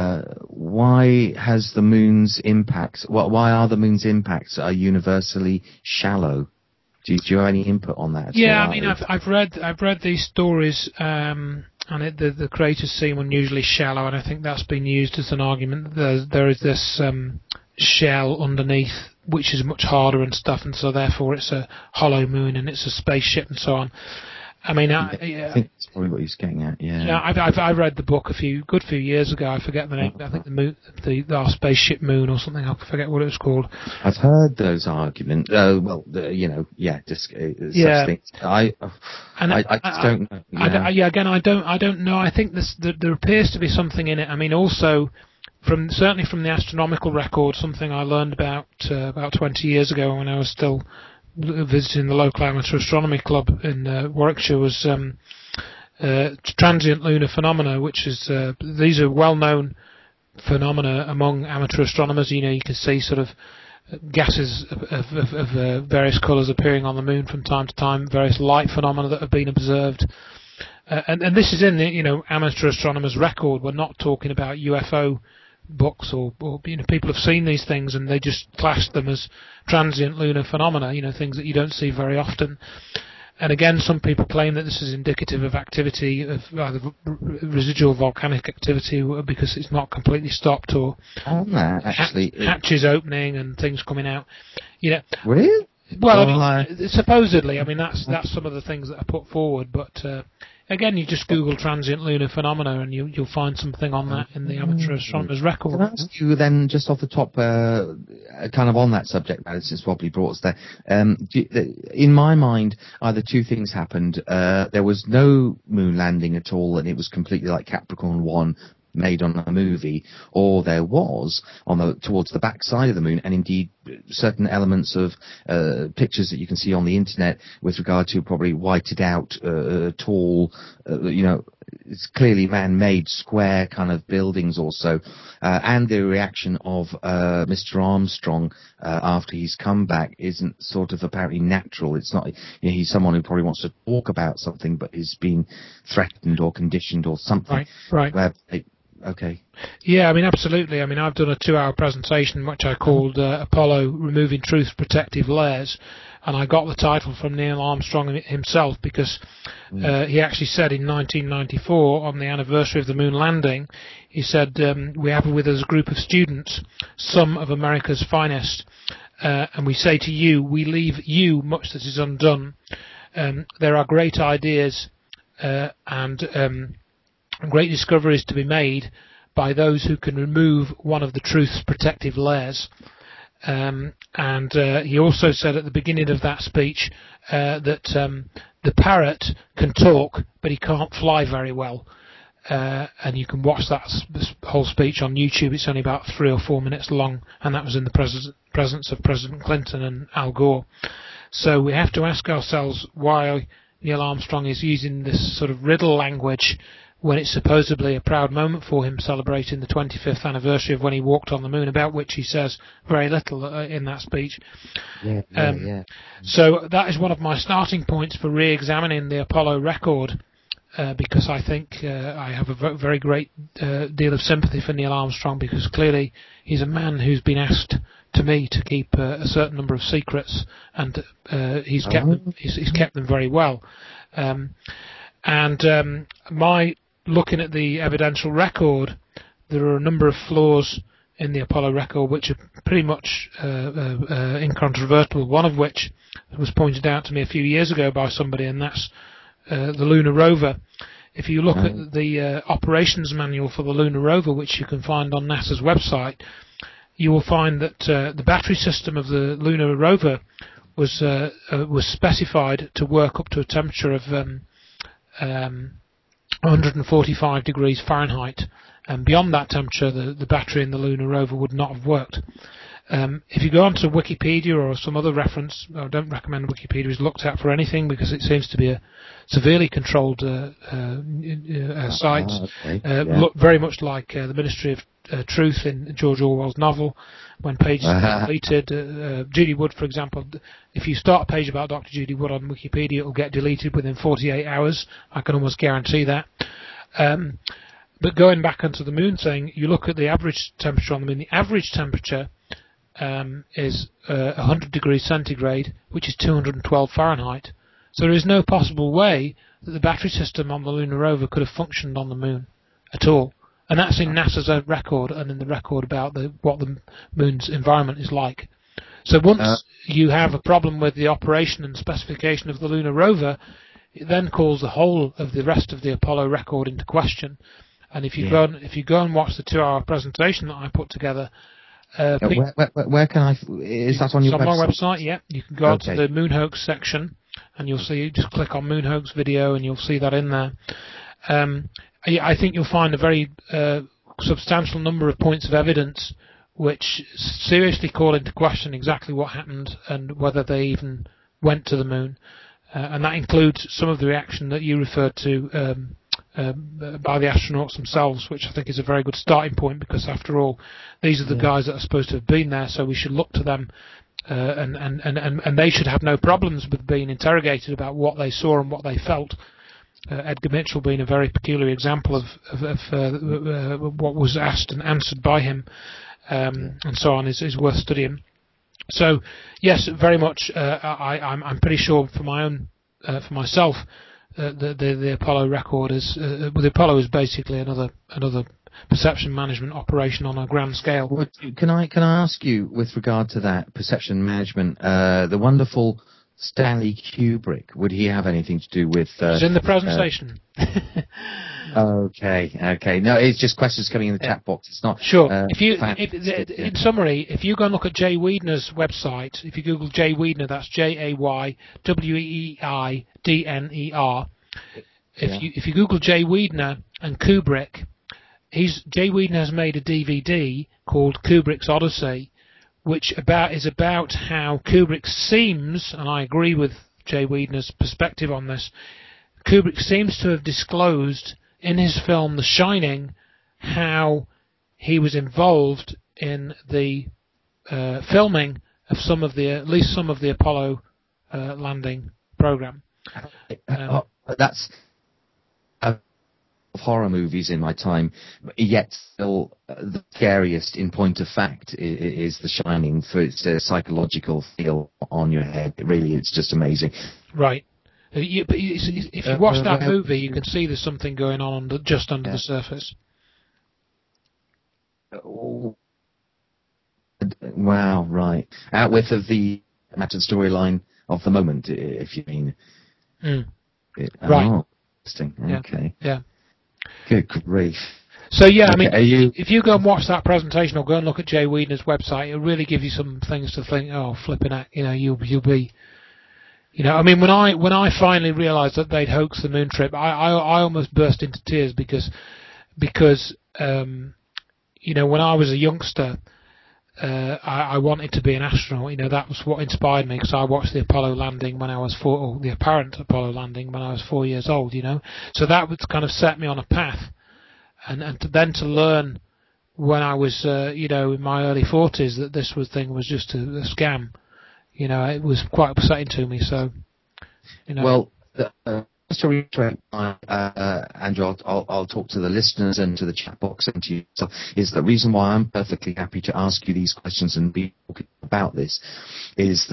Why has the moon's impacts? Why are the moon's impacts universally shallow? Do you have any input on that? Yeah, I mean, I've read these stories, and the craters seem unusually shallow, and I think that's been used as an argument. There is this shell underneath, which is much harder and stuff, and so therefore it's a hollow moon and it's a spaceship and so on. I mean, I think that's probably what he's getting at. Yeah. Yeah, I read the book a few years ago. I forget the name. I think the moon, our spaceship moon or something. I forget what it was called. I've heard those arguments. Such things. I just don't know. Again, I don't know. I think there appears to be something in it. I mean, also certainly from the astronomical record, something I learned about 20 years ago when I was still visiting the local amateur astronomy club in Warwickshire was transient lunar phenomena, which is these are well-known phenomena among amateur astronomers. You can see sort of gases of various colours appearing on the moon from time to time, various light phenomena that have been observed. And this is in the amateur astronomers' record. We're not talking about UFO books or people have seen these things and they just class them as transient lunar phenomena, things that you don't see very often. And again, some people claim that this is indicative of activity of either residual volcanic activity because it's not completely stopped, or hatches opening and things coming out. Really? Well, supposedly. I mean, that's some of the things that are put forward, but again, you just Google transient lunar phenomena and you'll find something on that in the amateur astronomer's record. Can I ask you then, just off the top, kind of on that subject matter, since Wobbly brought us there, in my mind, either two things happened. There was no moon landing at all, and it was completely like Capricorn 1, made on a movie, or there was towards the back side of the moon, and indeed certain elements of pictures that you can see on the internet with regard to probably whited out, tall, it's clearly man-made square kind of buildings also, and the reaction of Mr. Armstrong after he's come back isn't sort of apparently natural. It's not, he's someone who probably wants to talk about something but is being threatened or conditioned or something. Right. Okay. Yeah, I mean, absolutely. I mean, I've done a 2-hour presentation which I called Apollo Removing Truth's Protective Layers, and I got the title from Neil Armstrong himself because he actually said in 1994, on the anniversary of the moon landing, he said, we have with us a group of students, some of America's finest, and we say to you, we leave you much that is undone. There are great ideas and great discoveries to be made by those who can remove one of the truth's protective layers. And he also said at the beginning of that speech that the parrot can talk, but he can't fly very well. and you can watch that whole speech on YouTube. It's only about 3 or 4 minutes long, and that was in the presence of President Clinton and Al Gore. So we have to ask ourselves why Neil Armstrong is using this sort of riddle language when it's supposedly a proud moment for him, celebrating the 25th anniversary of when he walked on the moon, about which he says very little in that speech. So that is one of my starting points for re-examining the Apollo record, because I think I have a very great deal of sympathy for Neil Armstrong, because clearly he's a man who's been asked to me to keep a certain number of secrets, and he's kept them very well. My looking at the evidential record, there are a number of flaws in the Apollo record which are pretty much incontrovertible, one of which was pointed out to me a few years ago by somebody, and that's the lunar rover. If you look at the operations manual for the lunar rover, which you can find on NASA's website, you will find that the battery system of the lunar rover was specified to work up to a temperature of 145 degrees Fahrenheit, and beyond that temperature the battery in the lunar rover would not have worked. If you go onto Wikipedia or some other reference, I don't recommend Wikipedia is looked at for anything, because it seems to be a severely controlled site. Look very much like the Ministry of Truth in George Orwell's novel, when pages are deleted. Judy Wood, for example, if you start a page about Dr. Judy Wood on Wikipedia, it will get deleted within 48 hours. I can almost guarantee that. But going back onto the moon thing, you look at the average temperature on the moon. The average temperature is 100 degrees centigrade, which is 212 Fahrenheit. So there is no possible way that the battery system on the lunar rover could have functioned on the moon at all. And that's in NASA's own record, and in the record about what the moon's environment is like. So once you have a problem with the operation and specification of the lunar rover, it then calls the whole of the rest of the Apollo record into question. And if you go and watch the 2-hour presentation that I put together, where can I? Is that on your website? It's on my website. Yeah, you can go to the Moon Hoax section, and you'll see. Just click on Moon Hoax video, and you'll see that in there. I think you'll find a very substantial number of points of evidence which seriously call into question exactly what happened and whether they even went to the moon. And that includes some of the reaction that you referred to by the astronauts themselves, which I think is a very good starting point, because after all, these are the guys that are supposed to have been there, so we should look to them, and they should have no problems with being interrogated about what they saw and what they felt. Edgar Mitchell being a very peculiar example of what was asked and answered by him, and so on, is worth studying. So, yes, very much. I'm pretty sure for my own, for myself, the Apollo record is the Apollo is basically another perception management operation on a grand scale. Well, can I ask you, with regard to that perception management, the wonderful Stanley Kubrick, would he have anything to do with? It's in the presentation. Okay. No, it's just questions coming in the chat box. It's not sure. In summary, if you go and look at Jay Weidner's website, if you Google Jay Weidner, that's JayWeidner. If you Google Jay Weidner and Kubrick, Jay Weidner has made a DVD called Kubrick's Odyssey, which is about how Kubrick seems, and I agree with Jay Weidner's perspective on this, Kubrick seems to have disclosed in his film The Shining how he was involved in the filming of at least some of the Apollo landing program. That's horror movies in my time, yet still the scariest in point of fact is The Shining, for its psychological feel on your head. Really, it's just amazing. Right. If you watch that movie, you can see there's something going on just under the surface. Wow, right. Outwith of the matter storyline of the moment, if you mean. Right. Oh, interesting. Okay. Yeah. Good grief. So yeah, I mean, if you go and watch that presentation or go and look at Jay Weidner's website, it'll really give you some things to think. Oh, flipping out! You'll be I mean, when I finally realised that they'd hoaxed the moon trip, I almost burst into tears because when I was a youngster, I wanted to be an astronaut. That was what inspired me, because I watched the Apollo landing when I was 4, or the apparent Apollo landing when I was 4 years old. So that would kind of set me on a path, and then to learn when I was in my early 40s that this thing was just a scam. It was quite upsetting to me. So, Well, just to reiterate, Andrew, I'll talk to the listeners and to the chat box and to you. So, is the reason why I'm perfectly happy to ask you these questions and be talking about this is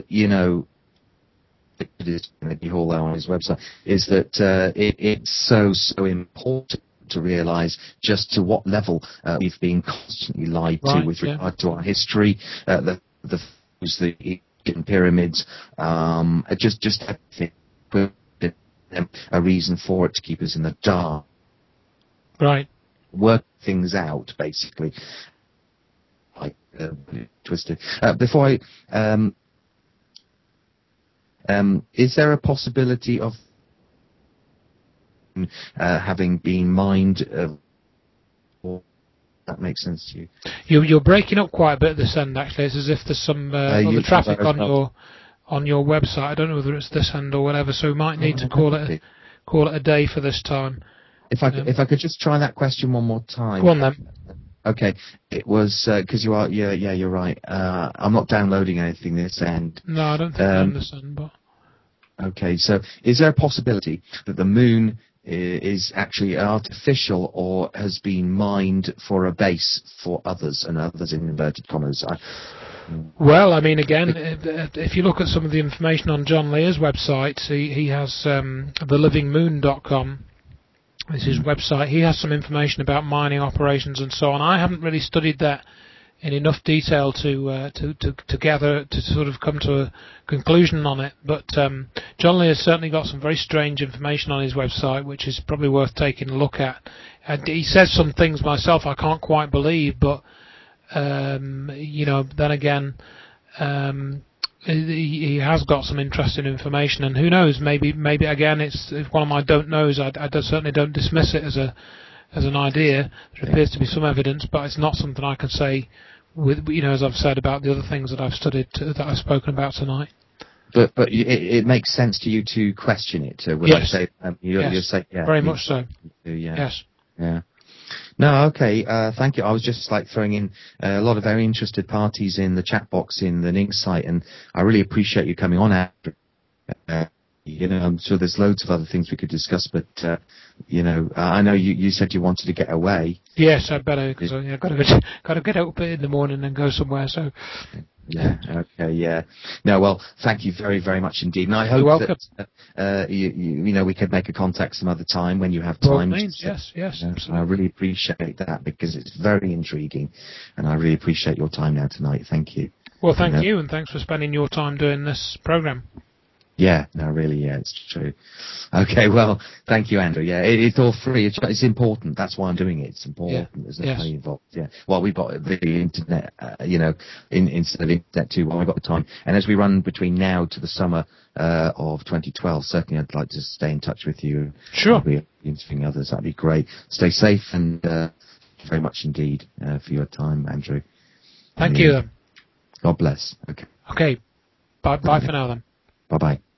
Eddie Hall on his website, is that it's so important to realise just to what level we've been constantly lied to with regard to our history, the Egyptian pyramids, just everything, a reason for it to keep us in the dark. Right. Work things out, basically. Twisted. Before I, is there a possibility of having been mined? That makes sense to you? You're breaking up quite a bit at this end. Actually, it's as if there's some other traffic on your website. I don't know whether it's this end or whatever. So we might need to call it a day for this time. If I could just try that question one more time. Go on then. Okay, it was because you are. Yeah, you're right. I'm not downloading anything this end. No, I don't think I understand. But okay, so is there a possibility that the moon is actually artificial or has been mined for a base for others, and others in inverted commas? Well, I mean, again, if you look at some of the information on John Lear's website, he has thelivingmoon.com. This is his website. He has some information about mining operations and so on. I haven't really studied that in enough detail to gather, to sort of come to a conclusion on it. But John Lear has certainly got some very strange information on his website, which is probably worth taking a look at. He says some things myself I can't quite believe, but then again, he has got some interesting information, and who knows? Maybe again, it's one of my don't knows. I certainly don't dismiss it as an idea. There appears to be some evidence, but it's not something I can say with, as I've said about the other things that I've studied, that I've spoken about tonight. But it makes sense to you to question it. When yes. I say, you say, yeah, very much so. Yeah. Yes. Yeah. No, okay. Thank you. I was just throwing in a lot of very interested parties in the chat box in the Ning site, and I really appreciate you coming on, Andrew. I'm sure there's loads of other things we could discuss, but I know you said you wanted to get away. Yes, I'd better, because I've got to get up in the morning and go somewhere. So. Yeah. Okay. Yeah. No. Well, thank you very, very much indeed, and I hope that we could make a contact some other time when you have time. Yes. Absolutely. I really appreciate that, because it's very intriguing, and I really appreciate your time now tonight. Thank you. Well, thank you, and thanks for spending your time doing this program. Yeah, no, really, yeah, it's true. Okay, well, thank you, Andrew. Yeah, it's all free. It's important. That's why I'm doing it. It's important. Yeah. There's no money involved. Yeah. Well, we've got the internet, instead of internet too, while we've got the time. And as we run between now to the summer of 2012, certainly I'd like to stay in touch with you. Sure. I'll be interviewing others. That'd be great. Stay safe, and very much indeed for your time, Andrew. Thank you. God bless. Okay. Okay. Bye for now then. Bye-bye.